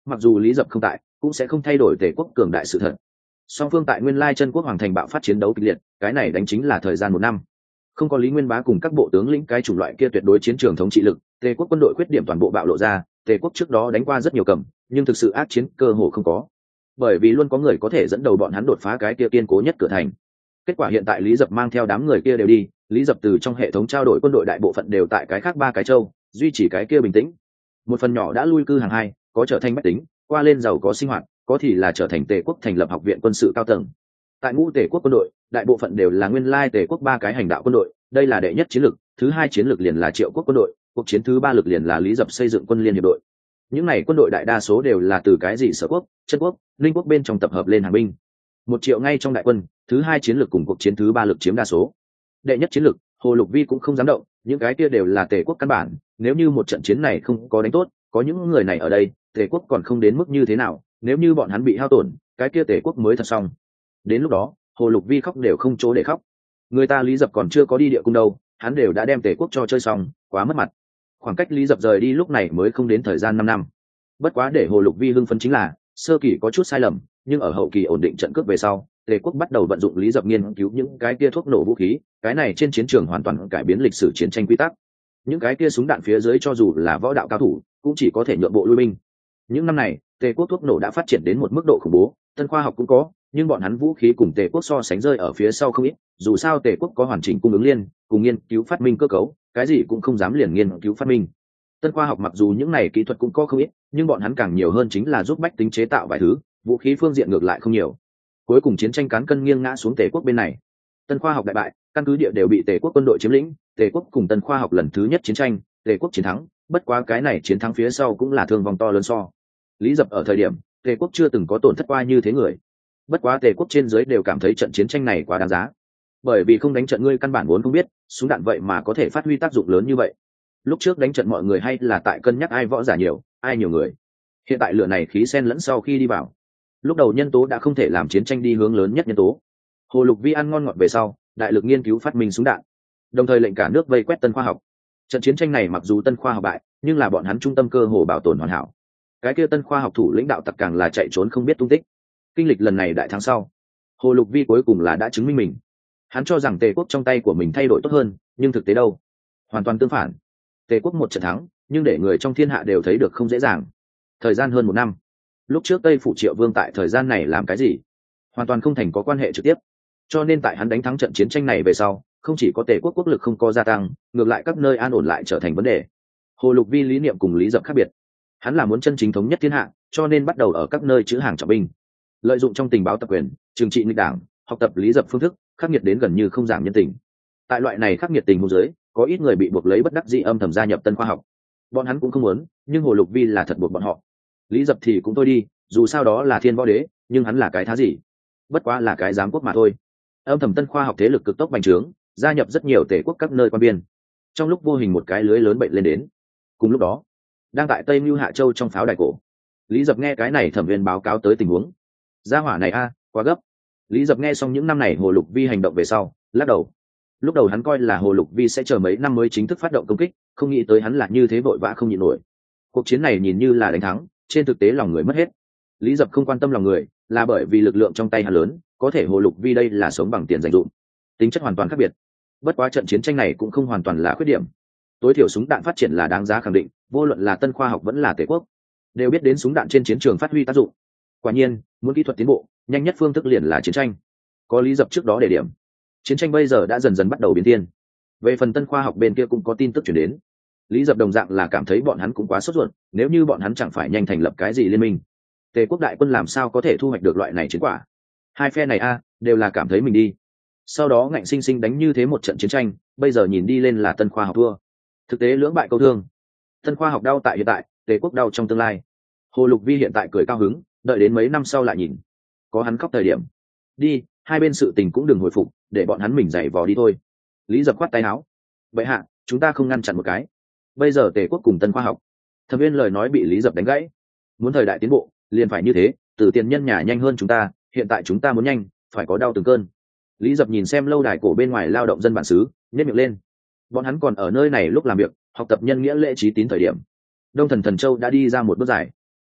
mặc dù Lý Dập không tại cũng sẽ không thay đổi Tề quốc cường đại sự thật. Song phương tại nguyên lai chân quốc hoàng thành bạo phát chiến đấu kịch liệt, cái này đánh chính là thời gian một năm. Không có Lý Nguyên Bá cùng các bộ tướng lĩnh cái chủng loại kia tuyệt đối chiến trường thống trị lực, Tề quốc quân đội khuyết điểm toàn bộ bạo lộ ra. Tề quốc trước đó đánh qua rất nhiều cầm, nhưng thực sự ác chiến cơ hồ không có, bởi vì luôn có người có thể dẫn đầu bọn hắn đột phá cái kia kiên cố nhất cửa thành. Kết quả hiện tại Lý Dập mang theo đám người kia đều đi, Lý Dập từ trong hệ thống trao đổi quân đội đại bộ phận đều tại cái khác ba cái châu, duy trì cái kia bình tĩnh. Một phần nhỏ đã lui cư hàng hai, có trở thành bách tính, qua lên giàu có sinh hoạt, có thì là trở thành Tề quốc thành lập học viện quân sự cao tầng. Tại ngũ Tề quốc quân đội, đại bộ phận đều là nguyên lai Tề quốc ba cái hành đạo quân đội, đây là đệ nhất chiến lược, thứ hai chiến lược liền là Triệu quốc quân đội, cuộc chiến thứ ba lực liền là Lý Dập xây dựng quân liên hiệp đội. Những này quân đội đại đa số đều là từ cái gì Sở quốc, Chân quốc, Linh quốc bên trong tập hợp lên hàng binh. Một triệu ngay trong đại quân, thứ hai chiến lược cùng cuộc chiến thứ ba lực chiếm đa số. Đệ nhất chiến lược, Hồ Lục Vi cũng không dám động, những cái kia đều là Tề quốc căn bản, nếu như một trận chiến này không có đánh tốt, có những người này ở đây, Tề quốc còn không đến mức như thế nào, nếu như bọn hắn bị hao tổn, cái kia Tề quốc mới thật xong. Đến lúc đó, Hồ Lục Vi khóc đều không chỗ để khóc. Người ta Lý Dập còn chưa có đi địa cung đâu, hắn đều đã đem Tề quốc cho chơi xong, quá mất mặt. Khoảng cách Lý Dập rời đi lúc này mới không đến thời gian năm năm. Bất quá để Hồ Lục Vi hưng phấn chính là, sơ kỳ có chút sai lầm, nhưng ở hậu kỳ ổn định trận cước về sau, Tề quốc bắt đầu vận dụng Lý Dập nghiên cứu những cái kia thuốc nổ vũ khí, cái này trên chiến trường hoàn toàn cải biến lịch sử chiến tranh quy tắc. Những cái kia súng đạn phía dưới cho dù là võ đạo cao thủ, cũng chỉ có thể nhượng bộ lui binh. Những năm này, Tề quốc thuốc nổ đã phát triển đến một mức độ khủng bố, tân khoa học cũng có, nhưng bọn hắn vũ khí cùng Tề quốc so sánh rơi ở phía sau không ít, dù sao Tề quốc có hoàn chỉnh cung ứng liên, cùng nghiên cứu phát minh cơ cấu, cái gì cũng không dám liền nghiên cứu phát minh. Tân khoa học mặc dù những này kỹ thuật cũng có không ít, nhưng bọn hắn càng nhiều hơn chính là giúp bách tính chế tạo vài thứ, vũ khí phương diện ngược lại không nhiều. Cuối cùng chiến tranh cán cân nghiêng ngã xuống Tề quốc bên này. Tân khoa học đại bại, căn cứ địa đều bị Tề quốc quân đội chiếm lĩnh, Tề quốc cùng Tân khoa học lần thứ nhất chiến tranh, Tề quốc chiến thắng, bất quá cái này chiến thắng phía sau cũng là thương vong to lớn so. Lý Dập ở thời điểm, Tề quốc chưa từng có tổn thất qua như thế người. Bất quá Tề quốc trên dưới đều cảm thấy trận chiến tranh này quá đáng giá. Bởi vì không đánh trận ngươi căn bản vốn không biết, súng đạn vậy mà có thể phát huy tác dụng lớn như vậy. Lúc trước đánh trận mọi người hay là tại cân nhắc ai võ giả nhiều, ai nhiều người. Hiện tại lửa này khí xen lẫn sau khi đi vào. Lúc đầu nhân tố đã không thể làm chiến tranh đi hướng lớn nhất nhân tố. Hồ Lục Vi ăn ngon ngọt về sau, đại lực nghiên cứu phát minh súng đạn, đồng thời lệnh cả nước vây quét Tân khoa học. Trận chiến tranh này mặc dù Tân khoa học bại, nhưng là bọn hắn trung tâm cơ hồ bảo tồn hoàn hảo. Cái kia Tân khoa học thủ lãnh đạo tặc càng là chạy trốn không biết tung tích. Kinh lịch lần này đại thắng sau, Hồ Lục Vi cuối cùng là đã chứng minh mình. Hắn cho rằng Tề quốc trong tay của mình thay đổi tốt hơn, nhưng thực tế đâu, hoàn toàn tương phản. Tề quốc một trận thắng, nhưng để người trong thiên hạ đều thấy được không dễ dàng. Thời gian hơn một năm, lúc trước Tây Phủ Triệu Vương tại thời gian này làm cái gì, hoàn toàn không thành có quan hệ trực tiếp. Cho nên tại hắn đánh thắng trận chiến tranh này về sau, không chỉ có Tề quốc quốc lực không có gia tăng, ngược lại các nơi an ổn lại trở thành vấn đề. Hồ Lục Vi lý niệm cùng Lý Dập khác biệt, hắn là muốn chân chính thống nhất thiên hạ, cho nên bắt đầu ở các nơi trữ hàng trọng binh, lợi dụng trong tình báo tập quyền, trừng trị nghịch đảng, học tập Lý Dập phương thức, khắc nghiệt đến gần như không giảm nhân tình. Tại loại này khắc nghiệt tình huống dưới, có ít người bị buộc lấy bất đắc dĩ âm thầm gia nhập Tân khoa học. Bọn hắn cũng không muốn, nhưng Hồ Lục Vi là thật buộc bọn họ. Lý Dập thì cũng thôi đi, dù sao đó là thiên võ đế, nhưng hắn là cái thá gì, bất quá là cái giám quốc mà thôi. Âm thầm Tân khoa học thế lực cực tốc bành trướng, gia nhập rất nhiều Tề quốc các nơi quan biên. Trong lúc vô hình một cái lưới lớn bệnh lên đến. Cùng lúc đó, đang tại Tây Mưu Hạ Châu trong pháo đài cổ, Lý Dập nghe cái này thẩm viên báo cáo tới tình huống. Gia hỏa này a, quá gấp. Lý Dập nghe xong những năm này Hồ Lục Vi hành động về sau, lắc đầu. Lúc đầu hắn coi là Hồ Lục Vi sẽ chờ mấy năm mới chính thức phát động công kích, không nghĩ tới hắn là như thế vội vã không nhịn nổi. Cuộc chiến này nhìn như là đánh thắng, trên thực tế lòng người mất hết. Lý Dập không quan tâm lòng người, là bởi vì lực lượng trong tay hắn lớn, có thể Hồ Lục Vi đây là sống bằng tiền dành dụm, tính chất hoàn toàn khác biệt. Bất quá trận chiến tranh này cũng không hoàn toàn là khuyết điểm. Tối thiểu súng đạn phát triển là đáng giá khẳng định, vô luận là Tân khoa học vẫn là Tề quốc, đều biết đến súng đạn trên chiến trường phát huy tác dụng. Quả nhiên, muốn kỹ thuật tiến bộ, nhanh nhất phương thức liền là chiến tranh. Có Lý Dập trước đó để điểm, chiến tranh bây giờ đã dần dần bắt đầu biến thiên. Về phần Tân khoa học bên kia cũng có tin tức chuyển đến. Lý Dập đồng dạng là cảm thấy bọn hắn cũng quá sốt ruột, nếu như bọn hắn chẳng phải nhanh thành lập cái gì liên minh, Tề quốc đại quân làm sao có thể thu hoạch được loại này chiến quả. Hai phe này a đều là cảm thấy mình đi, sau đó ngạnh sinh sinh đánh như thế một trận chiến tranh, bây giờ nhìn đi lên là Tân khoa học thua. Thực tế lưỡng bại câu thương, Tân khoa học đau tại hiện tại, Tề quốc đau trong tương lai. Hồ Lục Vi hiện tại cười cao hứng, đợi đến mấy năm sau lại nhìn, có hắn khóc thời điểm. Đi, hai bên sự tình cũng đừng hồi phục, để bọn hắn mình giày vò đi thôi. Lý Dập khoát tay áo. Vậy hạ, chúng ta không ngăn chặn một cái. Bây giờ Tề quốc cùng Tân khoa học. Thẩm Viên lời nói bị Lý Dập đánh gãy. Muốn thời đại tiến bộ, liền phải như thế, từ tiền nhân nhà nhanh hơn chúng ta, hiện tại chúng ta muốn nhanh, phải có đau từng cơn. Lý Dập nhìn xem lâu đài cổ bên ngoài lao động dân bản xứ, nhếch miệng lên. Bọn hắn còn ở nơi này lúc làm việc, học tập nhân nghĩa lễ trí tín thời điểm. Đông Thần Thần Châu đã đi ra một bước dài.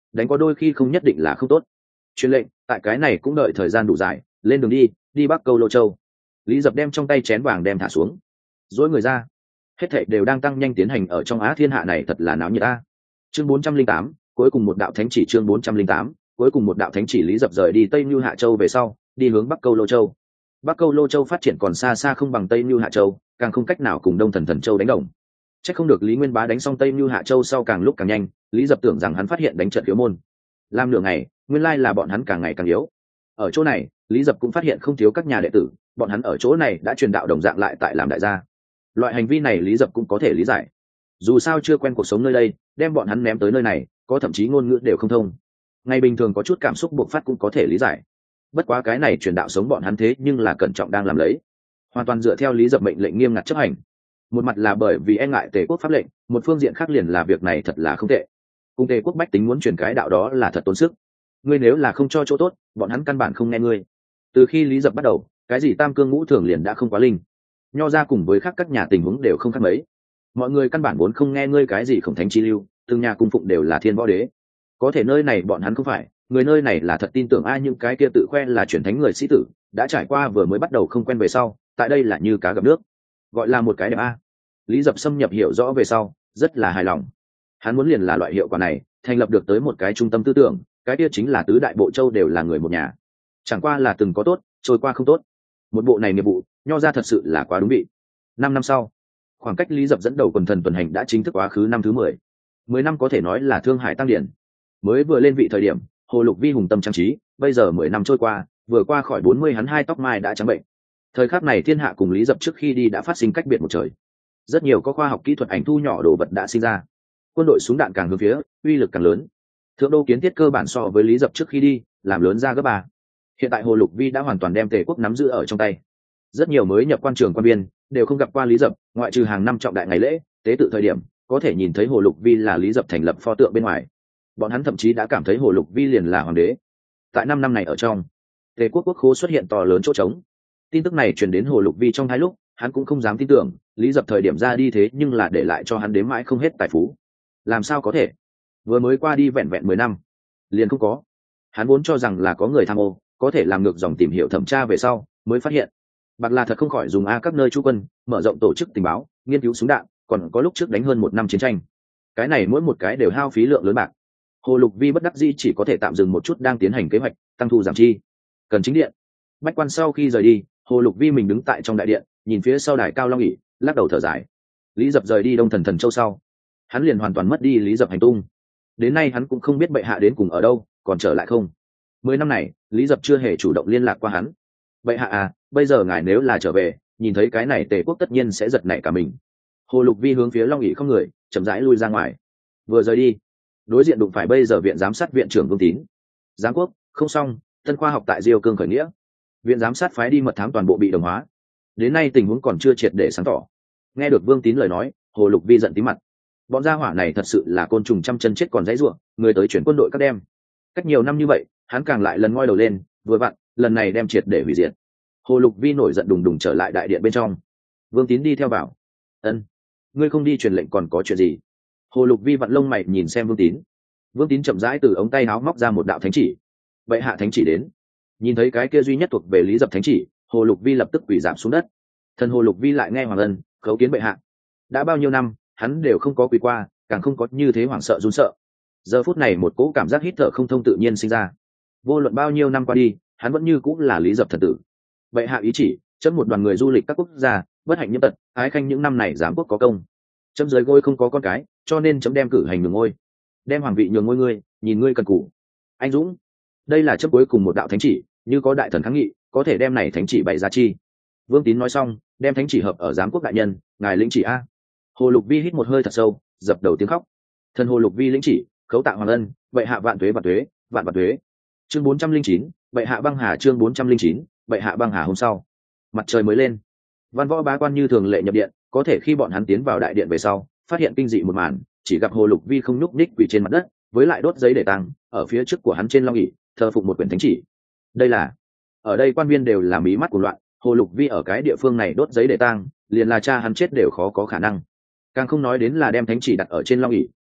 đánh có đôi khi không nhất định là không tốt. Truyền lệnh, tại cái này cũng đợi thời gian đủ dài, lên đường đi, đi Bắc Câu Lô Châu. Lý Dập đem trong tay chén vàng đem thả xuống, dỗi người ra. Hết thảy đều đang tăng nhanh tiến hành ở trong Á Thiên Hạ này, thật là náo nhiệt a. Chương bốn trăm linh tám, cuối cùng một đạo thánh chỉ. Chương bốn trăm linh tám, cuối cùng một đạo thánh chỉ. Lý Dập rời đi Tây Nưu Hạ Châu về sau, đi hướng Bắc Câu Lô Châu. Bắc Câu Lô Châu phát triển còn xa xa không bằng Tây Nưu Hạ Châu, càng không cách nào cùng Đông Thần Thần Châu đánh đồng. Chắc không được Lý Nguyên Bá đánh xong Tây Nưu Hạ Châu sau càng lúc càng nhanh, Lý Dập tưởng rằng hắn phát hiện đánh trận thiếu môn. Làm nửa ngày, nguyên lai là bọn hắn càng ngày càng yếu. Ở chỗ này, Lý Dập cũng phát hiện không thiếu các nhà đệ tử, bọn hắn ở chỗ này đã truyền đạo đồng dạng lại tại làm đại gia. Loại hành vi này Lý Dập cũng có thể lý giải. Dù sao chưa quen cuộc sống nơi đây, đem bọn hắn ném tới nơi này, có thậm chí ngôn ngữ đều không thông. Ngày bình thường có chút cảm xúc buộc phát cũng có thể lý giải. Bất quá cái này truyền đạo sống bọn hắn thế nhưng là cẩn trọng đang làm lấy, hoàn toàn dựa theo Lý Dập mệnh lệnh nghiêm ngặt chấp hành. Một mặt là bởi vì e ngại Tề quốc pháp lệnh, một phương diện khác liền là việc này thật là không tệ. Cùng Tề quốc bách tính muốn truyền cái đạo đó là thật tốn sức. Ngươi nếu là không cho chỗ tốt, bọn hắn căn bản không nghe ngươi. Từ khi Lý Dập bắt đầu, cái gì tam cương ngũ thường liền đã không quá linh. Nho ra cùng với khác các nhà tình huống đều không khác mấy. Mọi người căn bản vốn không nghe ngươi cái gì khổng thánh chi lưu, từng nhà cung phụng đều là thiên võ đế. Có thể nơi này bọn hắn không phải, người nơi này là thật tin tưởng ai những cái kia tự khoe là truyền thánh người sĩ tử, đã trải qua vừa mới bắt đầu không quen về sau, tại đây là như cá gặp nước, gọi là một cái đẹp a. Lý Dập xâm nhập hiểu rõ về sau, rất là hài lòng. Hắn muốn liền là loại hiệu quả này, thành lập được tới một cái trung tâm tư tưởng, cái kia chính là tứ đại bộ châu đều là người một nhà. Chẳng qua là từng có tốt, trôi qua không tốt. Một bộ này nghiệp vụ, nho ra thật sự là quá đúng vị. Năm năm sau, khoảng cách Lý Dập dẫn đầu quần thần tuần hành đã chính thức quá khứ năm thứ mười. Mười năm có thể nói là thương hải tăng điển. Mới vừa lên vị thời điểm, Hồ Lục Vi hùng tâm trang trí, bây giờ mười năm trôi qua, vừa qua khỏi bốn mươi hắn hai tóc mai đã trắng bệnh. Thời khắc này thiên hạ cùng Lý Dập trước khi đi đã phát sinh cách biệt một trời. Rất nhiều có khoa học kỹ thuật ảnh thu nhỏ đồ vật đã sinh ra. Quân đội súng đạn càng hướng phía, uy lực càng lớn. Thượng đô kiến thiết cơ bản so với Lý Dập trước khi đi, làm lớn ra gấp ba. Hiện tại Hồ Lục Vi đã hoàn toàn đem Tề quốc nắm giữ ở trong tay. Rất nhiều mới nhập quan trường quan viên đều không gặp qua Lý Dập, ngoại trừ hàng năm trọng đại ngày lễ, tế tự thời điểm, có thể nhìn thấy Hồ Lục Vi là Lý Dập thành lập pho tượng bên ngoài. Bọn hắn thậm chí đã cảm thấy Hồ Lục Vi liền là hoàng đế. Tại năm năm này ở trong, Tề quốc quốc khố xuất hiện to lớn chỗ trống. Tin tức này truyền đến Hồ Lục Vi trong hai lúc, hắn cũng không dám tin tưởng, Lý Dập thời điểm ra đi thế nhưng là để lại cho hắn đếm mãi không hết tài phú. Làm sao có thể? Vừa mới qua đi vẹn vẹn mười năm, liền không có. Hắn vốn cho rằng là có người tham ô, có thể làm ngược dòng tìm hiểu thẩm tra về sau, mới phát hiện bạc là thật không khỏi dùng a các nơi trú quân, mở rộng tổ chức tình báo, nghiên cứu súng đạn, còn có lúc trước đánh hơn một năm chiến tranh. Cái này mỗi một cái đều hao phí lượng lớn bạc. Hồ Lục Vi bất đắc dĩ chỉ có thể tạm dừng một chút đang tiến hành kế hoạch tăng thu giảm chi. Cần chính điện. Bách quan sau khi rời đi, Hồ Lục Vi mình đứng tại trong đại điện, nhìn phía sau đài cao long ỷ, lắc đầu thở dài. Lý Dập rời đi Đông Thần Thần Châu sau, hắn liền hoàn toàn mất đi Lý Dập hành tung. Đến nay hắn cũng không biết bệ hạ đến cùng ở đâu, còn trở lại không. Mười năm này, Lý Dập chưa hề chủ động liên lạc qua hắn. Bệ hạ à, bây giờ ngài nếu là trở về, nhìn thấy cái này Tề quốc tất nhiên sẽ giật nảy cả mình. Hồ Lục Vi hướng phía long ỷ không người, chậm rãi lui ra ngoài. Vừa rời đi, đối diện đụng phải bây giờ viện giám sát viện trưởng Vương Tín. Giáng quốc không xong, tân khoa học tại Diêu Cương khởi nghĩa, viện giám sát phái đi mật thám toàn bộ bị đồng hóa. Đến nay tình huống còn chưa triệt để sáng tỏ. Nghe được Vương Tín lời nói, Hồ Lục Vi giận tí mặt. Bọn gia hỏa này thật sự là côn trùng trăm chân chết còn dãy ruộng, người tới chuyển quân đội các đem. Cách nhiều năm như vậy, hắn càng lại lần ngoi đầu lên, vừa vặn, lần này đem triệt để hủy diệt. Hồ Lục Vi nổi giận đùng đùng trở lại đại điện bên trong. Vương Tín đi theo vào. Ân, ngươi không đi truyền lệnh còn có chuyện gì? Hồ Lục Vi vặn lông mày nhìn xem Vương Tín. Vương Tín chậm rãi từ ống tay áo móc ra một đạo thánh chỉ. Bệ hạ thánh chỉ đến. Nhìn thấy cái kia duy nhất thuộc về Lý Dập thánh chỉ, Hồ Lục Vi lập tức quỳ giảm xuống đất. Thần Hồ Lục Vi lại nghe hoàng ân, khấu kiến bệ hạ. Đã bao nhiêu năm, hắn đều không có quỳ qua, càng không có như thế hoảng sợ run sợ. Giờ phút này một cỗ cảm giác hít thở không thông tự nhiên sinh ra. Vô luận bao nhiêu năm qua đi, hắn vẫn như cũng là Lý Dập thần tử. Bệ hạ ý chỉ, chấm một đoàn người du lịch các quốc gia, bất hạnh nhiễm tật, ái khanh những năm này giám quốc có công. Chấm dưới ngôi không có con cái, cho nên chấm đem cử hành nhường ngôi, đem hoàng vị nhường ngôi ngươi, nhìn ngươi cần cù, anh dũng. Đây là chấm cuối cùng một đạo thánh chỉ, như có đại thần kháng nghị, có thể đem này thánh chỉ bày ra chi. Vương Tín nói xong, đem thánh chỉ hợp ở giám quốc đại nhân, ngài lĩnh chỉ a. Hồ Lục Vi hít một hơi thật sâu, dập đầu tiếng khóc. Thần Hồ Lục Vi lĩnh chỉ, khấu tạ hoàng ân, bệ hạ vạn tuế vạn tuế, vạn vạn tuế. Chương bốn trăm linh chín, bệ hạ băng hà. Chương bốn trăm linh chín, bệ hạ băng hà. Hôm sau, mặt trời mới lên, văn võ bá quan như thường lệ nhập điện. Có thể khi bọn hắn tiến vào đại điện về sau, phát hiện kinh dị một màn, chỉ gặp Hồ Lục Vi không nhúc nhích quỳ trên mặt đất, với lại đốt giấy để tang, ở phía trước của hắn trên long ỷ thờ phụng một quyển thánh chỉ. Đây là, ở đây quan viên đều là mí mắt của loạn. Hồ Lục Vi ở cái địa phương này đốt giấy để tang, liền là cha hắn chết đều khó có khả năng. Càng không nói đến là đem thánh chỉ đặt ở trên long ỷ,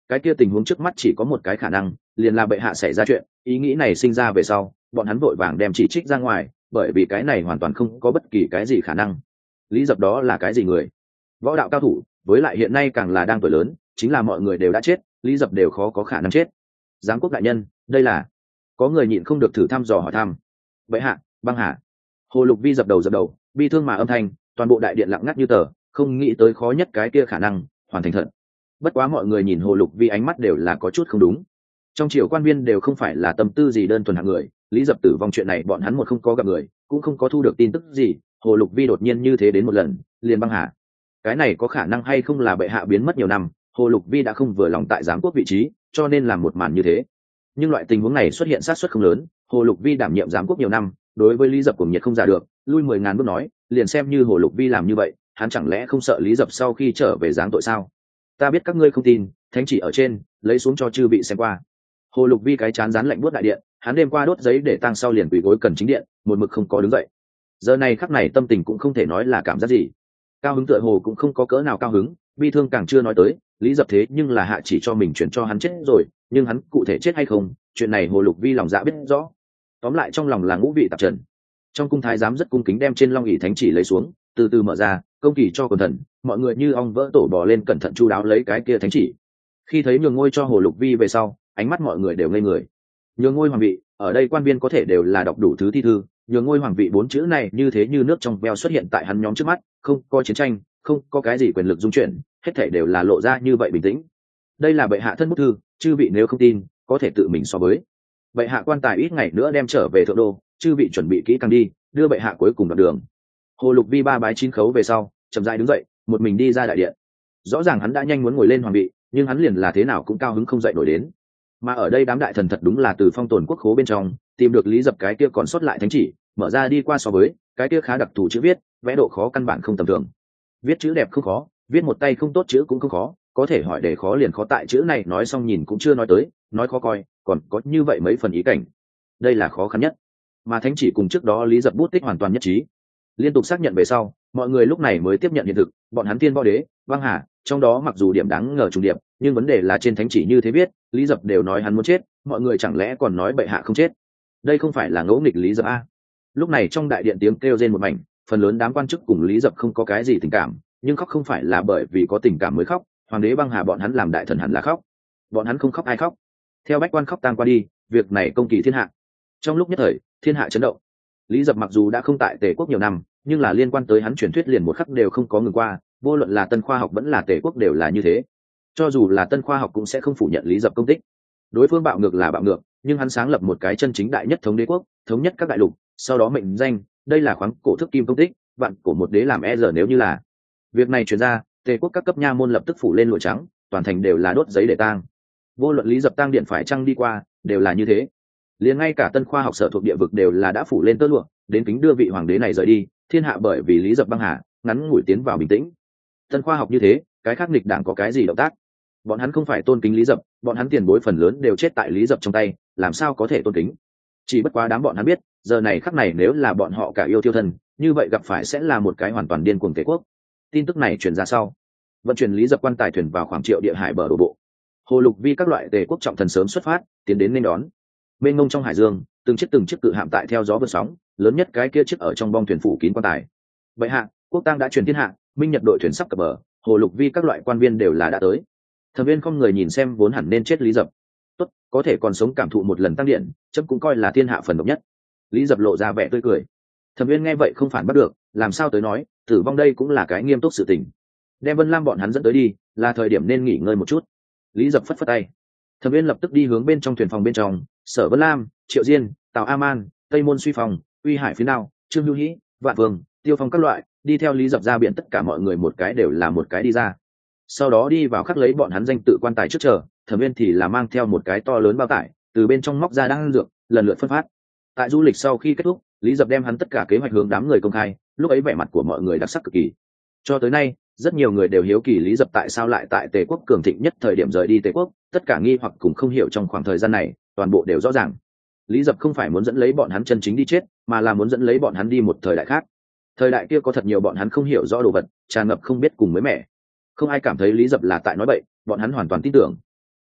cái kia tình huống trước mắt chỉ có một cái khả năng, liền là bệ hạ xảy ra chuyện. Ý nghĩ này sinh ra về sau, bọn hắn vội vàng đem chỉ trích ra ngoài, bởi vì cái này hoàn toàn không có bất kỳ cái gì khả năng. Lý Dập đó là cái gì người? Võ đạo cao thủ, với lại hiện nay càng là đang tuổi lớn, chính là mọi người đều đã chết, Lý Dập đều khó có khả năng chết. Giáng quốc đại nhân, đây là... Có người nhịn không được thử thăm dò hỏi thăm. Bệ hạ, băng hà. Hồ Lục Vi dập đầu dập đầu, bi thương mà âm thanh, toàn bộ đại điện lặng ngắt như tờ, không nghĩ tới khó nhất cái kia khả năng hoàn thành thật. Bất quá mọi người nhìn Hồ Lục Vi ánh mắt đều là có chút không đúng. Trong triều quan viên đều không phải là tâm tư gì đơn thuần hạng người, Lý Dập tử vong chuyện này bọn hắn một không có gặp người, cũng không có thu được tin tức gì, Hồ Lục Vi đột nhiên như thế đến một lần, liền băng hà. Cái này có khả năng hay không là bệ hạ biến mất nhiều năm, Hồ Lục Vi đã không vừa lòng tại giám quốc vị trí, cho nên làm một màn như thế. Nhưng loại tình huống này xuất hiện sát suất không lớn, Hồ Lục Vi đảm nhiệm giám quốc nhiều năm, đối với Lý Dập cuồng nhiệt không giả được, lui mười ngàn bước nói, liền xem như Hồ Lục Vi làm như vậy, hắn chẳng lẽ không sợ Lý Dập sau khi trở về giáng tội sao? Ta biết các ngươi không tin, thánh chỉ ở trên, lấy xuống cho chư vị xem qua. Hồ Lục Vi cái chán rán lạnh buốt đại điện, hắn đêm qua đốt giấy để tang sau liền quỳ gối cần chính điện, một mực không có đứng dậy. Giờ này khắc này tâm tình cũng không thể nói là cảm giác gì. Cao hứng tựa hồ cũng không có cỡ nào cao hứng, bi thương càng chưa nói tới, Lý Dập thế nhưng là hạ chỉ cho mình chuyển cho hắn chết rồi, nhưng hắn cụ thể chết hay không, chuyện này Hồ Lục Vi lòng dạ biết rõ. Tóm lại trong lòng là ngũ vị tạp trần. Trong cung thái giám rất cung kính đem trên long ỷ thánh chỉ lấy xuống, từ từ mở ra, công kỳ cho quần thần, mọi người như ong vỡ tổ bò lên cẩn thận chu đáo lấy cái kia thánh chỉ. Khi thấy nhường ngôi cho Hồ Lục Vi về sau, ánh mắt mọi người đều ngây người. Nhường ngôi hoàng vị, ở đây quan viên có thể đều là đọc đủ thứ thi thư, nhường ngôi hoàng vị bốn chữ này như thế như nước trong veo xuất hiện tại hắn nhóm trước mắt, không có chiến tranh, không có cái gì quyền lực dung chuyển, hết thảy đều là lộ ra như vậy bình tĩnh. Đây là bệ hạ thân bút thư, chư vị nếu không tin, có thể tự mình so với. Bệ hạ quan tài ít ngày nữa đem trở về thượng đô, chư vị chuẩn bị kỹ càng đi, đưa bệ hạ cuối cùng đoạn đường. Hồ Lục Vi ba bái chín khấu về sau, chậm rãi đứng dậy, một mình đi ra đại điện. Rõ ràng hắn đã nhanh muốn ngồi lên hoàng vị, nhưng hắn liền là thế nào cũng cao hứng không dậy nổi đến. Mà ở đây đám đại thần thật đúng là từ phong tồn quốc khố bên trong tìm được Lý Dập cái kia còn sót lại thánh chỉ, mở ra đi qua so với, cái kia khá đặc thù chữ viết, vẽ độ khó căn bản không tầm thường. Viết chữ đẹp không khó, viết một tay không tốt chữ cũng không khó, có thể hỏi để khó liền khó tại chữ này nói xong nhìn cũng chưa nói tới, nói khó coi, còn có như vậy mấy phần ý cảnh. Đây là khó khăn nhất. Mà thánh chỉ cùng trước đó Lý Dập bút tích hoàn toàn nhất trí. Liên tục xác nhận về sau, mọi người lúc này mới tiếp nhận hiện thực, bọn hắn tiên võ đế, băng hà, trong đó mặc dù điểm đáng ngờ trùng điệp, nhưng vấn đề là trên thánh chỉ như thế viết, Lý Dập đều nói hắn muốn chết, mọi người chẳng lẽ còn nói bệ hạ không chết? Đây không phải là ngẫu nghịch Lý Dập a? Lúc này trong đại điện tiếng kêu rên một mảnh, phần lớn đám quan chức cùng Lý Dập không có cái gì tình cảm, nhưng khóc không phải là bởi vì có tình cảm mới khóc, hoàng đế băng hà bọn hắn làm đại thần hẳn là khóc. Bọn hắn không khóc ai khóc? Theo bách quan khóc tang qua đi, việc này công kỳ thiên hạ. Trong lúc nhất thời, thiên hạ chấn động. Lý Dập mặc dù đã không tại Tề quốc nhiều năm, nhưng là liên quan tới hắn truyền thuyết liền một khắc đều không có ngừng qua, vô luận là tân khoa học vẫn là Tề quốc đều là như thế. Cho dù là tân khoa học cũng sẽ không phủ nhận Lý Dập công tích. Đối phương bạo ngược là bạo ngược, nhưng hắn sáng lập một cái chân chính đại nhất thống đế quốc, thống nhất các đại lục, sau đó mệnh danh, đây là khoáng cổ thức kim công tích, vạn cổ một đế làm e giờ nếu như là. Việc này truyền ra, Tề quốc các cấp nha môn lập tức phủ lên lụa trắng, toàn thành đều là đốt giấy để tang. Vô luận Lý Dập tang điện phải chăng đi qua, đều là như thế. Liền ngay cả tân khoa học sở thuộc địa vực đều là đã phủ lên tơ lụa, đến kính đưa vị hoàng đế này rời đi, thiên hạ bởi vì Lý Dập băng hà, ngắn ngủi tiến vào bình tĩnh. Tân khoa học như thế, cái khác nghịch đảng có cái gì động tác? Bọn hắn không phải tôn kính Lý Dập, bọn hắn tiền bối phần lớn đều chết tại Lý Dập trong tay, làm sao có thể tôn kính? Chỉ bất quá đám bọn hắn biết, giờ này khắc này nếu là bọn họ cả yêu tiêu thân, như vậy gặp phải sẽ là một cái hoàn toàn điên cuồng Tề quốc. Tin tức này truyền ra sau, vận chuyển Lý Dập quan tài thuyền vào khoảng triệu địa hải bờ đổ bộ. Hồ Lục Vi các loại Tề quốc trọng thần sớm xuất phát, tiến đến nên đón. Mênh mông trong hải dương, từng chiếc từng chiếc cự hạm tại theo gió vượt sóng, lớn nhất cái kia chiếc ở trong bong thuyền phủ kín quan tài. Vậy hạ, quốc tang đã truyền thiên hạ, minh nhật đội thuyền sắp cập bờ, Hồ Lục Vi các loại quan viên đều là đã tới. Thẩm Viên không người nhìn xem vốn hẳn nên chết Lý Dập. Tốt, có thể còn sống cảm thụ một lần tăng điện, chấm cũng coi là thiên hạ phần độc nhất. Lý Dập lộ ra vẻ tươi cười. Thẩm Viên nghe vậy không phản bắt được, làm sao tới nói, tử vong đây cũng là cái nghiêm túc sự tình. Đem Vân Lam bọn hắn dẫn tới đi, là thời điểm nên nghỉ ngơi một chút. Lý Dập phất phất tay. Thẩm Viên lập tức đi hướng bên trong thuyền phòng bên trong, Sở Vân Lam, Triệu Diên, Tào A Man, Tây Môn Suy Phòng, Uy Hải Phía Nào, Trương Hữu Hĩ, Vạn Vương, Tiêu Phong các loại, đi theo Lý Dập ra biển, tất cả mọi người một cái đều là một cái đi ra. Sau đó đi vào khắc lấy bọn hắn danh tự quan tài trước chờ, Thẩm Viên thì là mang theo một cái to lớn bao tải, từ bên trong móc ra đang dược, lần lượt phân phát. Tại du lịch sau khi kết thúc, Lý Dập đem hắn tất cả kế hoạch hướng đám người công khai, lúc ấy vẻ mặt của mọi người đặc sắc cực kỳ. Cho tới nay, rất nhiều người đều hiếu kỳ Lý Dập tại sao lại tại Tề quốc cường thịnh nhất thời điểm rời đi Tề quốc, tất cả nghi hoặc cùng không hiểu trong khoảng thời gian này, toàn bộ đều rõ ràng. Lý Dập không phải muốn dẫn lấy bọn hắn chân chính đi chết, mà là muốn dẫn lấy bọn hắn đi một thời đại khác. Thời đại kia có thật nhiều bọn hắn không hiểu rõ đồ vật, tràn ngập không biết cùng mới mẻ. Không ai cảm thấy Lý Dập là tại nói bậy, bọn hắn hoàn toàn tin tưởng.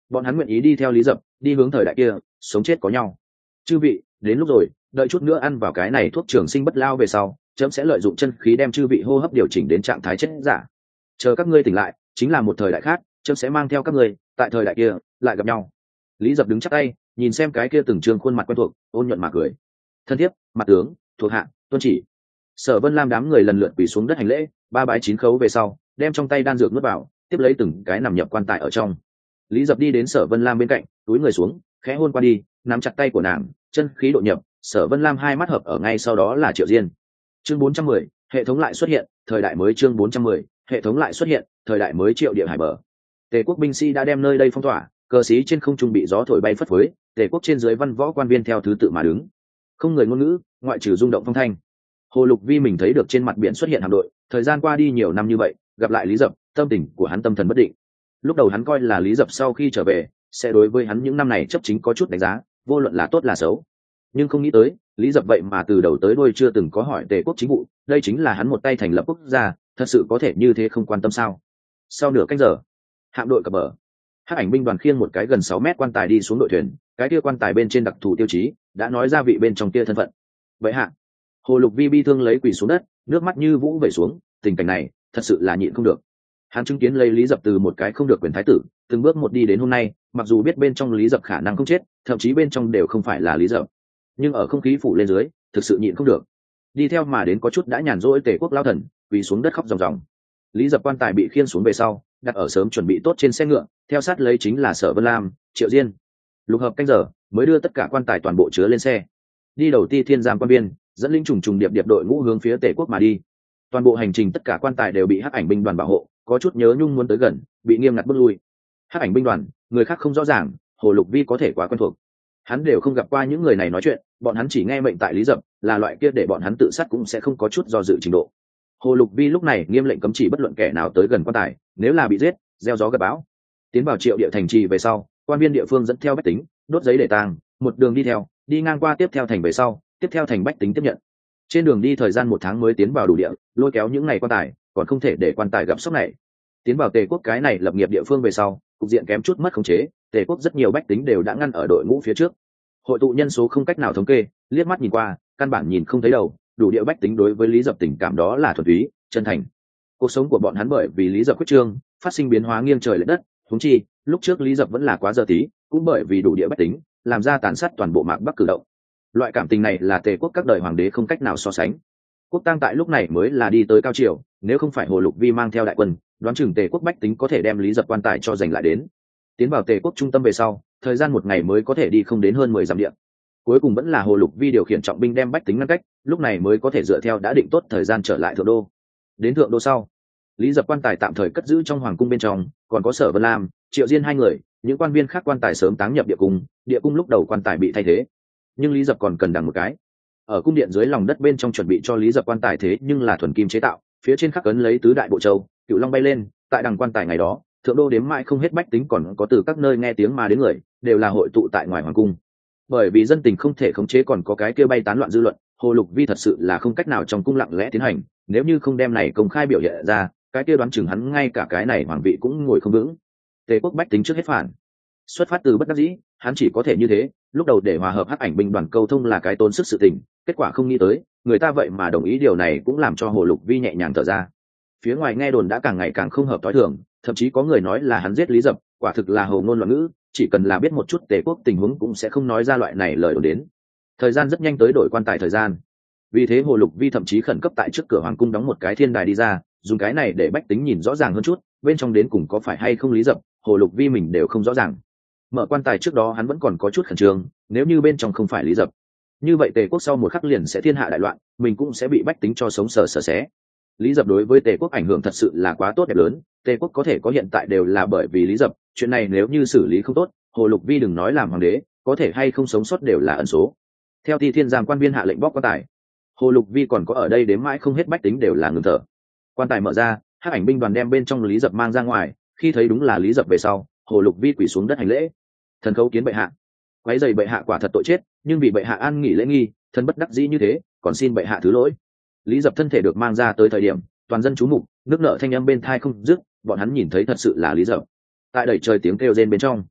bọn hắn nguyện ý đi theo Lý Dập, đi hướng thời đại kia, sống chết có nhau. Chư vị, đến lúc rồi, đợi chút nữa ăn vào cái này thuốc trường sinh bất lao về sau, chấm sẽ lợi dụng chân khí đem chư vị hô hấp điều chỉnh đến trạng thái chết giả. Chờ các ngươi tỉnh lại, chính là một thời đại khác, chấm sẽ mang theo các ngươi, tại thời đại kia, lại gặp nhau. Lý Dập đứng chắp tay, nhìn xem cái kia từng trương khuôn mặt quen thuộc, ôn nhuận mà cười. Thân thiết, mặt tướng, thuộc hạ, tuân chỉ. Sở Vân Lam đám người lần lượt quỳ xuống đất hành lễ, ba bái chín khấu về sau, đem trong tay đan dược nuốt vào, tiếp lấy từng cái nằm nhập quan tài ở trong. Lý Dập đi đến Sở Vân Lam bên cạnh, túi người xuống, khẽ hôn qua đi, nắm chặt tay của nàng, chân khí độ nhập. Sở Vân Lam hai mắt hợp ở ngay sau đó là Triệu Diên. Chương bốn trăm mười, hệ thống lại xuất hiện, thời đại mới. Chương bốn trăm mười, hệ thống lại xuất hiện, thời đại mới. Triệu Địa Hải bờ. Tề quốc binh sĩ đã đem nơi đây phong tỏa, cờ sĩ trên không trung bị gió thổi bay phất phới, Tề quốc trên dưới văn võ quan viên theo thứ tự mà đứng, không người ngôn ngữ, ngoại trừ rung động phong thanh. Hồ Lục Vi mình thấy được trên mặt biển xuất hiện hạm đội, thời gian qua đi nhiều năm như vậy, gặp lại Lý Dập, tâm tình của hắn tâm thần bất định. Lúc đầu hắn coi là Lý Dập sau khi trở về sẽ đối với hắn những năm này chấp chính có chút đánh giá, vô luận là tốt là xấu, nhưng không nghĩ tới Lý Dập vậy mà từ đầu tới đuôi chưa từng có hỏi Tề quốc chính vụ. Đây chính là hắn một tay thành lập quốc gia, thật sự có thể như thế không quan tâm sao? Sau nửa canh giờ, hạm đội cập bờ, Hắc Ảnh binh đoàn khiêng một cái gần sáu mét quan tài đi xuống đội thuyền. Cái kia quan tài bên trên đặc thù tiêu chí đã nói ra vị bên trong kia thân phận. Vậy hạ, Hồ Lục Vi bi thương lấy quỳ xuống đất, nước mắt như vũ vẩy xuống. Tình cảnh này thật sự là nhịn không được. Hắn chứng kiến lấy Lý Dập từ một cái không được quyền thái tử, từng bước một đi đến hôm nay. Mặc dù biết bên trong Lý Dập khả năng không chết, thậm chí bên trong đều không phải là Lý Dập, nhưng ở không khí phủ lên dưới, thực sự nhịn không được. Đi theo mà đến có chút đã nhàn rỗi Tề quốc lao thần, quỳ xuống đất khóc ròng ròng. Lý Dập quan tài bị khiêng xuống về sau, đặt ở sớm chuẩn bị tốt trên xe ngựa, theo sát lấy chính là Sở Vân Lam, Triệu Diên. Lục hợp canh giờ mới đưa tất cả quan tài toàn bộ chứa lên xe, đi đầu Ti Thiên Giam quan biên, dẫn linh trùng trùng điệp điệp đội ngũ hướng phía Tề quốc mà đi. Toàn bộ hành trình tất cả quan tài đều bị Hắc Ảnh binh đoàn bảo hộ, có chút nhớ nhung muốn tới gần, bị nghiêm ngặt bước lui. Hắc Ảnh binh đoàn, người khác không rõ ràng, Hồ Lục Vi có thể quá quen thuộc. Hắn đều không gặp qua những người này nói chuyện, bọn hắn chỉ nghe mệnh tại Lý Dập, là loại kia để bọn hắn tự sát cũng sẽ không có chút do dự trình độ. Hồ Lục Vi lúc này nghiêm lệnh cấm chỉ bất luận kẻ nào tới gần quan tài, nếu là bị giết, gieo gió gặt bão. Tiến vào Triệu địa thành trì về sau, quan viên địa phương dẫn theo bách tính, đốt giấy để tang, một đường đi theo, đi ngang qua tiếp theo thành về sau, tiếp theo thành bách tính tiếp nhận. Trên đường đi thời gian một tháng mới tiến vào đủ địa, lôi kéo những ngày quan tài, còn không thể để quan tài gặp sốc này. Tiến vào Tề quốc cái này lập nghiệp địa phương về sau, cục diện kém chút mất khống chế, Tề quốc rất nhiều bách tính đều đã ngăn ở đội ngũ phía trước. Hội tụ nhân số không cách nào thống kê, liếc mắt nhìn qua, căn bản nhìn không thấy đầu. Đủ địa bách tính đối với Lý Dập tình cảm đó là thuần túy, chân thành. Cuộc sống của bọn hắn bởi vì Lý Dập quyết trương, phát sinh biến hóa nghiêng trời lệch đất. Huống chi, lúc trước Lý Dập vẫn là quá giờ tí, cũng bởi vì đủ địa bách tính, làm ra tàn sát toàn bộ Mạc Bắc cử động. Loại cảm tình này là Tề quốc các đời hoàng đế không cách nào so sánh. Quốc tang tại lúc này mới là đi tới cao triều, nếu không phải Hồ Lục Vi mang theo đại quân, đoán chừng Tề quốc bách tính có thể đem Lý Dập quan tài cho giành lại đến. Tiến vào Tề quốc trung tâm về sau, thời gian một ngày mới có thể đi không đến hơn mười dặm địa. Cuối cùng vẫn là Hồ Lục Vi điều khiển trọng binh đem bách tính ngăn cách, lúc này mới có thể dựa theo đã định tốt thời gian trở lại thượng đô. Đến thượng đô sau, Lý Dập quan tài tạm thời cất giữ trong hoàng cung bên trong, còn có Sở Vân Lam, Triệu Diên hai người, những quan viên khác quan tài sớm táng nhập địa cung. Địa cung lúc đầu quan tài bị thay thế, nhưng Lý Dập còn cần đằng một cái. Ở cung điện dưới lòng đất bên trong chuẩn bị cho Lý Dập quan tài thế nhưng là thuần kim chế tạo, phía trên khắc ấn lấy tứ đại bộ châu, cựu long bay lên. Tại đằng quan tài ngày đó, thượng đô đếm mãi không hết bách tính còn có từ các nơi nghe tiếng mà đến người, đều là hội tụ tại ngoài hoàng cung. Bởi vì dân tình không thể khống chế, còn có cái kia bay tán loạn dư luận, Hồ Lục Vi thật sự là không cách nào trong cung lặng lẽ tiến hành. Nếu như không đem này công khai biểu hiện ra, cái kia đoán chừng hắn ngay cả cái này hoàng vị cũng ngồi không vững. Tề quốc bách tính trước hết phản, xuất phát từ bất đắc dĩ, hắn chỉ có thể như thế. Lúc đầu để hòa hợp Hắc Ảnh binh đoàn câu thông là cái tốn sức sự tình, kết quả không nghĩ tới người ta vậy mà đồng ý, điều này cũng làm cho Hồ Lục Vi nhẹ nhàng thở ra. Phía ngoài nghe đồn đã càng ngày càng không hợp tối thường, thậm chí có người nói là hắn giết Lý Dập, quả thực là hồ ngôn loạn ngữ, chỉ cần là biết một chút Tề quốc tình huống cũng sẽ không nói ra loại này lời đồn đến. Thời gian rất nhanh tới đổi quan tài thời gian, vì thế Hồ Lục Vi thậm chí khẩn cấp tại trước cửa hoàng cung đóng một cái thiên đài đi ra, dùng cái này để bách tính nhìn rõ ràng hơn chút, bên trong đến cùng có phải hay không Lý Dập, Hồ Lục Vi mình đều không rõ ràng. Mở quan tài trước đó hắn vẫn còn có chút khẩn trương, nếu như bên trong không phải Lý Dập, như vậy Tề quốc sau một khắc liền sẽ thiên hạ đại loạn, mình cũng sẽ bị bách tính cho sống sờ sờ xé. Lý Dập đối với Tề quốc ảnh hưởng thật sự là quá tốt đẹp lớn, Tề quốc có thể có hiện tại đều là bởi vì Lý Dập. Chuyện này nếu như xử lý không tốt, Hồ Lục Vi đừng nói làm hoàng đế, có thể hay không sống sót đều là ẩn số. Theo Ti Thiên Giam quan viên hạ lệnh bóc quan tài, Hồ Lục Vi còn có ở đây đếm mãi không hết bách tính đều là ngừng thở. Quan tài mở ra, Hắc Ảnh binh đoàn đem bên trong Lý Dập mang ra ngoài, khi thấy đúng là Lý Dập về sau, Hồ Lục Vi quỳ xuống đất hành lễ. Thần khấu kiến bệ hạ. Quấy rầy bệ hạ quả thật tội chết, nhưng vì bệ hạ an nghỉ lễ nghi, thân bất đắc dĩ như thế, còn xin bệ hạ thứ lỗi. Lý Dập thân thể được mang ra tới thời điểm, toàn dân chú mục, nước nợ thanh âm bên thai không dứt, bọn hắn nhìn thấy thật sự là Lý Dập. Tại đẩy trời tiếng kêu rên bên trong,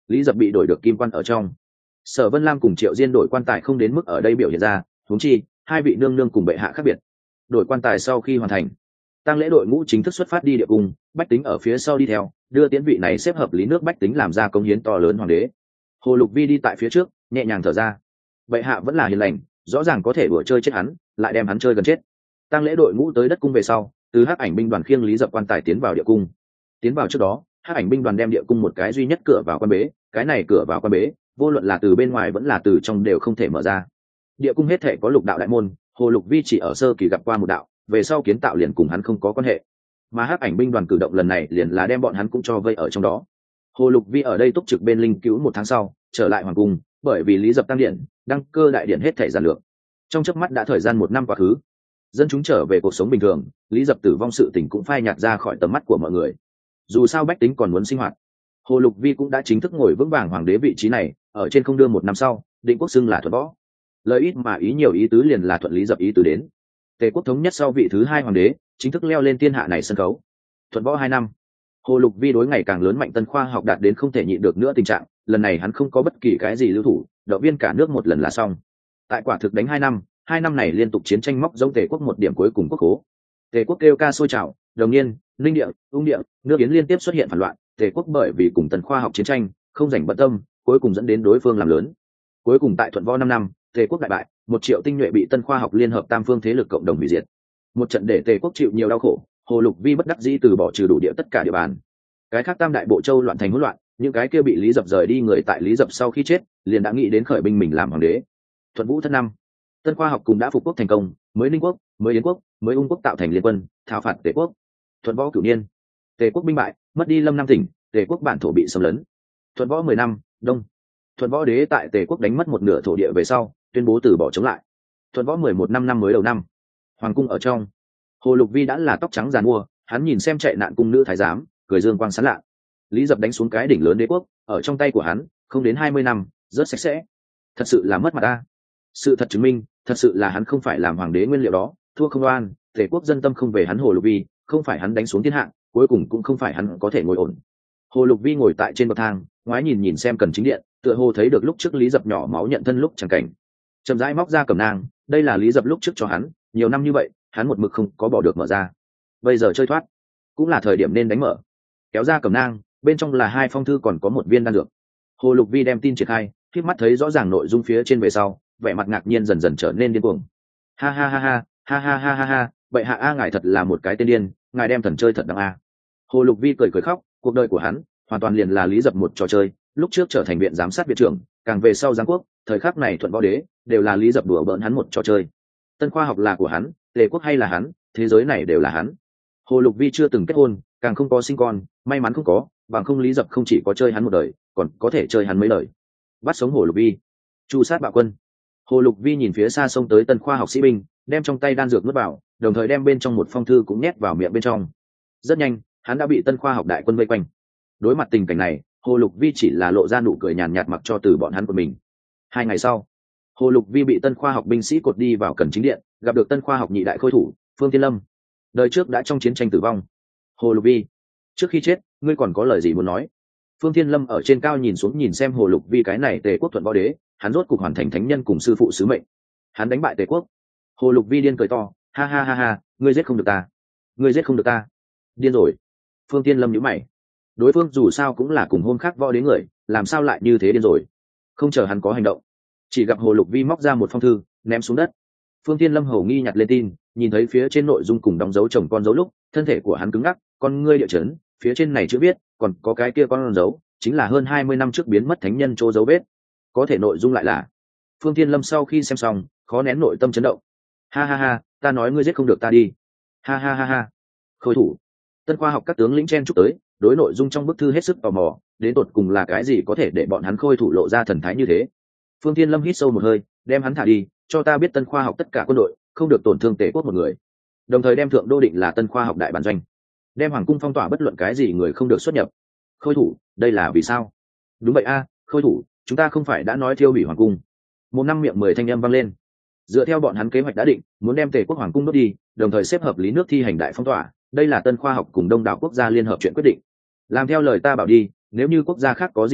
lý dập bị đổi được kim quan ở trong. Sở Vân Lam cùng Triệu Diên đổi quan tài không đến mức ở đây biểu hiện ra, huống chi hai vị nương nương cùng bệ hạ khác biệt. Đổi quan tài sau khi hoàn thành, tang lễ đội ngũ chính thức xuất phát đi địa cung, bách tính ở phía sau đi theo, đưa tiến vị này xếp hợp lý nước bách tính làm ra công hiến to lớn hoàng đế. Hồ Lục Vi đi tại phía trước, nhẹ nhàng thở ra. Bệ hạ vẫn là hiền lành, rõ ràng có thể đùa chơi chết hắn, lại đem hắn chơi gần chết. Tang lễ đội ngũ tới đất cung về sau, từ Hắc Ảnh binh đoàn khiêng lý dập quan tài tiến vào địa cung. Tiến vào trước đó, Hắc Ảnh binh đoàn đem địa cung một cái duy nhất cửa vào quan bế, cái này cửa vào quan bế, vô luận là từ bên ngoài vẫn là từ trong đều không thể mở ra. Địa cung hết thể có lục đạo đại môn, Hồ Lục Vi chỉ ở sơ kỳ gặp qua một đạo, về sau kiến tạo liền cùng hắn không có quan hệ. Mà Hắc Ảnh binh đoàn cử động lần này liền là đem bọn hắn cũng cho vây ở trong đó. Hồ Lục Vi ở đây túc trực bên linh cứu một tháng sau, trở lại hoàng cung, bởi vì lý dập tăng điện, đăng cơ đại điện hết thể giản lược. Trong chớp mắt đã thời gian một năm quá khứ, dân chúng trở về cuộc sống bình thường, lý dập tử vong sự tình cũng phai nhạt ra khỏi tầm mắt của mọi người. Dù sao bách tính còn muốn sinh hoạt, Hồ Lục Vi cũng đã chính thức ngồi vững vàng hoàng đế vị trí này, ở trên không đương một năm sau, định quốc xưng là Thuận Võ. Lời ít mà ý nhiều ý tứ liền là thuận lý dập ý tứ đến. Tề quốc thống nhất sau vị thứ hai hoàng đế, chính thức leo lên thiên hạ này sân khấu. Thuận Võ hai năm, Hồ Lục Vi đối ngày càng lớn mạnh tân khoa học đạt đến không thể nhịn được nữa tình trạng, lần này hắn không có bất kỳ cái gì lưu thủ, động viên cả nước một lần là xong. Tại quả thực đánh hai năm, hai năm này liên tục chiến tranh móc giống Tề quốc một điểm cuối cùng quốc hố. Tề quốc kêu ca sôi trào, Đồng Niên, Ninh Địa, Ung Địa, nước Yến liên tiếp xuất hiện phản loạn, Tề quốc bởi vì cùng tần khoa học chiến tranh, không dành bận tâm, cuối cùng dẫn đến đối phương làm lớn. Cuối cùng tại Thuận Võ năm năm, Tề quốc đại bại, một triệu tinh nhuệ bị tân khoa học liên hợp tam phương thế lực cộng đồng hủy diệt. Một trận để Tề quốc chịu nhiều đau khổ, Hồ Lục Vi bất đắc dĩ từ bỏ trừ đủ địa tất cả địa bàn. Cái khác tam đại bộ châu loạn thành hỗn loạn, những cái kia bị lý dập rời đi người tại lý dập sau khi chết, liền đã nghĩ đến khởi binh mình làm hoàng đế. Thuận Vũ thất năm, tân khoa học cùng đã phục quốc thành công, mới Ninh quốc, mới Yến quốc, mới Ung quốc tạo thành liên quân, thảo phạt Tề quốc. Thuận Võ cửu niên, Tề quốc binh bại, mất đi Lâm Nam tỉnh, Tề quốc bản thổ bị xâm lấn. Thuận Võ mười năm, đông, Thuận Võ đế tại Tề quốc đánh mất một nửa thổ địa về sau, tuyên bố từ bỏ chống lại. Thuận Võ mười một năm năm mới đầu năm, hoàng cung ở trong, Hồ Lục Vi đã là tóc trắng giàn mua, hắn nhìn xem chạy nạn cung nữ thái giám, cười dương quang sáng lạ. Lý dập đánh xuống cái đỉnh lớn đế quốc, ở trong tay của hắn, không đến hai mươi năm, rất sạch sẽ. Thật sự là mất mặt ta. Sự thật chứng minh, thật sự là hắn không phải làm hoàng đế nguyên liệu đó, thua không oan, Tề quốc dân tâm không về hắn Hồ Lục Vi, không phải hắn đánh xuống thiên hạ, cuối cùng cũng không phải hắn có thể ngồi ổn. Hồ Lục Vi ngồi tại trên bậc thang, ngoái nhìn nhìn xem Cần Chính điện, tựa hồ thấy được lúc trước Lý dập nhỏ máu nhận thân lúc chẳng cảnh. Chậm rãi móc ra cẩm nang, đây là Lý dập lúc trước cho hắn, nhiều năm như vậy, hắn một mực không có bỏ được mở ra. Bây giờ chơi thoát, cũng là thời điểm nên đánh mở. Kéo ra cẩm nang, bên trong là hai phong thư còn có một viên đan dược. Hồ Lục Vi đem tin triển khai, khép mắt thấy rõ ràng nội dung phía trên về sau, vẻ mặt ngạc nhiên dần dần trở nên điên cuồng. Ha ha ha ha, ha ha ha ha ha, bệ hạ a ngài thật là một cái tên điên, ngài đem thần chơi thật đằng a. Hồ Lục Vi cười cười khóc, cuộc đời của hắn hoàn toàn liền là lý dập một trò chơi, lúc trước trở thành viện giám sát viện trưởng, càng về sau giáng quốc, thời khắc này Thuận Võ đế, đều là lý dập đùa bỡn hắn một trò chơi. Tân khoa học là của hắn, Tề quốc hay là hắn, thế giới này đều là hắn. Hồ Lục Vi chưa từng kết hôn, càng không có sinh con, may mắn không có, bằng không lý dập không chỉ có chơi hắn một đời, còn có thể chơi hắn mấy lời. Bắt sống Hồ Lục Vi, chu sát bạo quân. Hồ Lục Vi nhìn phía xa sông tới tân khoa học sĩ binh, đem trong tay đan dược nuốt vào, đồng thời đem bên trong một phong thư cũng nhét vào miệng bên trong. Rất nhanh, hắn đã bị tân khoa học đại quân vây quanh. Đối mặt tình cảnh này, Hồ Lục Vi chỉ là lộ ra nụ cười nhàn nhạt mặc cho từ bọn hắn của mình. Hai ngày sau, Hồ Lục Vi bị tân khoa học binh sĩ cột đi vào Cần Chính điện, gặp được tân khoa học nhị đại khôi thủ Phương Thiên Lâm. Đời trước đã trong chiến tranh tử vong. Hồ Lục Vi, trước khi chết, ngươi còn có lời gì muốn nói? Phương Thiên Lâm ở trên cao nhìn xuống nhìn xem Hồ Lục Vi cái này Tề quốc Thuận Võ đế, hắn rốt cục hoàn thành thánh nhân cùng sư phụ sứ mệnh. Hắn đánh bại Tề quốc. Hồ Lục Vi điên cười to, ha ha ha ha, ngươi giết không được ta, ngươi giết không được ta. Điên rồi. Phương Thiên Lâm nhíu mày. Đối phương dù sao cũng là cùng hôm khác võ đế người, làm sao lại như thế điên rồi? Không chờ hắn có hành động, chỉ gặp Hồ Lục Vi móc ra một phong thư, ném xuống đất. Phương Thiên Lâm hầu nghi nhặt lên tin, nhìn thấy phía trên nội dung cùng đóng dấu chồng con dấu lúc, thân thể của hắn cứng ngắc, con ngươi địa chấn, phía trên này chữ viết, còn có cái kia con dấu, chính là hơn hai mươi năm trước biến mất thánh nhân chỗ dấu vết. Có thể nội dung lại là. Phương Thiên Lâm sau khi xem xong, khó nén nội tâm chấn động. Ha ha ha, ta nói ngươi giết không được ta đi. Ha ha ha ha. Khôi thủ. Tân khoa học các tướng lĩnh chen chúc tới, đối nội dung trong bức thư hết sức tò mò, đến tột cùng là cái gì có thể để bọn hắn khôi thủ lộ ra thần thái như thế. Phương Thiên Lâm hít sâu một hơi, đem hắn thả đi, cho ta biết tân khoa học tất cả quân đội, không được tổn thương Tề quốc một người. Đồng thời đem thượng đô định là tân khoa học đại bản doanh, đem hoàng cung phong tỏa bất luận cái gì người không được xuất nhập. Khôi thủ, đây là vì sao? Đúng vậy a, khôi thủ, chúng ta không phải đã nói thiêu hủy hoàng cung? Một năm miệng mười thanh âm vang lên. Dựa theo bọn hắn kế hoạch đã định, muốn đem Tề quốc hoàng cung đốt đi, đồng thời xếp hợp lý nước thi hành đại phong tỏa, đây là tân khoa học cùng đông đảo quốc gia liên hợp chuyện quyết định. Làm theo lời ta bảo đi, nếu như quốc gia khác có dị nghị,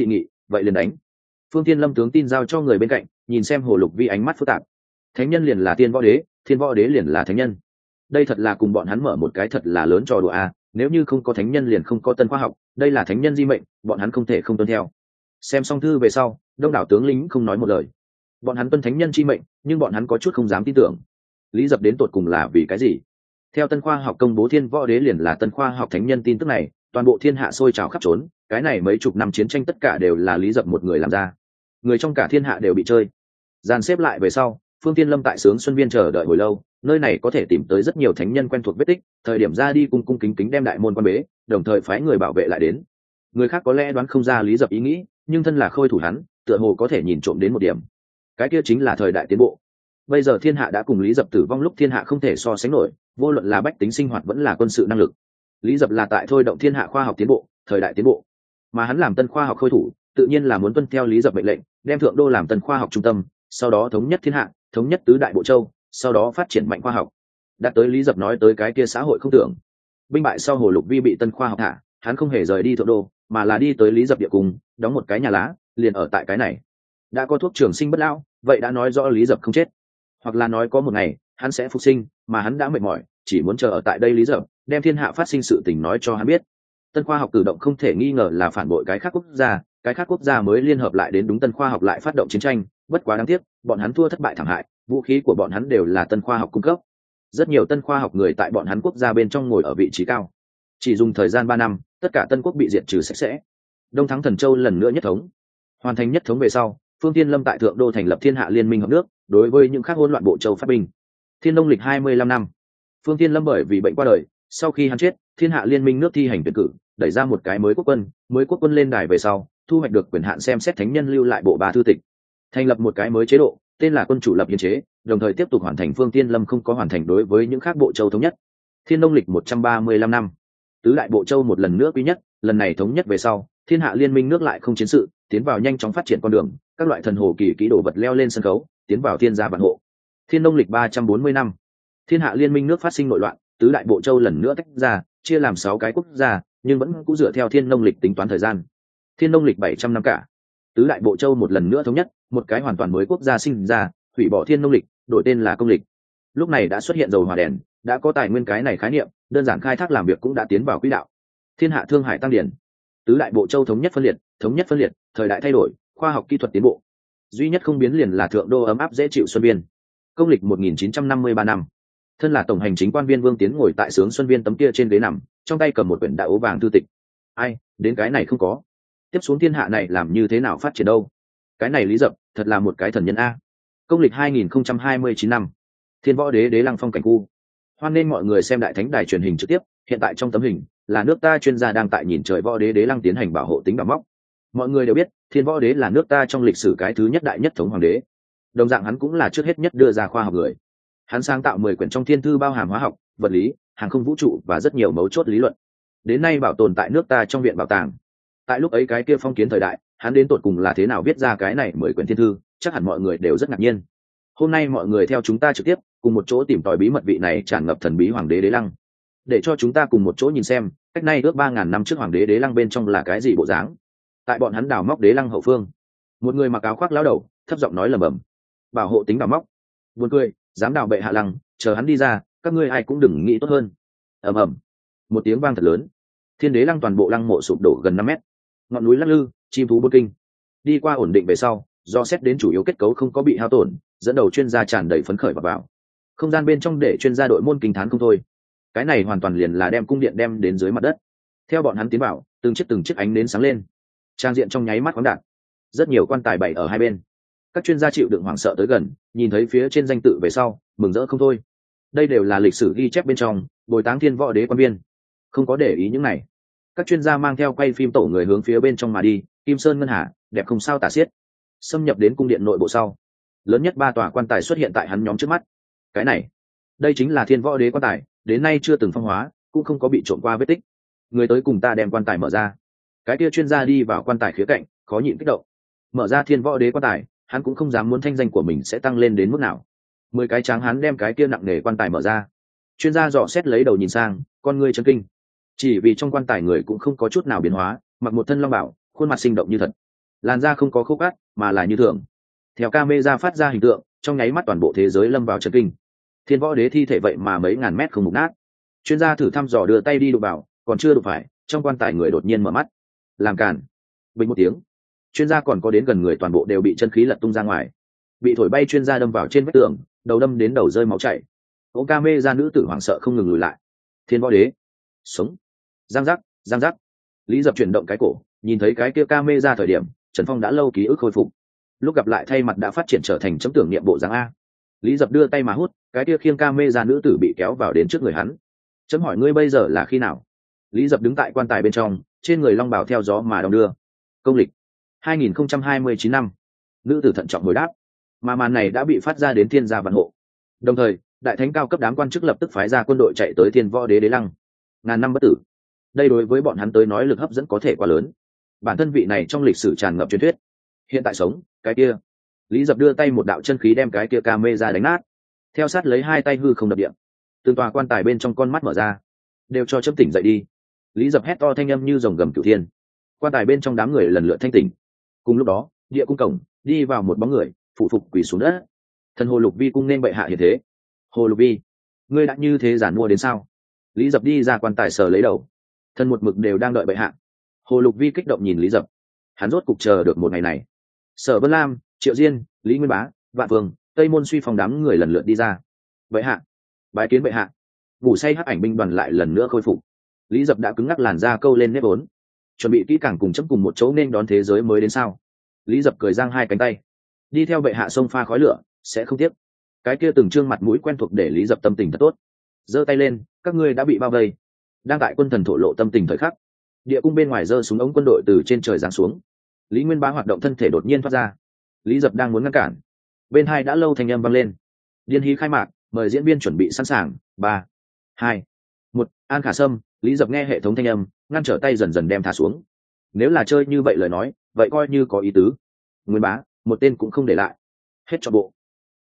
vậy liền đánh. Phương Thiên Lâm tướng tin giao cho người bên cạnh, nhìn xem Hồ Lục Vi ánh mắt phức tạp. Thánh nhân liền là tiên võ đế, thiên võ đế liền là thánh nhân. Đây thật là cùng bọn hắn mở một cái thật là lớn trò đùa à, nếu như không có thánh nhân liền không có tân khoa học, đây là thánh nhân di mệnh, bọn hắn không thể không tuân theo. Xem xong thư về sau, đông đảo tướng lính không nói một lời. Bọn hắn tuân thánh nhân chi mệnh, nhưng bọn hắn có chút không dám tin tưởng. Lý Dập đến tột cùng là vì cái gì? Theo tân khoa học công bố thiên võ đế liền là tân khoa học thánh nhân tin tức này, toàn bộ thiên hạ sôi trào khắp trốn, cái này mấy chục năm chiến tranh tất cả đều là Lý Dập một người làm ra. Người trong cả thiên hạ đều bị chơi. Dàn xếp lại về sau, Phương Tiên Lâm tại Sướng Xuân Viên chờ đợi hồi lâu, nơi này có thể tìm tới rất nhiều thánh nhân quen thuộc vết tích, thời điểm ra đi cung cung kính kính đem đại môn quan bế, đồng thời phái người bảo vệ lại đến. Người khác có lẽ đoán không ra Lý Dập ý nghĩ, nhưng thân là khôi thủ hắn, tựa hồ có thể nhìn trộm đến một điểm. Cái kia chính là thời đại tiến bộ. Bây giờ thiên hạ đã cùng Lý Dập tử vong lúc thiên hạ không thể so sánh nổi, vô luận là bách tính sinh hoạt vẫn là quân sự năng lực. Lý Dập là tại thôi động thiên hạ khoa học tiến bộ, thời đại tiến bộ. Mà hắn làm tân khoa học khôi thủ, tự nhiên là muốn tuân theo Lý Dập mệnh lệnh, đem thượng đô làm tân khoa học trung tâm, sau đó thống nhất thiên hạ, thống nhất tứ đại bộ châu, sau đó phát triển mạnh khoa học. Đã tới Lý Dập nói tới cái kia xã hội không tưởng. Binh bại sau Hồ Lục Vi bị tân khoa học thả, hắn không hề rời đi thượng đô, mà là đi tới Lý Dập địa cung, đóng một cái nhà lá, liền ở tại cái này. Đã có thuốc trường sinh bất lão, vậy đã nói rõ Lý Dập không chết. Hoặc là nói có một ngày, hắn sẽ phục sinh, mà hắn đã mệt mỏi, chỉ muốn chờ ở tại đây Lý Dập, đem thiên hạ phát sinh sự tình nói cho hắn biết. Tân khoa học cử động không thể nghi ngờ là phản bội cái khác quốc gia, cái khác quốc gia mới liên hợp lại đến đúng tân khoa học lại phát động chiến tranh, bất quá đáng tiếc, bọn hắn thua thất bại thảm hại, vũ khí của bọn hắn đều là tân khoa học cung cấp. Rất nhiều tân khoa học người tại bọn hắn quốc gia bên trong ngồi ở vị trí cao. Chỉ dùng thời gian ba năm, tất cả tân quốc bị diệt trừ sạch sẽ. Đông thắng Thần Châu lần nữa nhất thống. Hoàn thành nhất thống về sau, Phương Tiên Lâm tại thượng đô thành lập thiên hạ liên minh hợp nước, đối với những khác hỗn loạn bộ châu phát binh. Thiên Đông lịch hai mươi lăm năm. Phương Tiên Lâm bởi vì bệnh qua đời, sau khi hắn chết, thiên hạ liên minh nước thi hành tuyển cử, đẩy ra một cái mới quốc quân, mới quốc quân lên đài về sau, thu hoạch được quyền hạn xem xét thánh nhân lưu lại bộ ba thư tịch, thành lập một cái mới chế độ, tên là quân chủ lập hiến chế, đồng thời tiếp tục hoàn thành Phương Tiên Lâm không có hoàn thành đối với những khác bộ châu thống nhất. Thiên Đông lịch một trăm ba mươi lăm năm. Tứ đại bộ châu một lần nữa quý nhất, lần này thống nhất về sau, thiên hạ liên minh nước lại không chiến sự, tiến vào nhanh chóng phát triển con đường, các loại thần hồ kỳ kỹ đồ vật leo lên sân khấu, tiến vào thiên gia vạn hộ. Thiên Đông lịch ba trăm bốn mươi năm. Thiên hạ liên minh nước phát sinh nội loạn, tứ đại bộ châu lần nữa tách ra, chia làm sáu cái quốc gia, nhưng vẫn cũng dựa theo thiên nông lịch tính toán thời gian. Thiên nông lịch bảy trăm năm cả. Tứ đại bộ châu một lần nữa thống nhất, một cái hoàn toàn mới quốc gia sinh ra, hủy bỏ thiên nông lịch, đổi tên là công lịch. Lúc này đã xuất hiện dầu hỏa đèn, đã có tài nguyên cái này khái niệm, đơn giản khai thác làm việc cũng đã tiến vào quỹ đạo. Thiên hạ thương hải tăng điển. Tứ đại bộ châu thống nhất phân liệt, thống nhất phân liệt, thời đại thay đổi, khoa học kỹ thuật tiến bộ. Duy nhất không biến liền là thượng đô ấm áp dễ chịu xuân biên. Công lịch một nghìn chín trăm năm mươi ba năm. Thân là tổng hành chính quan viên Vương Tiến ngồi tại Sướng Xuân Viên tấm kia trên ghế nằm, trong tay cầm một quyển đại ố vàng thư tịch. Ai, đến cái này không có. Tiếp xuống thiên hạ này làm như thế nào phát triển đâu? Cái này Lý Dập, thật là một cái thần nhân a. Công lịch hai nghìn không trăm hai mươi chín năm. Thiên Võ Đế Đế Lăng Phong cảnh khu. Hoan nên mọi người xem đại thánh đài truyền hình trực tiếp, hiện tại trong tấm hình là nước ta chuyên gia đang tại nhìn trời Võ Đế Đế Lăng tiến hành bảo hộ tính đào móc. Mọi người đều biết, Thiên Võ Đế là nước ta trong lịch sử cái thứ nhất đại nhất thống hoàng đế. Đồng dạng hắn cũng là trước hết nhất đưa ra khoa học người. Hắn sáng tạo mười quyển trong thiên thư bao hàm hóa học, vật lý, hàng không vũ trụ và rất nhiều mấu chốt lý luận. Đến nay bảo tồn tại nước ta trong viện bảo tàng. Tại lúc ấy cái kia phong kiến thời đại, hắn đến tột cùng là thế nào viết ra cái này mười quyển thiên thư, chắc hẳn mọi người đều rất ngạc nhiên. Hôm nay mọi người theo chúng ta trực tiếp cùng một chỗ tìm tòi bí mật vị này tràn ngập thần bí hoàng đế Đế Lăng, để cho chúng ta cùng một chỗ nhìn xem cách nay ước ba ngàn năm trước hoàng đế Đế Lăng bên trong là cái gì bộ dáng. Tại bọn hắn đào móc Đế Lăng hậu phương, một người mặc áo khoác lão đầu thấp giọng nói lẩm bẩm: bảo hộ tính đào móc. Buồn cười, dám đào bệ hạ lăng, chờ hắn đi ra, các ngươi ai cũng đừng nghĩ tốt hơn. Ầm ầm, một tiếng vang thật lớn, Thiên Đế Lăng toàn bộ lăng mộ sụp đổ gần năm mét, ngọn núi lắc lư, chim thú bôn kinh. Đi qua ổn định về sau, do xét đến chủ yếu kết cấu không có bị hao tổn, dẫn đầu chuyên gia tràn đầy phấn khởi và vào không gian bên trong để chuyên gia đội môn kinh thán không thôi. Cái này hoàn toàn liền là đem cung điện đem đến dưới mặt đất. Theo bọn hắn tiến vào, từng chiếc từng chiếc ánh nến sáng lên, trang diện trong nháy mắt khoáng đạt. Rất nhiều quan tài bày ở hai bên. Các chuyên gia chịu đựng hoảng sợ tới gần, nhìn thấy phía trên danh tự về sau, mừng rỡ không thôi. Đây đều là lịch sử ghi chép bên trong bồi táng Thiên Võ Đế quan viên, không có để ý những này. Các chuyên gia mang theo quay phim tổ người hướng phía bên trong mà đi, kim sơn ngân hà, đẹp không sao tả xiết. Xâm nhập đến cung điện nội bộ sau, lớn nhất ba tòa quan tài xuất hiện tại hắn nhóm trước mắt. Cái này, đây chính là Thiên Võ Đế quan tài, đến nay chưa từng phong hóa, cũng không có bị trộm qua vết tích. Người tới cùng ta đem quan tài mở ra. Cái kia chuyên gia đi vào quan tài khía cạnh, khó nhịn kích động. Mở ra Thiên Võ Đế quan tài, hắn cũng không dám muốn thanh danh của mình sẽ tăng lên đến mức nào. Mười cái tráng hắn đem cái kia nặng nề quan tài mở ra. Chuyên gia dò xét lấy đầu nhìn sang, con ngươi chấn kinh. Chỉ vì trong quan tài người cũng không có chút nào biến hóa, mặc một thân long bảo, khuôn mặt sinh động như thật. làn da không có khúc cắt mà là như thường. Theo camera phát ra hình tượng, trong nháy mắt toàn bộ thế giới lâm vào chấn kinh. Thiên Võ Đế thi thể vậy mà mấy ngàn mét không mục nát. Chuyên gia thử thăm dò đưa tay đi đụng vào, còn chưa đụng phải, trong quan tài người đột nhiên mở mắt. Làm cản. Bình một tiếng. Chuyên gia còn có đến gần người toàn bộ đều bị chân khí lật tung ra ngoài. Bị thổi bay chuyên gia đâm vào trên vách tường, đầu đâm đến đầu rơi máu chảy. Ôm camera nữ tử hoảng sợ không ngừng lùi lại. Thiên Võ Đế. Sống. Giang giác, giang giác. Lý Dập chuyển động cái cổ, nhìn thấy cái kia camera thời điểm, Trần Phong đã lâu ký ức khôi phục. Lúc gặp lại thay mặt đã phát triển trở thành chấm tưởng niệm bộ dáng a. Lý Dập đưa tay mà hút, cái kia khiêng camera nữ tử bị kéo vào đến trước người hắn. Chấm hỏi ngươi bây giờ là khi nào? Lý Dập đứng tại quan tài bên trong, trên người long bào theo gió mà đong đưa. Công lịch hai nghìn không trăm hai mươi chín năm. Nữ tử thận trọng hồi đáp. Mà màn này đã bị phát ra đến Thiên gia Vạn Hộ. Đồng thời, đại thánh cao cấp đám quan chức lập tức phái ra quân đội chạy tới Thiên Võ Đế Đế Lăng. Ngàn năm bất tử. Đây đối với bọn hắn tới nói lực hấp dẫn có thể quá lớn. Bản thân vị này trong lịch sử tràn ngập truyền thuyết. Hiện tại sống, cái kia. Lý Dập đưa tay một đạo chân khí đem cái kia camera đánh nát. Theo sát lấy hai tay hư không đập điện. Từng tòa quan tài bên trong con mắt mở ra. Đều cho chấm tỉnh dậy đi. Lý Dập hét to thanh âm như rồng gầm cửu thiên. Quan tài bên trong đám người lần lượt thanh tỉnh. Cùng lúc đó, địa cung cổng đi vào một bóng người, phụ phục quỳ xuống đất. Thần Hồ Lục Vi cung nên bệ hạ hiện thế. Hồ Lục Vi, ngươi đã như thế giản mua đến sao? Lý Dập đi ra quan tài sờ lấy đầu. Thần một mực đều đang đợi bệ hạ. Hồ Lục Vi kích động nhìn Lý Dập. Hắn rốt cục chờ được một ngày này. Sở Vân Lam, Triệu Diên, Lý Nguyên Bá, Vạn Vương, Tây Môn Suy Phong đám người lần lượt đi ra. Bệ hạ, bái kiến bệ hạ. Ngủ say hắc ảnh binh đoàn lại lần nữa khôi phục. Lý Dập đã cứng ngắc làn da câu lên nếp vốn, chuẩn bị kỹ càng cùng chấm cùng một chỗ nên đón thế giới mới đến sao? Lý Dập cười giang hai cánh tay, đi theo bệ hạ sông pha khói lửa, sẽ không tiếc. Cái kia từng trương mặt mũi quen thuộc để Lý Dập tâm tình thật tốt. Giơ tay lên, các ngươi đã bị bao vây. Đang tại quân thần thổ lộ tâm tình thời khắc, địa cung bên ngoài giơ súng ống quân đội từ trên trời giáng xuống. Lý Nguyên Bá hoạt động thân thể đột nhiên thoát ra. Lý Dập đang muốn ngăn cản, bên hai đã lâu thanh âm vang lên. Điên hí khai mạc, mời diễn viên chuẩn bị sẵn sàng. Ba, hai, một. An Khả Sâm. Lý Dập nghe hệ thống thanh âm, ngăn trở tay dần dần đem thả xuống. Nếu là chơi như vậy lời nói, vậy coi như có ý tứ. Nguyên Bá, một tên cũng không để lại. Hết cho bộ.